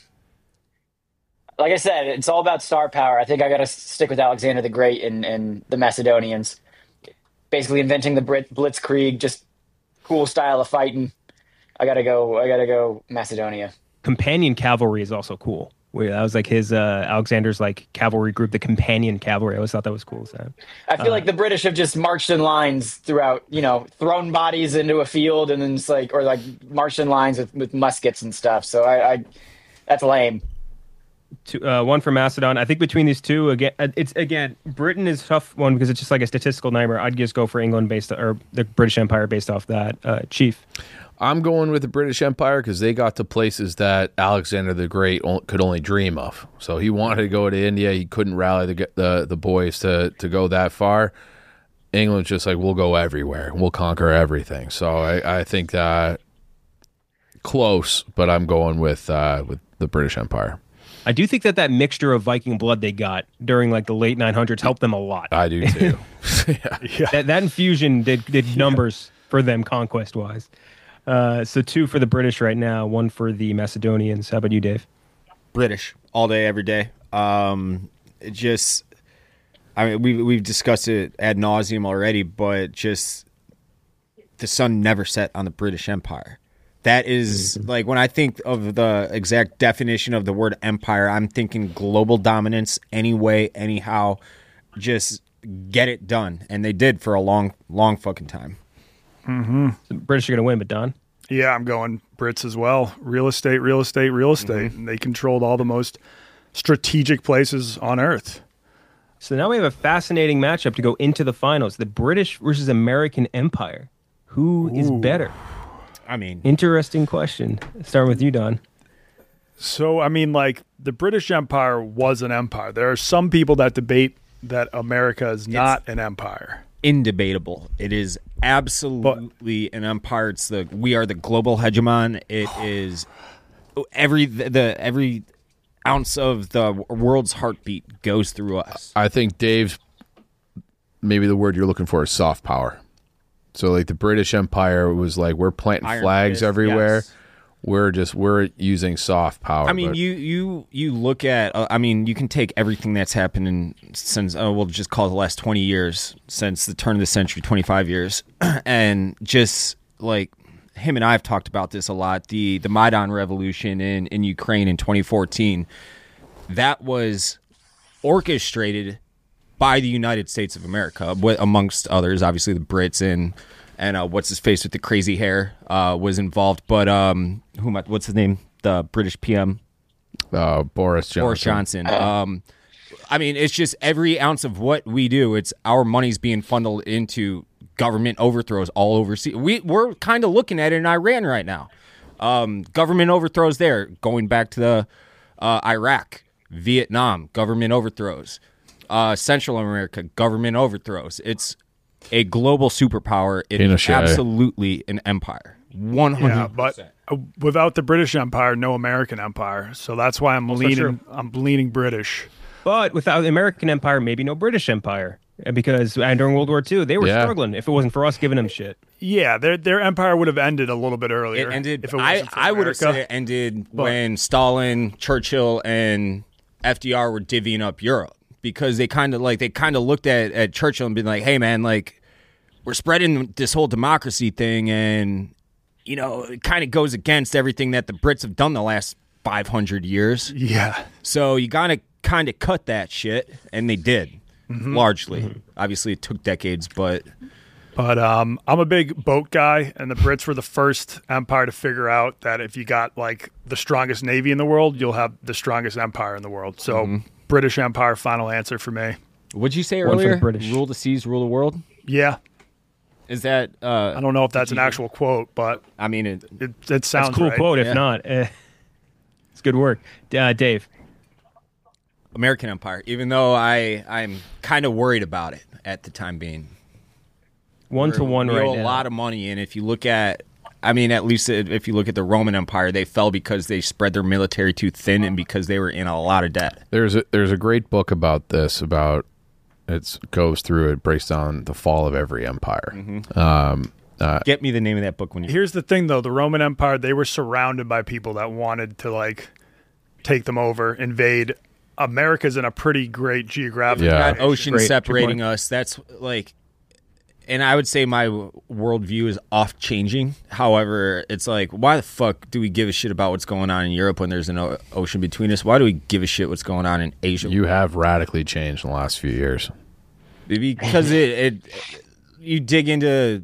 S6: Like I said, it's all about star power. I think I got to stick with Alexander the Great and, and the Macedonians. Basically inventing the Brit Blitzkrieg, just cool style of fighting. I gotta go. I gotta go Macedonia.
S3: Companion cavalry is also cool. That was like his uh, Alexander's like cavalry group, the Companion Cavalry. I always thought that was cool. So,
S6: I feel uh, like the British have just marched in lines throughout. You know, thrown bodies into a field and then it's like, or like marched in lines with, with muskets and stuff. So I, I that's lame.
S3: Two, uh, one for Macedon. I think between these two, again, it's again Britain is a tough one because it's just like a statistical nightmare. I'd just go for England based or the British Empire based off that. Uh, Chief,
S4: I'm going with the British Empire because they got to places that Alexander the Great could only dream of. So he wanted to go to India. He couldn't rally the the, the boys to to go that far. England's just like, we'll go everywhere. We'll conquer everything. So I, I think that close, but I'm going with uh, with the British Empire.
S3: I do think that that mixture of Viking blood they got during like the late nine hundreds helped them a lot.
S4: I do too.
S3: yeah. Yeah. That, that infusion did, did numbers yeah. for them conquest wise. Uh, so two for the British right now, one for the Macedonians. How about you, Dave?
S7: British all day, every day. Um, it just, I mean, we we've discussed it ad nauseum already, but just the sun never set on the British Empire. That is, like, when I think of the exact definition of the word empire, I'm thinking global dominance, any way, anyhow, just get it done. And they did for a long, long fucking time.
S5: Mm-hmm.
S3: The British are going to win, but Don?
S5: Yeah, I'm going Brits as well. Real estate, real estate, real estate. Mm-hmm. They controlled all the most strategic places on Earth.
S3: So now we have a fascinating matchup to go into the finals. The British versus American Empire. Who Ooh. is better?
S7: I mean,
S3: interesting question. Starting with you, Don.
S5: So, I mean, like, the British Empire was an empire. There are some people that debate that America is not it's an empire.
S7: Indebatable. It is absolutely but, an empire. It's the we are the global hegemon. It is every the, the every ounce of the world's heartbeat goes through us.
S4: I think Dave's maybe the word you're looking for is soft power. So like the British Empire was like we're planting
S7: Iron
S4: flags
S7: fist,
S4: everywhere.
S7: yes.
S4: We're just we're using soft power.
S7: I mean,
S4: but-
S7: you you you look at. Uh, I mean, you can take everything that's happened since. Uh, we'll just call it the last twenty years since the turn of the century, twenty-five years, and just like him and I have talked about this a lot. The the Maidan Revolution in in Ukraine in twenty fourteen, that was orchestrated by the United States of America, amongst others. Obviously, the Brits and. And uh, what's his face with the crazy hair uh, was involved, but um, who? Am I, what's his name? The British P M,
S4: uh, Boris Johnson.
S7: Boris Johnson. Um, I mean, it's just every ounce of what we do. It's our money's being funneled into government overthrows all overseas. We we're kind of looking at it in Iran right now. Um, government overthrows there, going back to the uh, Iraq, Vietnam, government overthrows, uh, Central America, government overthrows. It's a global superpower. It is
S4: Pinochet.
S7: absolutely an empire. one hundred
S5: Yeah,
S7: percent.
S5: but uh, without the British Empire, no American Empire. So that's why I'm
S3: Also
S5: leaning.
S3: true.
S5: I'm leaning British.
S3: But without the American Empire, maybe no British Empire. Because and during World War Two, they were
S4: Yeah.
S3: struggling if it wasn't for us giving them shit.
S5: Yeah, their their empire would have ended a little bit earlier.
S7: It ended.
S5: If it
S7: I,
S5: wasn't for
S7: I would have
S5: America.
S7: said it ended when Stalin, Churchill, and F D R were divvying up Europe because they kind of like they kind of looked at, at Churchill and been like, "Hey, man, like we're spreading this whole democracy thing, and you know, it kind of goes against everything that the Brits have done the last five hundred years.
S5: Yeah.
S7: So you gotta kind of cut that shit, and they did
S5: Mhm.
S7: largely.
S5: Mhm.
S7: Obviously, it took decades, but."
S5: But um, I'm a big boat guy, and the Brits were the first empire to figure out that if you got like the strongest navy in the world, you'll have the strongest empire in the world. So
S7: Mhm.
S5: British Empire, final answer for me.
S7: What'd you say
S3: One for the
S7: earlier?
S3: British.
S7: Rule the seas, rule the world.
S5: Yeah.
S7: Is that? Uh,
S5: I don't know if that's an actual quote, but
S7: I mean, it
S5: it, it sounds
S3: That's a cool
S5: right.
S3: quote. If
S7: Yeah.
S3: not, eh, it's good work, uh, Dave.
S7: American Empire. Even though I I'm kind of worried about it at the time being.
S3: One to one
S7: we
S3: right
S7: owe
S3: now.
S7: a lot of money, and if you look at, I mean, at least if you look at the Roman Empire, they fell because they spread their military too thin, and because they were in a lot of debt.
S4: There's a, there's a great book about this. About it goes through it breaks down the fall of every empire.
S7: Mhm.
S4: Um, uh,
S7: Get me the name of that book when you.
S5: Here's the thing, though: the Roman Empire, they were surrounded by people that wanted to like take them over, invade. America's in a pretty great geographic.
S4: Yeah.
S7: Got
S5: location.
S7: ocean
S3: Great.
S7: separating
S3: Good
S7: us. That's like, and I would say my w- worldview is off changing. However, it's like, why the fuck do we give a shit about what's going on in Europe when there's an o- ocean between us? Why do we give a shit what's going on in Asia?
S4: you have radically changed in the last few years.
S7: Because it, it, you dig into,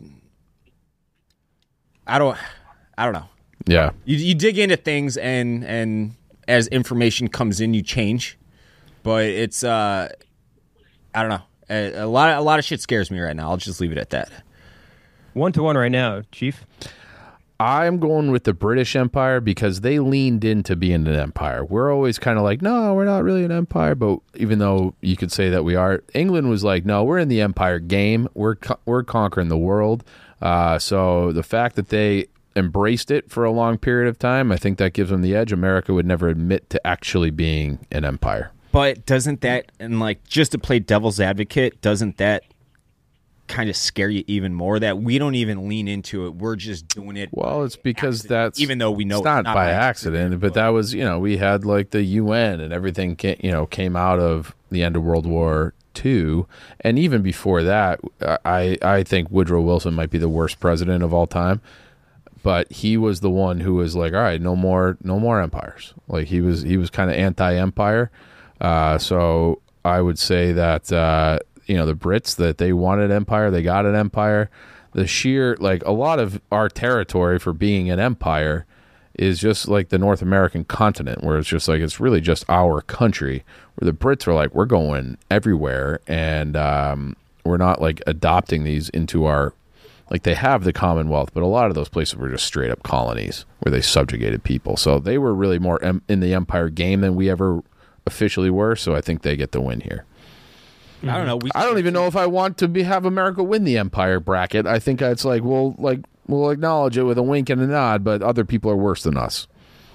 S7: I don't, I don't know.
S4: Yeah.
S7: You you dig into things, and and as information comes in, you change. But it's, uh, I don't know. A, a lot of, a lot of shit scares me right now. I'll just leave it at that.
S3: One to one right now, Chief.
S4: I'm going with the British Empire because they leaned into being an empire. We're always kind of like, no, we're not really an empire, but even though you could say that we are, England was like, no, we're in the empire game. We're co- we're conquering the world. Uh, so the fact that they embraced it for a long period of time, I think that gives them the edge. America would never admit to actually being an empire.
S7: But doesn't that, and like, just to play devil's advocate, doesn't that kind of scare you even more that we don't even lean into it? We're just doing it.
S4: Well, it's because
S7: accident,
S4: that's
S7: even though we know
S4: it's not, by accident, but that was, you know, we had like the U N and everything, ca- you know, came out of the end of World War Two, and even before that, I I think Woodrow Wilson might be the worst president of all time. But he was the one who was like, all right, no more, no more empires. Like he was, he was kind of anti-empire. Uh, so I would say that uh, you know the Brits, that they wanted empire, they got an empire. The sheer, like, a lot of our territory for being an empire is just like the North American continent, where it's just like it's really just our country. Where the Brits are like, we're going everywhere, and um, we're not like adopting these into our. Like, they have the Commonwealth, but a lot of those places were just straight up colonies where they subjugated people. So they were really more em- in the empire game than we ever officially were. So I think they get the win here.
S7: I don't know. We
S4: I don't even know if I want to be have America win the empire bracket. I think it's like we'll like we'll acknowledge it with a wink and a nod, but other people are worse than us.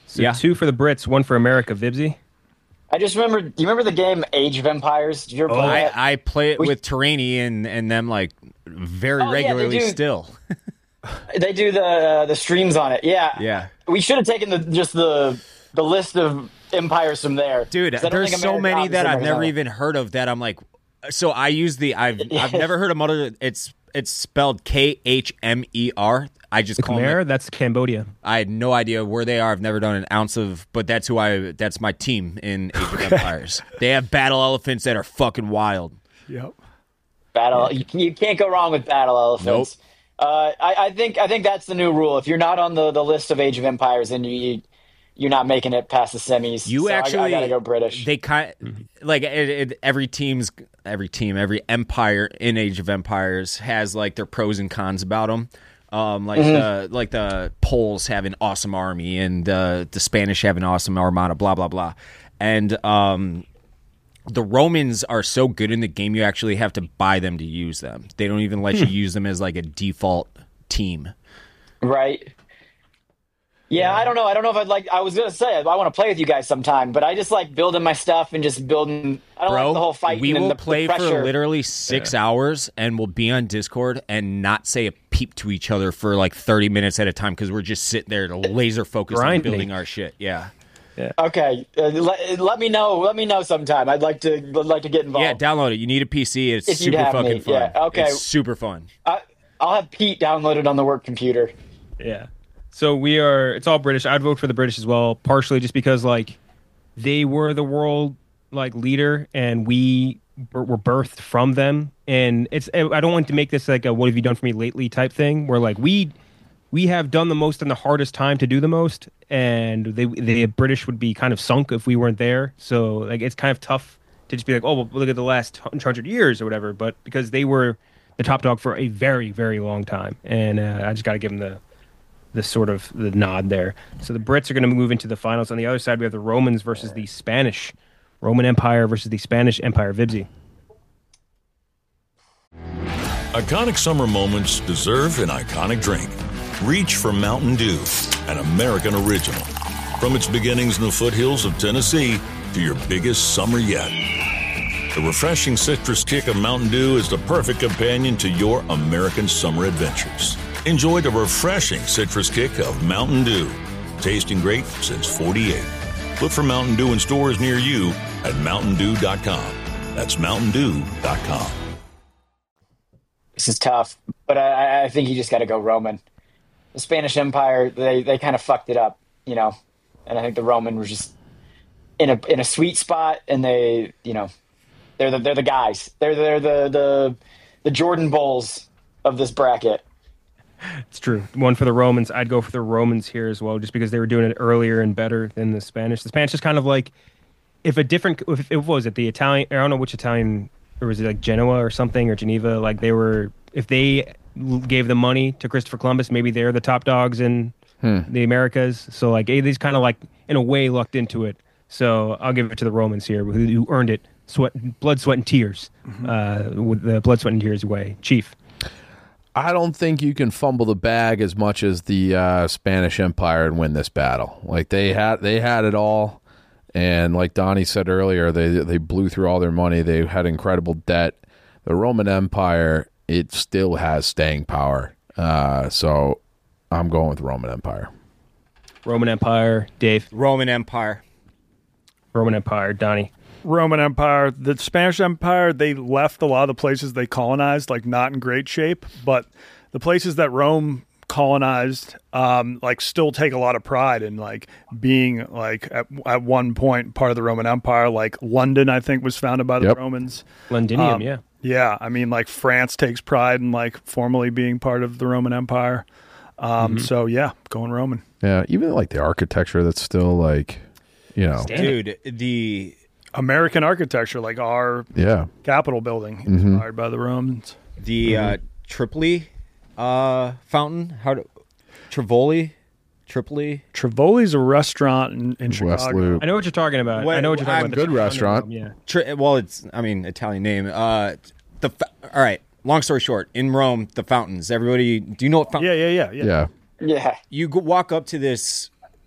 S3: So
S7: Yeah.
S3: two for the Brits, one for America. Vibsy?
S6: I just remember. Do you remember the game Age of Empires? Did you ever play
S7: I,
S6: that?
S7: I play it
S6: We-
S7: with Terraini and, and them like very
S6: Oh, yeah, they
S7: regularly
S6: do.
S7: still.
S6: They do the uh, the streams on it. Yeah.
S7: Yeah.
S6: We should have taken the just the the list of empires from there,
S7: Dude,
S6: 'Cause I don't
S7: there's
S6: think
S7: so
S6: America
S7: many that
S6: obviously
S7: I've never
S6: knows.
S7: even heard of that I'm like, so I use the I've I've never heard of mother. It's it's spelled K H M E R. I just
S3: The
S7: call them.
S3: Khmer, that's Cambodia.
S7: I had no idea where they are. I've never done an ounce of, but that's who I. That's my team in Age of Empires. They have battle elephants that are fucking wild.
S5: Yep.
S6: Battle. You, you can't go wrong with battle elephants. Uh, I, I think I think that's the new rule. If you're not on the, the list of Age of Empires, then you, you you're not making it past the semis.
S7: You
S6: So I-
S7: actually,
S6: I, gotta go British.
S7: They kind like it, it, every team's every team, every empire in Age of Empires has like their pros and cons about them. Um, like
S6: Mm-hmm.
S7: the like the Poles have an awesome army, and uh, the Spanish have an awesome armada. Blah blah blah, and um, the Romans are so good in the game, you actually have to buy them to use them. They don't even let you use them as like a default team.
S6: Right. Yeah, I don't know. I don't know if I'd like. I was gonna say I want to play with you guys sometime, but I just like building my stuff and just building. I don't
S7: Bro,
S6: like the whole fight.
S7: we
S6: and
S7: will
S6: the,
S7: play
S6: the
S7: for
S6: pressure.
S7: literally six hours, and we'll be on Discord and not say a peep to each other for like thirty minutes at a time because we're just sitting there laser focused on
S3: Grinding.
S7: building our shit. Yeah,
S6: Okay, uh, let, let me know. Let me know sometime. I'd like to. I'd like to get involved.
S7: yeah. Download it. You need a P C. It's
S6: If you'd
S7: super
S6: have
S7: fucking
S6: me,
S7: fun.
S6: yeah, okay.
S7: It's super fun.
S6: I, I'll have Pete downloaded on the work computer.
S3: Yeah. So we are, it's all British. I'd vote for the British as well, partially just because, like, they were the world, like, leader, and we were were birthed from them. And it's, I don't want to make this, like, a what have you done for me lately type thing, where, like, we we have done the most in the hardest time to do the most, and they, the British would be kind of sunk if we weren't there. So, like, it's kind of tough to just be like, oh, well, look at the last hundred years or whatever, but because they were the top dog for a very, very long time. And uh, I just got to give them the, the sort of the nod there. So the Brits are going to move into the finals. On the other side, we have the Romans versus the Spanish. Roman Empire versus the Spanish Empire. Vibsy.
S12: Iconic summer moments deserve an iconic drink. Reach for Mountain Dew, an American original. From its beginnings in the foothills of Tennessee to your biggest summer yet. The refreshing citrus kick of Mountain Dew is the perfect companion to your American summer adventures. Enjoy the refreshing citrus kick of Mountain Dew. Tasting great since forty-eight. Look for Mountain Dew in stores near you at mountain dew dot com. That's mountain dew dot com.
S6: This is tough, but I, I think you just got to go Roman. The Spanish Empire, they, they kind of fucked it up, you know, and I think the Roman was just in a in a sweet spot, and they, you know, they're the they're the guys. They're they're the the the Jordan Bulls of this bracket.
S3: It's true. One for the Romans. I'd go for the Romans here as well, just because they were doing it earlier and better than the Spanish. The Spanish is kind of like, if a different, if it what was it, the Italian, I don't know which Italian, or was it like Genoa or something, or Geneva, like they were, if they gave the money to Christopher Columbus, maybe they're the top dogs in
S4: Hmm.
S3: the Americas. So like, these kind of like, in a way, lucked into it. So I'll give it to the Romans here, who, who earned it, sweat, blood, sweat, and tears, uh, with the blood, sweat, and tears way. Chief.
S4: I don't think you can fumble the bag as much as the uh, Spanish Empire and win this battle. Like they had, they had it all, and like Donnie said earlier, they they blew through all their money. They had incredible debt. The Roman Empire, it still has staying power. Uh, so I'm going with Roman Empire.
S3: Roman Empire. Dave.
S7: Roman Empire.
S3: Roman Empire. Donnie.
S5: Roman Empire. The Spanish Empire, they left a lot of the places they colonized, like, not in great shape, but the places that Rome colonized, um, like, still take a lot of pride in, like, being, like, at, at one point part of the Roman Empire. Like, London, I think, was founded by the
S4: Yep.
S5: Romans.
S3: Londinium,
S5: Um,
S3: yeah.
S5: Yeah, I mean, like, France takes pride in, like, formally being part of the Roman Empire. Um, So, yeah, going Roman.
S4: Yeah, even like the architecture, that's still like, you know,
S7: Dude, the
S5: American architecture, like our
S4: yeah.
S5: Capitol building,
S4: Mhm.
S5: inspired by the Romans.
S7: the uh, Tripoli uh, fountain. How do Trivoli? Tripoli.
S5: Trivoli's a restaurant in, in
S4: West
S5: Chicago.
S4: Loop.
S3: I know what you're talking about.
S7: What-
S3: I know what you're talking
S7: I'm-
S3: about.
S4: Good restaurant.
S3: Yeah.
S7: Tri- well, it's I mean Italian name. Uh, the fa- all right. Long story short, in Rome, the fountains. Everybody, do you know what fountain?
S5: Yeah, yeah, yeah, yeah.
S4: Yeah.
S6: Yeah,
S7: You go, walk up to this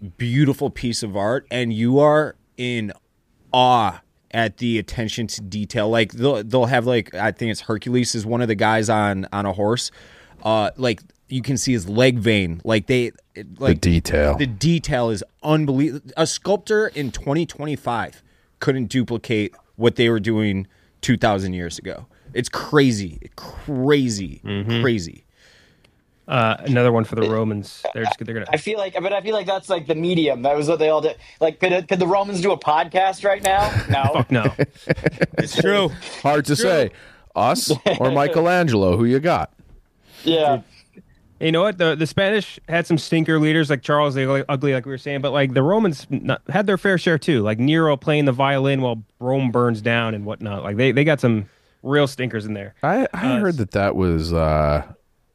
S7: beautiful piece of art, and you are in awe at the attention to detail. Like they'll they'll have like I think it's Hercules is one of the guys on on a horse. Uh, like you can see his leg vein. Like they like
S4: the detail.
S7: The detail is unbelievable. A sculptor in twenty twenty-five couldn't duplicate what they were doing two thousand years ago. It's crazy, crazy,
S3: Mm-hmm.
S7: crazy.
S3: Uh, another one for the Romans. They're just they're gonna.
S6: I feel like, but I feel like that's like the medium. That was what they all did. Like, could it, could the Romans do a podcast right now? No,
S3: Fuck no.
S7: It's true.
S4: Hard to say. Us or Michelangelo? Who you got?
S6: Yeah.
S3: You know what? The the Spanish had some stinker leaders like Charles the Ugly, like we were saying, but like the Romans not, had their fair share too. Like Nero playing the violin while Rome burns down and whatnot. Like they, they got some real stinkers in there.
S4: I, I
S3: Uh,
S4: heard that that was uh,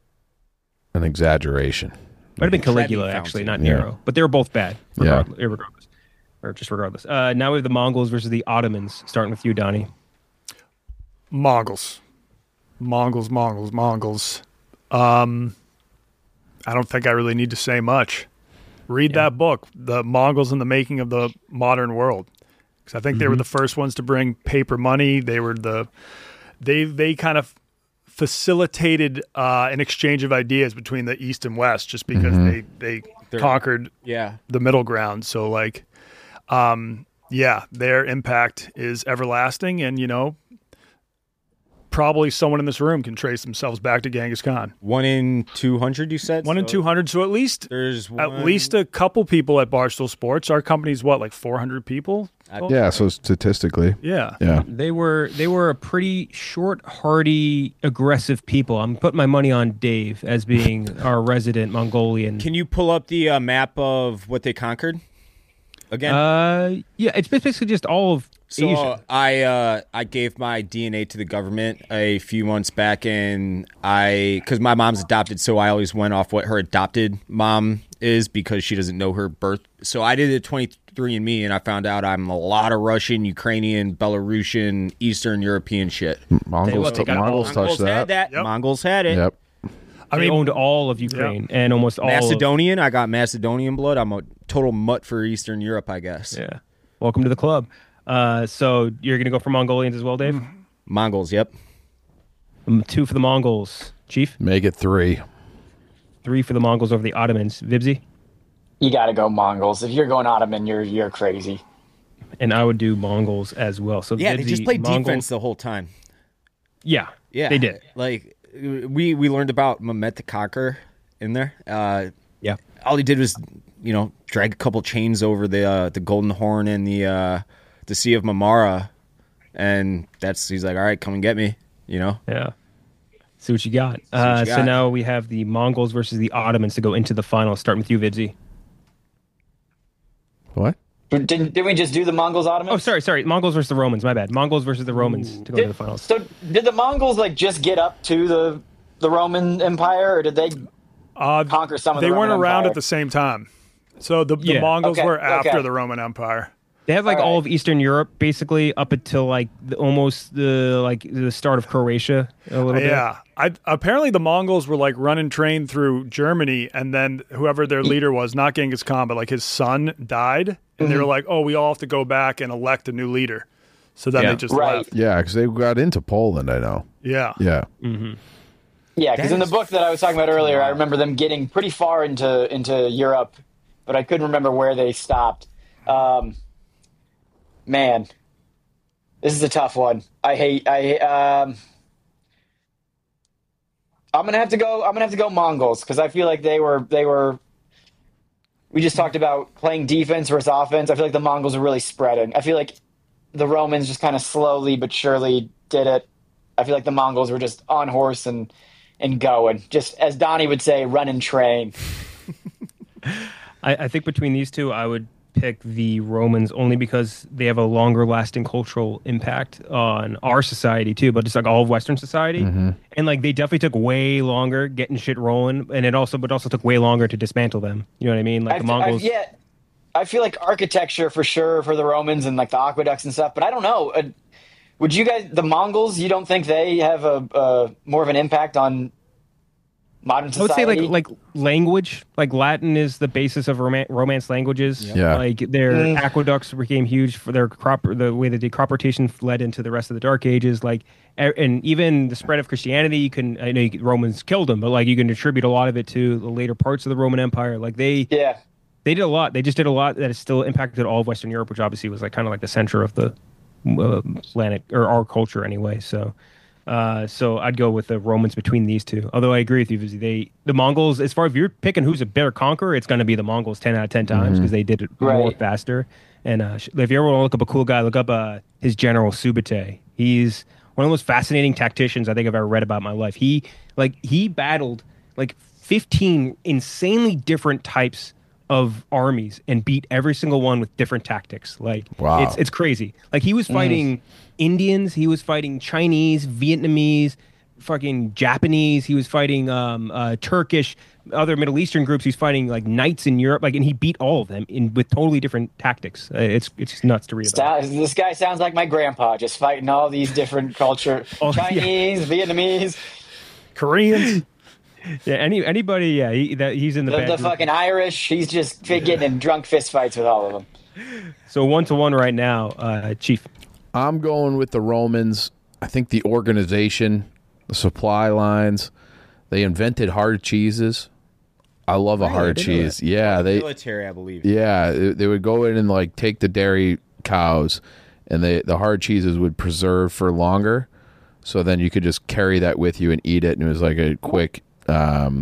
S4: an exaggeration.
S3: Might have been Caligula
S7: Trevi
S3: actually,
S7: fountain.
S3: not
S4: Yeah.
S3: Nero, but they were both bad.
S4: Yeah.
S3: Regardless, regardless, or just regardless. Uh, now we have the Mongols versus the Ottomans. Starting with you, Donnie.
S5: Mongols, Mongols, Mongols, Mongols. Um, I don't think I really need to say much. Read that book, The Mongols in the Making of the Modern World, because I think
S3: Mm-hmm.
S5: they were the first ones to bring paper money. They were the they they kind of facilitated uh, an exchange of ideas between the East and West, just because they they
S7: They're-
S5: conquered
S7: Yeah.
S5: the middle ground. So like, um, yeah, their impact is everlasting, and you know, probably someone in this room can trace themselves back to Genghis Khan.
S7: One in two hundred, you said?
S5: One in
S7: So
S5: two hundred. So at least
S7: There's one,
S5: at least a couple people at Barstool Sports. Our company's what, like four hundred people?
S4: Yeah, so statistically.
S5: Yeah.
S4: Yeah.
S3: They were they were a pretty short, hardy, aggressive people. I'm putting my money on Dave as being our resident Mongolian.
S7: Can you pull up the uh, map of what they conquered again?
S3: Uh, yeah, it's basically just all of
S7: So
S3: Asia.
S7: I uh, I gave my D N A to the government a few months back, and I because my mom's adopted, so I always went off what her adopted mom is because she doesn't know her birth. So I did a twenty-three and me, and I found out I'm a lot of Russian, Ukrainian, Belarusian, Eastern European shit.
S4: Mongols,
S3: They got all-
S4: Mongols
S7: Mongols
S4: touched
S7: had
S4: that.
S7: that.
S5: Yep.
S7: Mongols had it.
S4: Yep.
S5: I
S3: They
S5: mean,
S3: owned all of Ukraine and almost all of-
S7: Macedonian. I got Macedonian blood. I'm a total mutt for Eastern Europe, I guess.
S3: Yeah. Welcome to the club. Uh, so you're gonna go for Mongolians as well, Dave?
S7: Mongols. Yep.
S3: Um, two for the Mongols, Chief.
S4: Make it three.
S3: Three for the Mongols over the Ottomans, Vibsy.
S6: You got to go Mongols. If you're going Ottoman, you're you're crazy.
S3: And I would do Mongols as well. So
S7: Yeah, they
S3: Vibsy,
S7: just played
S3: Mongols-
S7: defense the whole time.
S3: Yeah,
S7: Yeah,
S3: they did.
S7: Like we we learned about Mehmet the Conqueror in there. Uh,
S3: Yeah,
S7: all he did was, you know, drag a couple chains over the uh, the Golden Horn and the uh, the Sea of Marmara, and that's he's like, all right, come and get me, you know.
S3: yeah. See what you got.
S7: what
S3: Uh,
S7: you
S3: so
S7: got.
S3: now we have the Mongols versus the Ottomans to go into the final. Starting with you, Vibsy.
S4: What?
S6: Didn't didn't we just do the Mongols Ottomans?
S3: Oh, sorry, sorry. Mongols versus the Romans. My bad. Mongols versus the Romans to go into
S6: Did,
S3: the finals.
S6: so did the Mongols like just get up to the the Roman Empire, or did they
S5: uh,
S6: conquer some of
S5: they
S6: the
S5: weren't
S6: Roman
S5: around
S6: Empire?
S5: at the same time. So the, the
S3: Yeah.
S5: Mongols
S6: Okay,
S5: were after
S6: okay.
S5: the Roman Empire.
S3: They had like
S6: All
S3: all,
S6: right.
S3: of Eastern Europe, basically up until like the, almost the like the start of Croatia. A little bit.
S5: Yeah, I, apparently the Mongols were like running train through Germany, and then whoever their leader was, not Genghis Khan, but like his son died, and they were like, "Oh, we all have to go back and elect a new leader." So then
S3: Yeah.
S5: they just
S6: Right.
S5: left.
S4: Yeah, because they got into Poland, I know.
S5: Yeah,
S4: Yeah.
S6: Yeah, because
S7: That
S6: in the
S7: is
S6: book that I was talking about earlier, I remember them getting pretty far into into Europe, but I couldn't remember where they stopped. Um, man, this is a tough one. I hate. I um, I'm gonna have to go. I'm gonna have to go Mongols because I feel like they were they were. We just talked about playing defense versus offense. I feel like the Mongols are really spreading. I feel like the Romans just kind of slowly but surely did it. I feel like the Mongols were just on horse and and going. Just as Donnie would say, run and train.
S3: I, I think between these two, I would pick the Romans only because they have a longer lasting cultural impact on our society too, but just like all of Western society. And like they definitely took way longer getting shit rolling, and it also but also took way longer to dismantle them. You know what I mean? Like
S6: I
S3: the
S6: fe- I-
S3: Mongols.
S6: yeah, I feel like architecture for sure for the Romans and like the aqueducts and stuff. But I don't know. Uh, would you guys, the Mongols, you don't think they have a uh, more of an impact on modern
S3: I would say
S6: society.
S3: like like language, like Latin is the basis of rom- romance languages.
S4: Yeah.
S3: Like their
S6: Mm.
S3: aqueducts became huge for their crop. The way they did crop rotation led into the rest of the Dark Ages. Like, e- and even the spread of Christianity, you can I know you, can- Romans killed them, but like you can attribute a lot of it to the later parts of the Roman Empire. Like they
S6: yeah.
S3: they did a lot. They just did a lot that has still impacted all of Western Europe, which obviously was like kind of like the center of the uh, planet or our culture anyway. So. Uh, so I'd go with the Romans between these two. Although I agree with you, Vizzy. They the Mongols, as far as if you're picking who's a better conqueror, it's going to be the Mongols ten out of ten times because they did it more
S6: Right.
S3: faster. And uh, sh- if you ever want to look up a cool guy, look up uh, his general Subutai. He's one of the most fascinating tacticians I think I've ever read about in my life. He like he battled like fifteen insanely different types of armies and beat every single one with different tactics. Like
S4: Wow.
S3: it's it's crazy. Like he was fighting Indians, he was fighting Chinese, Vietnamese, fucking Japanese, he was fighting um uh Turkish, other Middle Eastern groups, he's fighting like knights in Europe, like and he beat all of them in with totally different tactics. Uh, it's it's just nuts to read about.
S6: Sta- This guy sounds like my grandpa, just fighting all these different culture,
S3: Oh, yeah.
S6: Chinese, Vietnamese,
S5: Koreans.
S3: Yeah, any anybody, yeah, he, that he's in the,
S6: the,
S3: bad
S6: the
S3: group.
S6: fucking Irish. He's just getting in drunk fist fights with all of them.
S3: So one to one right now, uh Chief.
S4: I'm going with the Romans. I think the organization, the supply lines, they invented hard cheeses. I love a
S7: Really? I
S4: hard
S7: didn't know
S4: cheese.
S7: that.
S4: Yeah, they
S7: Military, I believe.
S4: yeah, they they would go in and like take the dairy cows, and they the hard cheeses would preserve for longer. So then you could just carry that with you and eat it, and it was like a quick, um,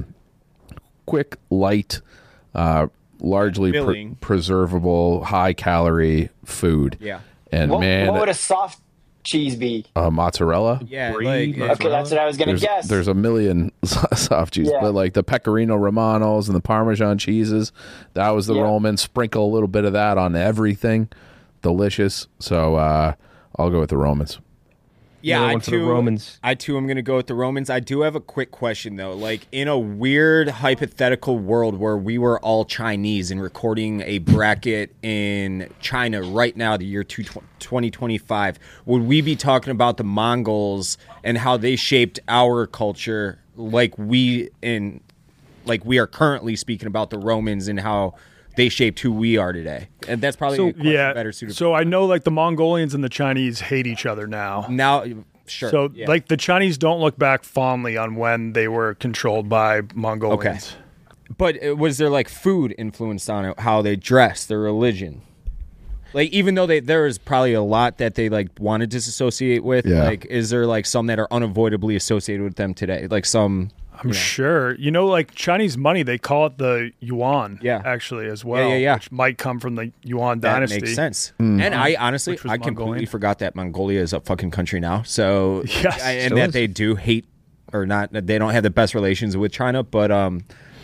S4: quick, light, uh, largely pre-
S7: Filling.
S4: preservable, high calorie food.
S7: Yeah.
S4: And
S6: What,
S4: man,
S6: what would a soft cheese be?
S4: uh, mozzarella.
S7: Yeah,
S3: Brie,
S7: like
S6: Okay, that's what I was gonna
S4: There's,
S6: guess.
S4: there's a million soft cheese,
S6: Yeah.
S4: but like the Pecorino Romanos and the Parmesan cheeses, that was the
S6: Yeah.
S4: Roman. Sprinkle a little bit of that on everything. Delicious. So uh, I'll go with the Romans.
S7: Yeah,
S3: Another
S7: I
S3: one for the
S7: too.
S3: Romans.
S7: I too am going to go with the Romans. I do have a quick question though. Like in a weird hypothetical world where we were all Chinese and recording a bracket in China right now, the year two, twenty twenty-five, would we be talking about the Mongols and how they shaped our culture like we in like we are currently speaking about the Romans and how they shaped who we are today? And that's probably
S5: So
S7: a question
S5: yeah,
S7: better suited.
S5: so I know like the Mongolians and the Chinese hate each other now.
S7: now, sure.
S5: So
S7: yeah.
S5: like the Chinese don't look back fondly on when they were controlled by Mongolians.
S7: But uh, was there like food influenced on it? How they dress, their religion? Like even though they there is probably a lot that they like want to disassociate with.
S4: Yeah.
S7: Like is there like some that are unavoidably associated with them today? Like some.
S5: I'm sure. You know, like Chinese money, they call it the yuan.
S7: Yeah.
S5: actually, as well.
S7: yeah, yeah.
S5: Which might come from the Yuan
S7: That
S5: dynasty.
S7: makes sense.
S4: Mm.
S7: And I honestly,
S5: Which was
S7: I completely
S5: Mongolian.
S7: forgot that Mongolia is a fucking country now. So
S5: Yes,
S7: I- and
S3: still
S7: that
S3: is.
S7: they do hate or not. They don't have the best relations with China. But um,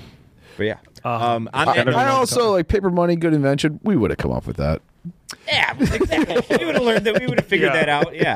S7: but yeah. Um, on that
S4: I,
S7: note-
S4: I also like paper money, good invention. We would have come up with that.
S7: Yeah, exactly. we would have learned that. We would have figured
S5: Yeah.
S7: that out. Yeah.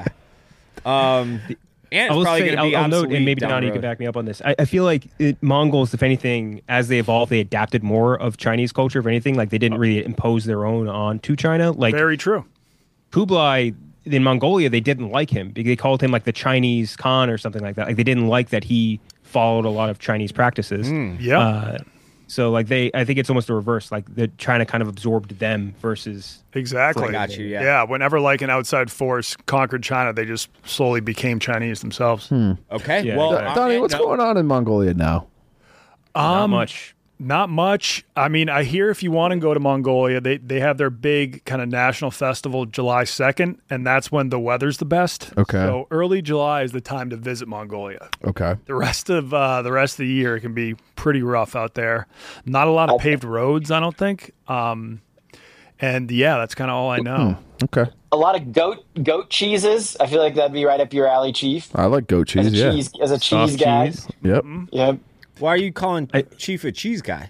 S7: Um, and
S3: I
S7: it's
S3: will
S7: probably
S3: say,
S7: going to be
S3: I'll, I'll note,
S7: obsolete
S3: and maybe
S7: down
S3: Donnie,
S7: the
S3: you can
S7: road.
S3: back me up on this. I, I feel like it, Mongols, if anything, as they evolved, they adapted more of Chinese culture. If anything, like they didn't really impose their own onto China. Like
S5: Very true.
S3: Kublai in Mongolia, they didn't like him because they called him like the Chinese Khan or something like that. Like they didn't like that he followed a lot of Chinese practices.
S5: Yeah.
S3: Uh, so like they, I think it's almost the reverse. Like the China kind of absorbed them versus.
S5: Exactly.
S7: I got you, yeah.
S5: Yeah. Whenever like an outside force conquered China, they just slowly became Chinese themselves.
S7: Okay.
S3: Yeah.
S7: well,
S3: Donnie,
S7: on
S4: Donnie,
S7: that
S4: what's
S7: note-
S4: going on in Mongolia now?
S3: Not
S5: Um,
S3: much.
S5: Not much. I mean, I hear if you want to go to Mongolia, they, they have their big kind of national festival July second, and that's when the weather's the best.
S4: Okay.
S5: So early July is the time to visit Mongolia.
S4: Okay.
S5: The rest of uh, the rest of the year can be pretty rough out there. Not a lot of paved roads, I don't think. Um, and yeah, that's kind of all I know.
S4: Okay.
S6: A lot of goat goat cheeses. I feel like that'd be right up your alley, Chief.
S4: I like goat cheese.
S6: As a
S4: Yeah.
S6: cheese as a cheese
S3: Soft
S6: guy.
S3: cheese.
S4: Yep.
S6: Yeah.
S7: Why are you calling
S3: I-
S7: Chief a cheese guy?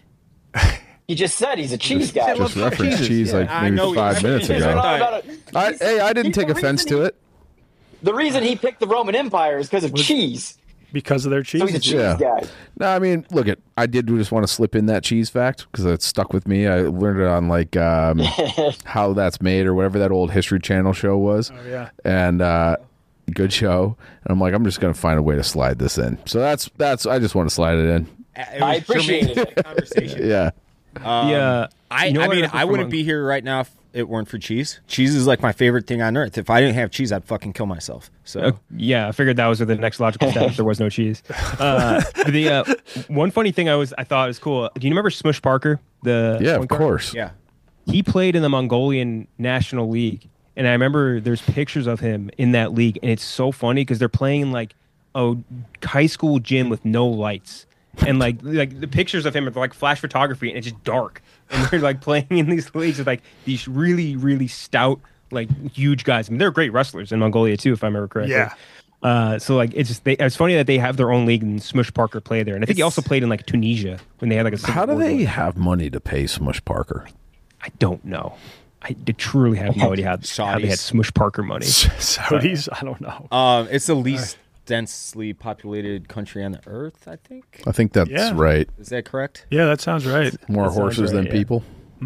S6: He just said he's a cheese guy.
S4: Just referenced cheese like
S7: I
S4: maybe
S7: know
S4: five
S7: you-
S4: minutes
S7: I
S6: He's
S4: ago.
S6: not about it.
S4: I,
S6: He's-
S4: hey, I didn't
S6: he's
S4: take
S6: the
S4: offense
S6: reason
S4: to
S6: he-
S4: it.
S6: The reason he picked the Roman Empire is because of cheese.
S5: Because of their cheese.
S6: So he's a cheese
S4: Yeah.
S6: guy.
S4: No, I mean, look it. I did just want to slip in that cheese fact because it stuck with me. I learned it on like um, how that's made or whatever that old History Channel show was.
S5: Oh, yeah.
S4: And uh, good show. And I'm like, I'm just gonna find a way to slide this in. So that's that's. I just want to slide it in.
S7: It
S6: I appreciate it.
S7: Conversation.
S4: Yeah.
S7: Um,
S3: Yeah.
S7: I,
S3: You know
S7: I
S3: what
S7: mean,
S3: I heard
S7: I
S3: from
S7: wouldn't
S3: a-
S7: be here right now if it weren't for cheese. Cheese is like my favorite thing on earth. If I didn't have cheese, I'd fucking kill myself. So
S3: Uh, yeah, I figured that was the next logical step if there was no cheese. Uh, the uh, one funny thing I was I thought was cool. Do you remember Smush Parker? The
S4: Yeah, of
S3: point guard?
S4: course.
S7: yeah,
S3: He played in the Mongolian National League, and I remember there's pictures of him in that league, and it's so funny because they're playing like a high school gym with no lights, and like like the pictures of him are like flash photography, and it's just dark, and they're like playing in these leagues with like these really really stout like huge guys. I mean, they're great wrestlers in Mongolia too, if I remember correctly.
S5: Yeah.
S3: Uh, so like it's just they, it's funny that they have their own league and Smush Parker played there, and I think he also played in like Tunisia when they had like a. Civil
S4: How do
S3: War
S4: they
S3: going.
S4: have money to pay Smush Parker?
S3: I don't know. I d- truly have no idea how, how they had
S7: Saudis.
S3: Smush Parker money.
S5: Saudis? I don't know.
S7: um, it's the least densely populated country on the earth. I think.
S4: I think that's
S5: Yeah.
S4: right.
S7: Is that correct?
S5: Yeah, that sounds right.
S4: More
S3: That sounds
S4: horses
S3: right,
S4: than
S3: yeah.
S4: people.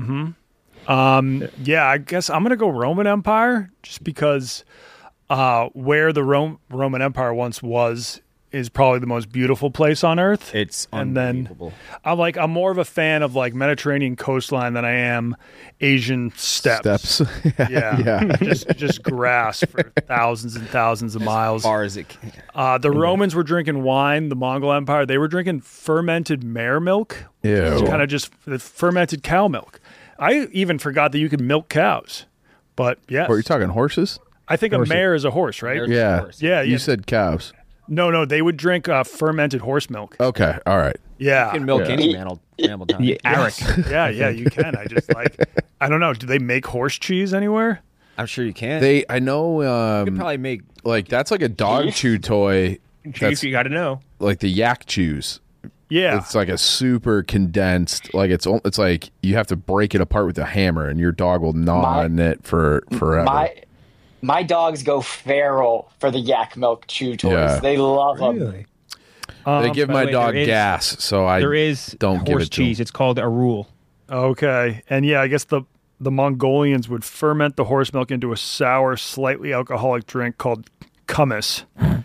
S5: Um, yeah, I guess I'm gonna go Roman Empire just because uh, where the Rome, Roman Empire once was is probably the most beautiful place on earth.
S7: It's
S5: and then
S7: unbelievable.
S5: I'm like I'm more of a fan of like Mediterranean coastline than I am Asian steppes.
S4: Steps.
S5: Yeah,
S4: yeah.
S5: just just grass for thousands and thousands of miles.
S7: As far as it can.
S5: Uh, the Romans were drinking wine. The Mongol Empire, they were drinking fermented mare milk.
S4: Ew.
S5: Kind of just the fermented cow milk. I even forgot that you could milk cows. But yes,
S4: What, are you talking horses?
S5: I think
S3: Horses.
S5: a mare is a horse, right?
S7: Mare's
S4: Yeah.
S7: a horse.
S5: Yeah,
S4: You
S5: yeah.
S4: said cows.
S5: No, no, they would drink uh, fermented horse milk.
S4: Okay. All right.
S5: Yeah.
S7: You can milk
S4: Yeah.
S7: any mammal, mammal down.
S3: Yeah, Eric.
S5: yeah, yeah, you can. I just like, I don't know. Do they make horse cheese anywhere?
S7: I'm sure you can.
S4: They. I know.
S7: you could
S4: Um,
S7: probably make.
S4: like that's like a dog chew toy. That's
S3: you got to know.
S4: like the yak chews.
S5: Yeah.
S4: It's like a super condensed. Like it's al- it's like you have to break it apart with a hammer, and your dog will gnaw
S6: My-
S4: on it for forever.
S6: My my dogs go feral for the yak milk chew toys.
S4: Yeah.
S6: They love them.
S3: Really?
S4: they
S5: Um,
S4: give
S3: by
S4: my
S3: the way,
S4: dog
S3: there is-
S4: gas, so I
S3: There is
S4: don't
S3: horse
S4: give it to
S3: cheese.
S4: him.
S3: It's called a rule.
S5: Okay. And yeah, I guess the the Mongolians would ferment the horse milk into a sour, slightly alcoholic drink called kumis.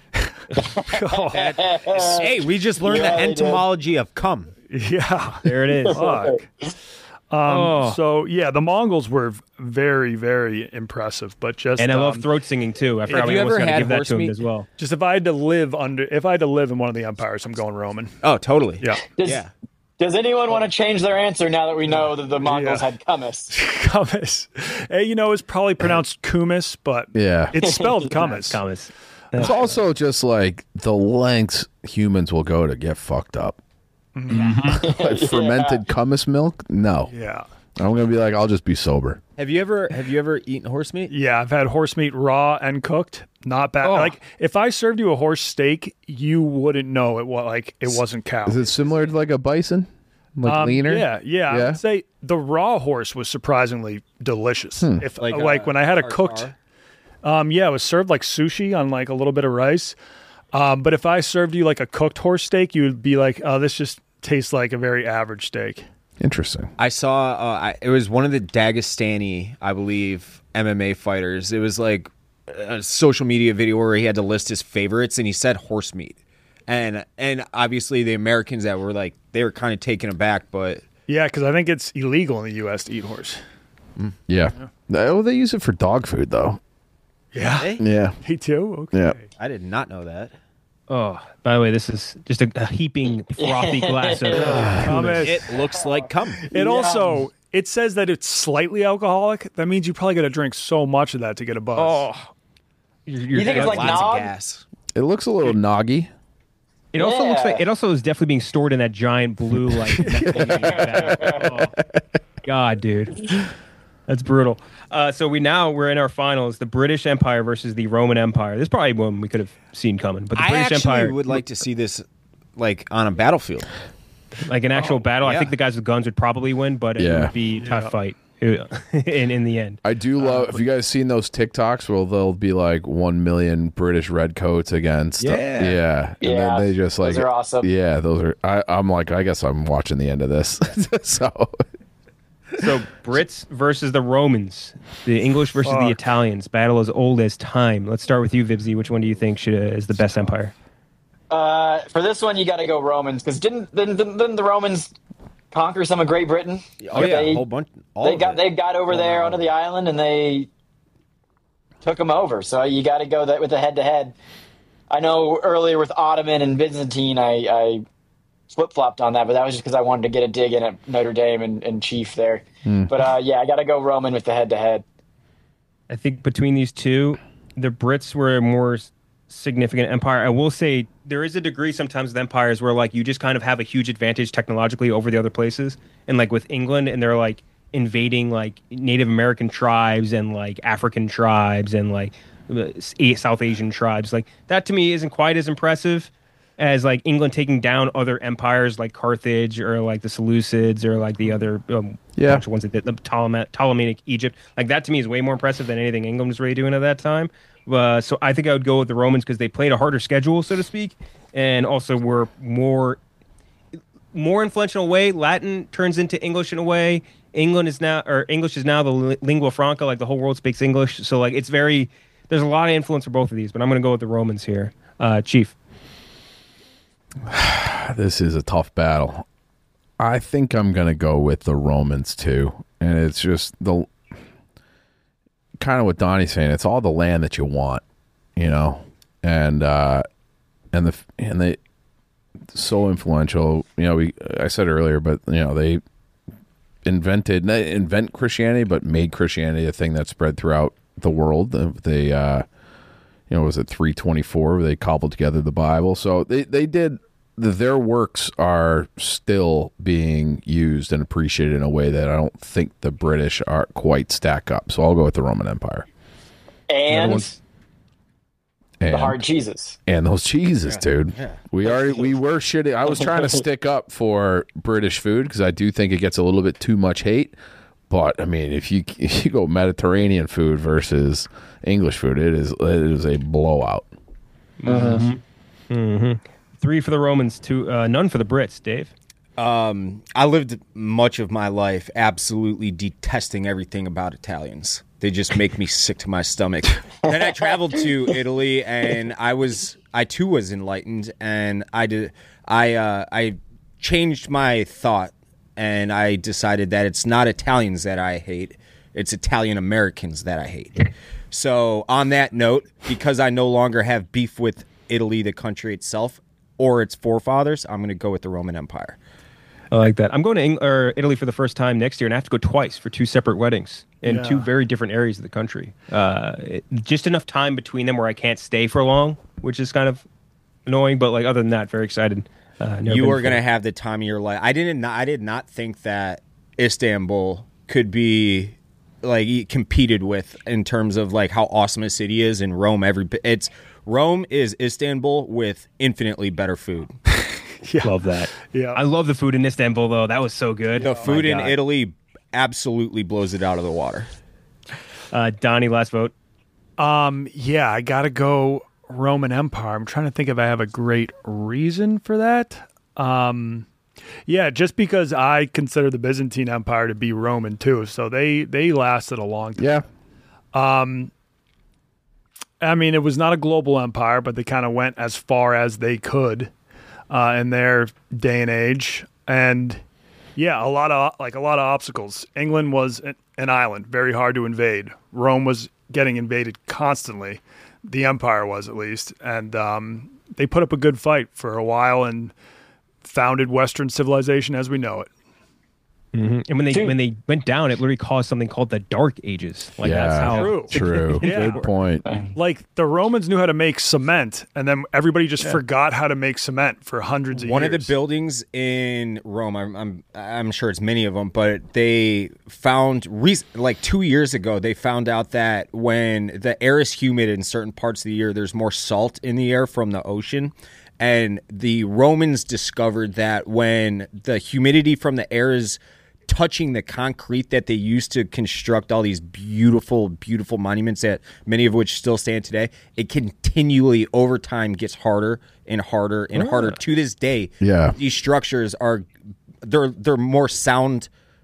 S5: Oh,
S7: Hey, we just learned
S6: Yeah,
S7: the
S6: they did.
S7: entomology of cum.
S5: yeah.
S3: There it is.
S5: Fuck. Um,
S3: Oh.
S5: So yeah, the Mongols were very, very impressive. But just
S3: And I love
S5: um,
S3: throat singing too. I forgot
S7: Have
S3: we
S7: you
S3: almost
S7: ever
S3: got to
S7: had
S3: give that
S7: horse
S3: to him
S7: meat?
S3: as well.
S5: just if I had to live under, if I had to live in one of the empires, I'm going Roman.
S7: Oh, totally.
S5: Yeah,
S6: Does,
S7: Yeah.
S6: does anyone want to change their answer now that we know that the Mongols
S5: Yeah.
S6: had kumis?
S5: kumis. Hey, you know, it's probably pronounced kumis, but
S4: Yeah.
S5: it's spelled kumis.
S3: Comments.
S4: It's also just like the lengths humans will go to get fucked up. Like fermented kumis milk? No.
S5: Yeah,
S4: I'm gonna be like, I'll just be sober.
S7: Have you ever have you ever eaten horse meat?
S5: yeah. I've had horse meat raw and cooked. Not bad. Like if I served you a horse steak, you wouldn't know it. What like it wasn't cow.
S4: Is it similar to like a bison? Like
S5: Um,
S4: leaner?
S5: Yeah, yeah. I
S4: Yeah?
S5: would say the raw horse was surprisingly delicious. If
S7: Like,
S5: like,
S7: uh,
S5: when I had a
S7: tartare?
S5: cooked, um, yeah, it was served like sushi on like a little bit of rice. Um, but if I served you like a cooked horse steak, you would be like, oh, this just tastes like a very average steak.
S4: Interesting.
S7: I saw uh, I, it was one of the Dagestani, I believe, M M A fighters. It was like a social media video where he had to list his favorites, and he said horse meat. And and obviously the Americans that were like they were kind of taken aback, but
S5: Yeah, because I think it's illegal in the U S to eat horse.
S4: Yeah. Oh, they use it for dog food though.
S5: Yeah,
S7: hey,
S4: Yeah.
S5: me too. Okay.
S4: Yeah.
S7: I did not know that.
S3: Oh, by the way, this is just a, a heaping frothy glass of.
S5: Kumis.
S7: It looks like cum.
S5: It also it says that it's slightly alcoholic. That means you probably got to drink so much of that to get a buzz.
S3: Oh, you're, you're
S6: You think it's like
S7: Lots
S6: nog?
S7: of gas.
S4: It looks a little noggy.
S3: It also looks
S6: Yeah.
S3: like it also is definitely being stored in that giant blue like. bag. Oh, God, dude, that's brutal. Uh, so we now we're in our finals: the British Empire versus the Roman Empire. This is probably one we could have seen coming, but the
S7: I
S3: British
S7: actually
S3: Empire,
S7: would like to see this like on a battlefield.
S3: like an actual battle. I
S7: yeah.
S3: think the guys with guns would probably win, but it
S4: Yeah.
S3: would be a tough fight in in the end.
S4: I do love. Have you guys seen those TikToks where they'll be like one million British redcoats against?
S3: Yeah.
S4: yeah, and
S6: Yeah.
S4: then they just like
S6: Those are awesome.
S4: Yeah, those are. I, I'm like, I guess I'm watching the end of this. So
S3: So Brits versus the Romans, the English versus Fuck. the Italians. Battle as old as time. Let's start with you, Vibsy. Which one do you think should, uh, is the best empire?
S6: Uh, for this one, you got to go Romans because didn't, didn't didn't the Romans conquer some of Great Britain?
S7: Oh yeah,
S6: they,
S7: a whole bunch. All
S6: they got they got over oh, there wow. onto the island and they took them over. So you got to go that with the head to head. I know earlier with Ottoman and Byzantine, I, I flip flopped on that, but that was just because I wanted to get a dig in at Notre Dame and, and Chief there. Mm. But uh, yeah, I got to go Roman with the head to head.
S3: I think between these two, the Brits were a more significant empire. I will say there is a degree sometimes with empires where like you just kind of have a huge advantage technologically over the other places. And like with England, and they're like invading like Native American tribes and like African tribes and like South Asian tribes. Like that to me isn't quite as impressive as like England taking down other empires like Carthage or like the Seleucids or like the other um,
S4: yeah.
S3: ones that did the Ptolemy- Ptolemaic Egypt. Like that to me is way more impressive than anything England was really doing at that time. Uh, so I think I would go with the Romans because they played a harder schedule, so to speak, and also were more more influential in a way. Latin turns into English in a way. England is now, or English is now the li- lingua franca, like the whole world speaks English. So like it's very, there's a lot of influence for both of these, but I'm going to go with the Romans here. Uh, Chief.
S4: This is a tough battle. I think I'm going to go with the Romans too, and it's just the kind of what Donnie's saying. It's all the land that you want, you know, and uh, and the and they so influential. You know, we I said earlier, but you know they invented not invent Christianity, but made Christianity a thing that spread throughout the world. They, uh, you know, was it three twenty-four? Where they cobbled together the Bible. So they they did. Their works are still being used and appreciated in a way that I don't think the British are quite stack up. So I'll go with the Roman Empire.
S6: And,
S4: and
S6: the hard cheeses.
S4: And those cheeses,
S7: yeah.
S4: dude.
S7: Yeah.
S4: We are we were shitting. I was trying to stick up for British food because I do think it gets a little bit too much hate. But I mean, if you if you go Mediterranean food versus English food, it is it is a blowout.
S3: Mm-hmm. Mm-hmm. Three for the Romans, two, uh, none for the Brits. Dave?
S7: Um, I lived much of my life absolutely detesting everything about Italians. They just make me sick to my stomach. Then I traveled to Italy, and I was, I too was enlightened, and I did, I, uh, I changed my thought, and I decided that it's not Italians that I hate, it's Italian Americans that I hate. So on that note, because I no longer have beef with Italy, the country itself, or its forefathers, I'm going to go with the Roman Empire.
S3: I like that. I'm going to Eng- or Italy for the first time next year, and I have to go twice for two separate weddings in yeah. two very different areas of the country. Uh, it, just enough time between them where I can't stay for long, which is kind of annoying. But like other than that, very excited. Uh,
S7: you are going to have the time of your life. I didn't. Not, I did not think that Istanbul could be like competed with in terms of like how awesome a city is. In Rome, every it's. Rome is Istanbul with infinitely better food.
S3: yeah. Love that. Yeah, I love the food in Istanbul, though. That was so good.
S7: The oh food in Italy absolutely blows it out of the water.
S3: Uh, Donnie, last vote.
S5: Um, yeah, I got to go Roman Empire. I'm trying to think if I have a great reason for that. Um, yeah, just because I consider the Byzantine Empire to be Roman, too. So they, they lasted a long time.
S4: Yeah.
S5: Um. I mean, it was not a global empire, but they kind of went as far as they could uh, in their day and age. And yeah, a lot of like a lot of obstacles. England was an island, very hard to invade. Rome was getting invaded constantly. The empire was, at least, and um, they put up a good fight for a while and founded Western civilization as we know it.
S3: Mm-hmm. And when they Dude. when they went down, it literally caused something called the Dark Ages. Like
S4: yeah,
S3: that's how
S4: true. True. yeah. Good point.
S5: Like the Romans knew how to make cement, and then everybody just yeah. forgot how to make cement for hundreds of
S7: One
S5: years.
S7: One of the buildings in Rome, I'm I'm, I'm sure it's many of them, but they found re- like two years ago, they found out that when the air is humid in certain parts of the year, there's more salt in the air from the ocean. And the Romans discovered that when the humidity from the air is touching the concrete that they used to construct all these beautiful, beautiful monuments that many of which still stand today, it continually over time gets harder and harder and oh. harder. To this day,
S4: yeah.
S7: these structures are they're they're more sound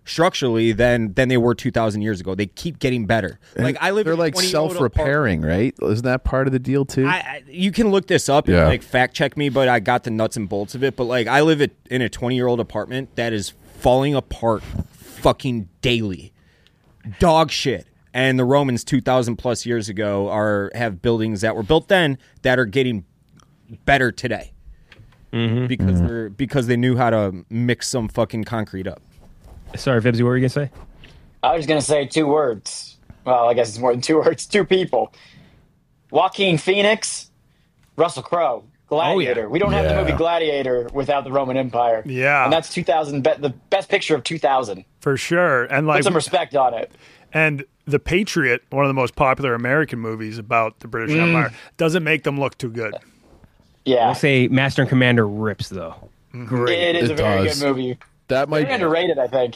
S7: structurally than than they were two thousand years ago. They keep getting better. Like I live
S4: They're
S7: in a
S4: like
S7: twenty-year-old
S4: self-repairing, right? Isn't that part of the deal too?
S7: I, I, you can look this up and
S4: Yeah.
S7: like fact check me, but I got the nuts and bolts of it. But like, I live it in a twenty-year-old apartment that is falling apart, fucking daily, dog shit. And the Romans two thousand plus years ago are have buildings that were built then that are getting better today
S3: Mm-hmm.
S7: because
S3: Mhm.
S7: they're because they knew how to mix some fucking concrete up.
S3: Sorry, Vibsy, what were you gonna say?
S6: I was going to say two words. Well, I guess it's more than two words. Two people. Joaquin Phoenix, Russell Crowe, Gladiator. We don't have the
S5: Yeah.
S6: movie Gladiator without the Roman Empire.
S5: Yeah.
S6: And that's two thousand, be- the best picture of two thousand.
S5: For sure. And like
S6: Put some respect on it.
S5: And The Patriot, one of the most popular American movies about the British
S3: Mm.
S5: Empire, doesn't make them look too good.
S6: Yeah.
S3: I'll say Master and Commander rips though.
S5: Great.
S6: It is
S4: It
S6: a very
S4: does.
S6: good movie.
S4: That might
S6: Very underrated, I think.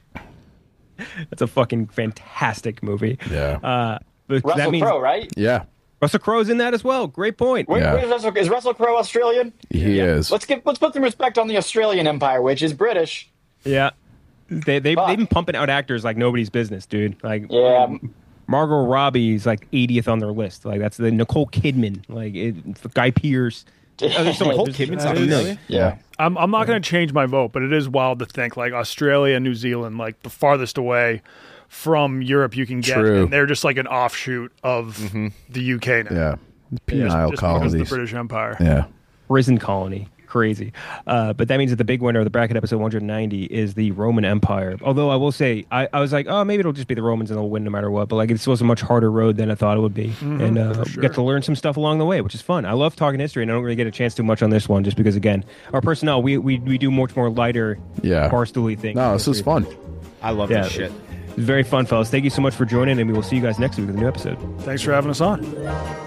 S3: That's a fucking fantastic movie.
S4: Yeah.
S3: Uh, but
S6: Russell
S3: that means
S6: Crowe, right?
S4: Yeah,
S3: Russell Crowe's in that as well. Great point.
S6: Where,
S4: Yeah.
S6: where's Russell, is Russell Crowe Australian?
S4: he is.
S6: Let's get let's put some respect on the Australian Empire, which is British.
S3: Yeah. They they
S6: Fuck.
S3: they've been pumping out actors like nobody's business, dude. Like
S6: Yeah.
S3: Margot Robbie's like eightieth on their list. Like that's the Nicole Kidman, like it, Guy Pearce. Oh, there's so much-
S7: Nicole
S3: there's-
S7: Kidman's
S3: there's
S7: not
S3: a
S7: in
S3: million.
S6: Yeah.
S5: I'm I'm not going to change my vote, but it is wild to think like Australia and New Zealand, like the farthest away from Europe you can get,
S4: True.
S5: and they're just like an offshoot of the U K now.
S4: Yeah,
S5: Just-
S4: penile
S5: just because of
S4: colonies.
S5: the British Empire.
S4: Yeah.
S3: Prison colony. Crazy. Uh, but that means that the big winner of the bracket episode one ninety is the Roman Empire. Although I will say, I, I was like, oh, maybe it'll just be the Romans and they'll win no matter what. But like, this was a much harder road than I thought it would be.
S5: Mhm,
S3: and uh,
S5: for sure.
S3: get to learn some stuff along the way, which is fun. I love talking history, and I don't really get a chance to much on this one just because, again, our personnel, we we, we do much more lighter,
S4: Yeah.
S3: barstooly things.
S4: No, this is fun.
S7: I love
S3: Yeah.
S7: this shit.
S3: It's very fun, fellas. Thank you so much for joining, and we will see you guys next week with a new episode.
S5: Thanks for having us on.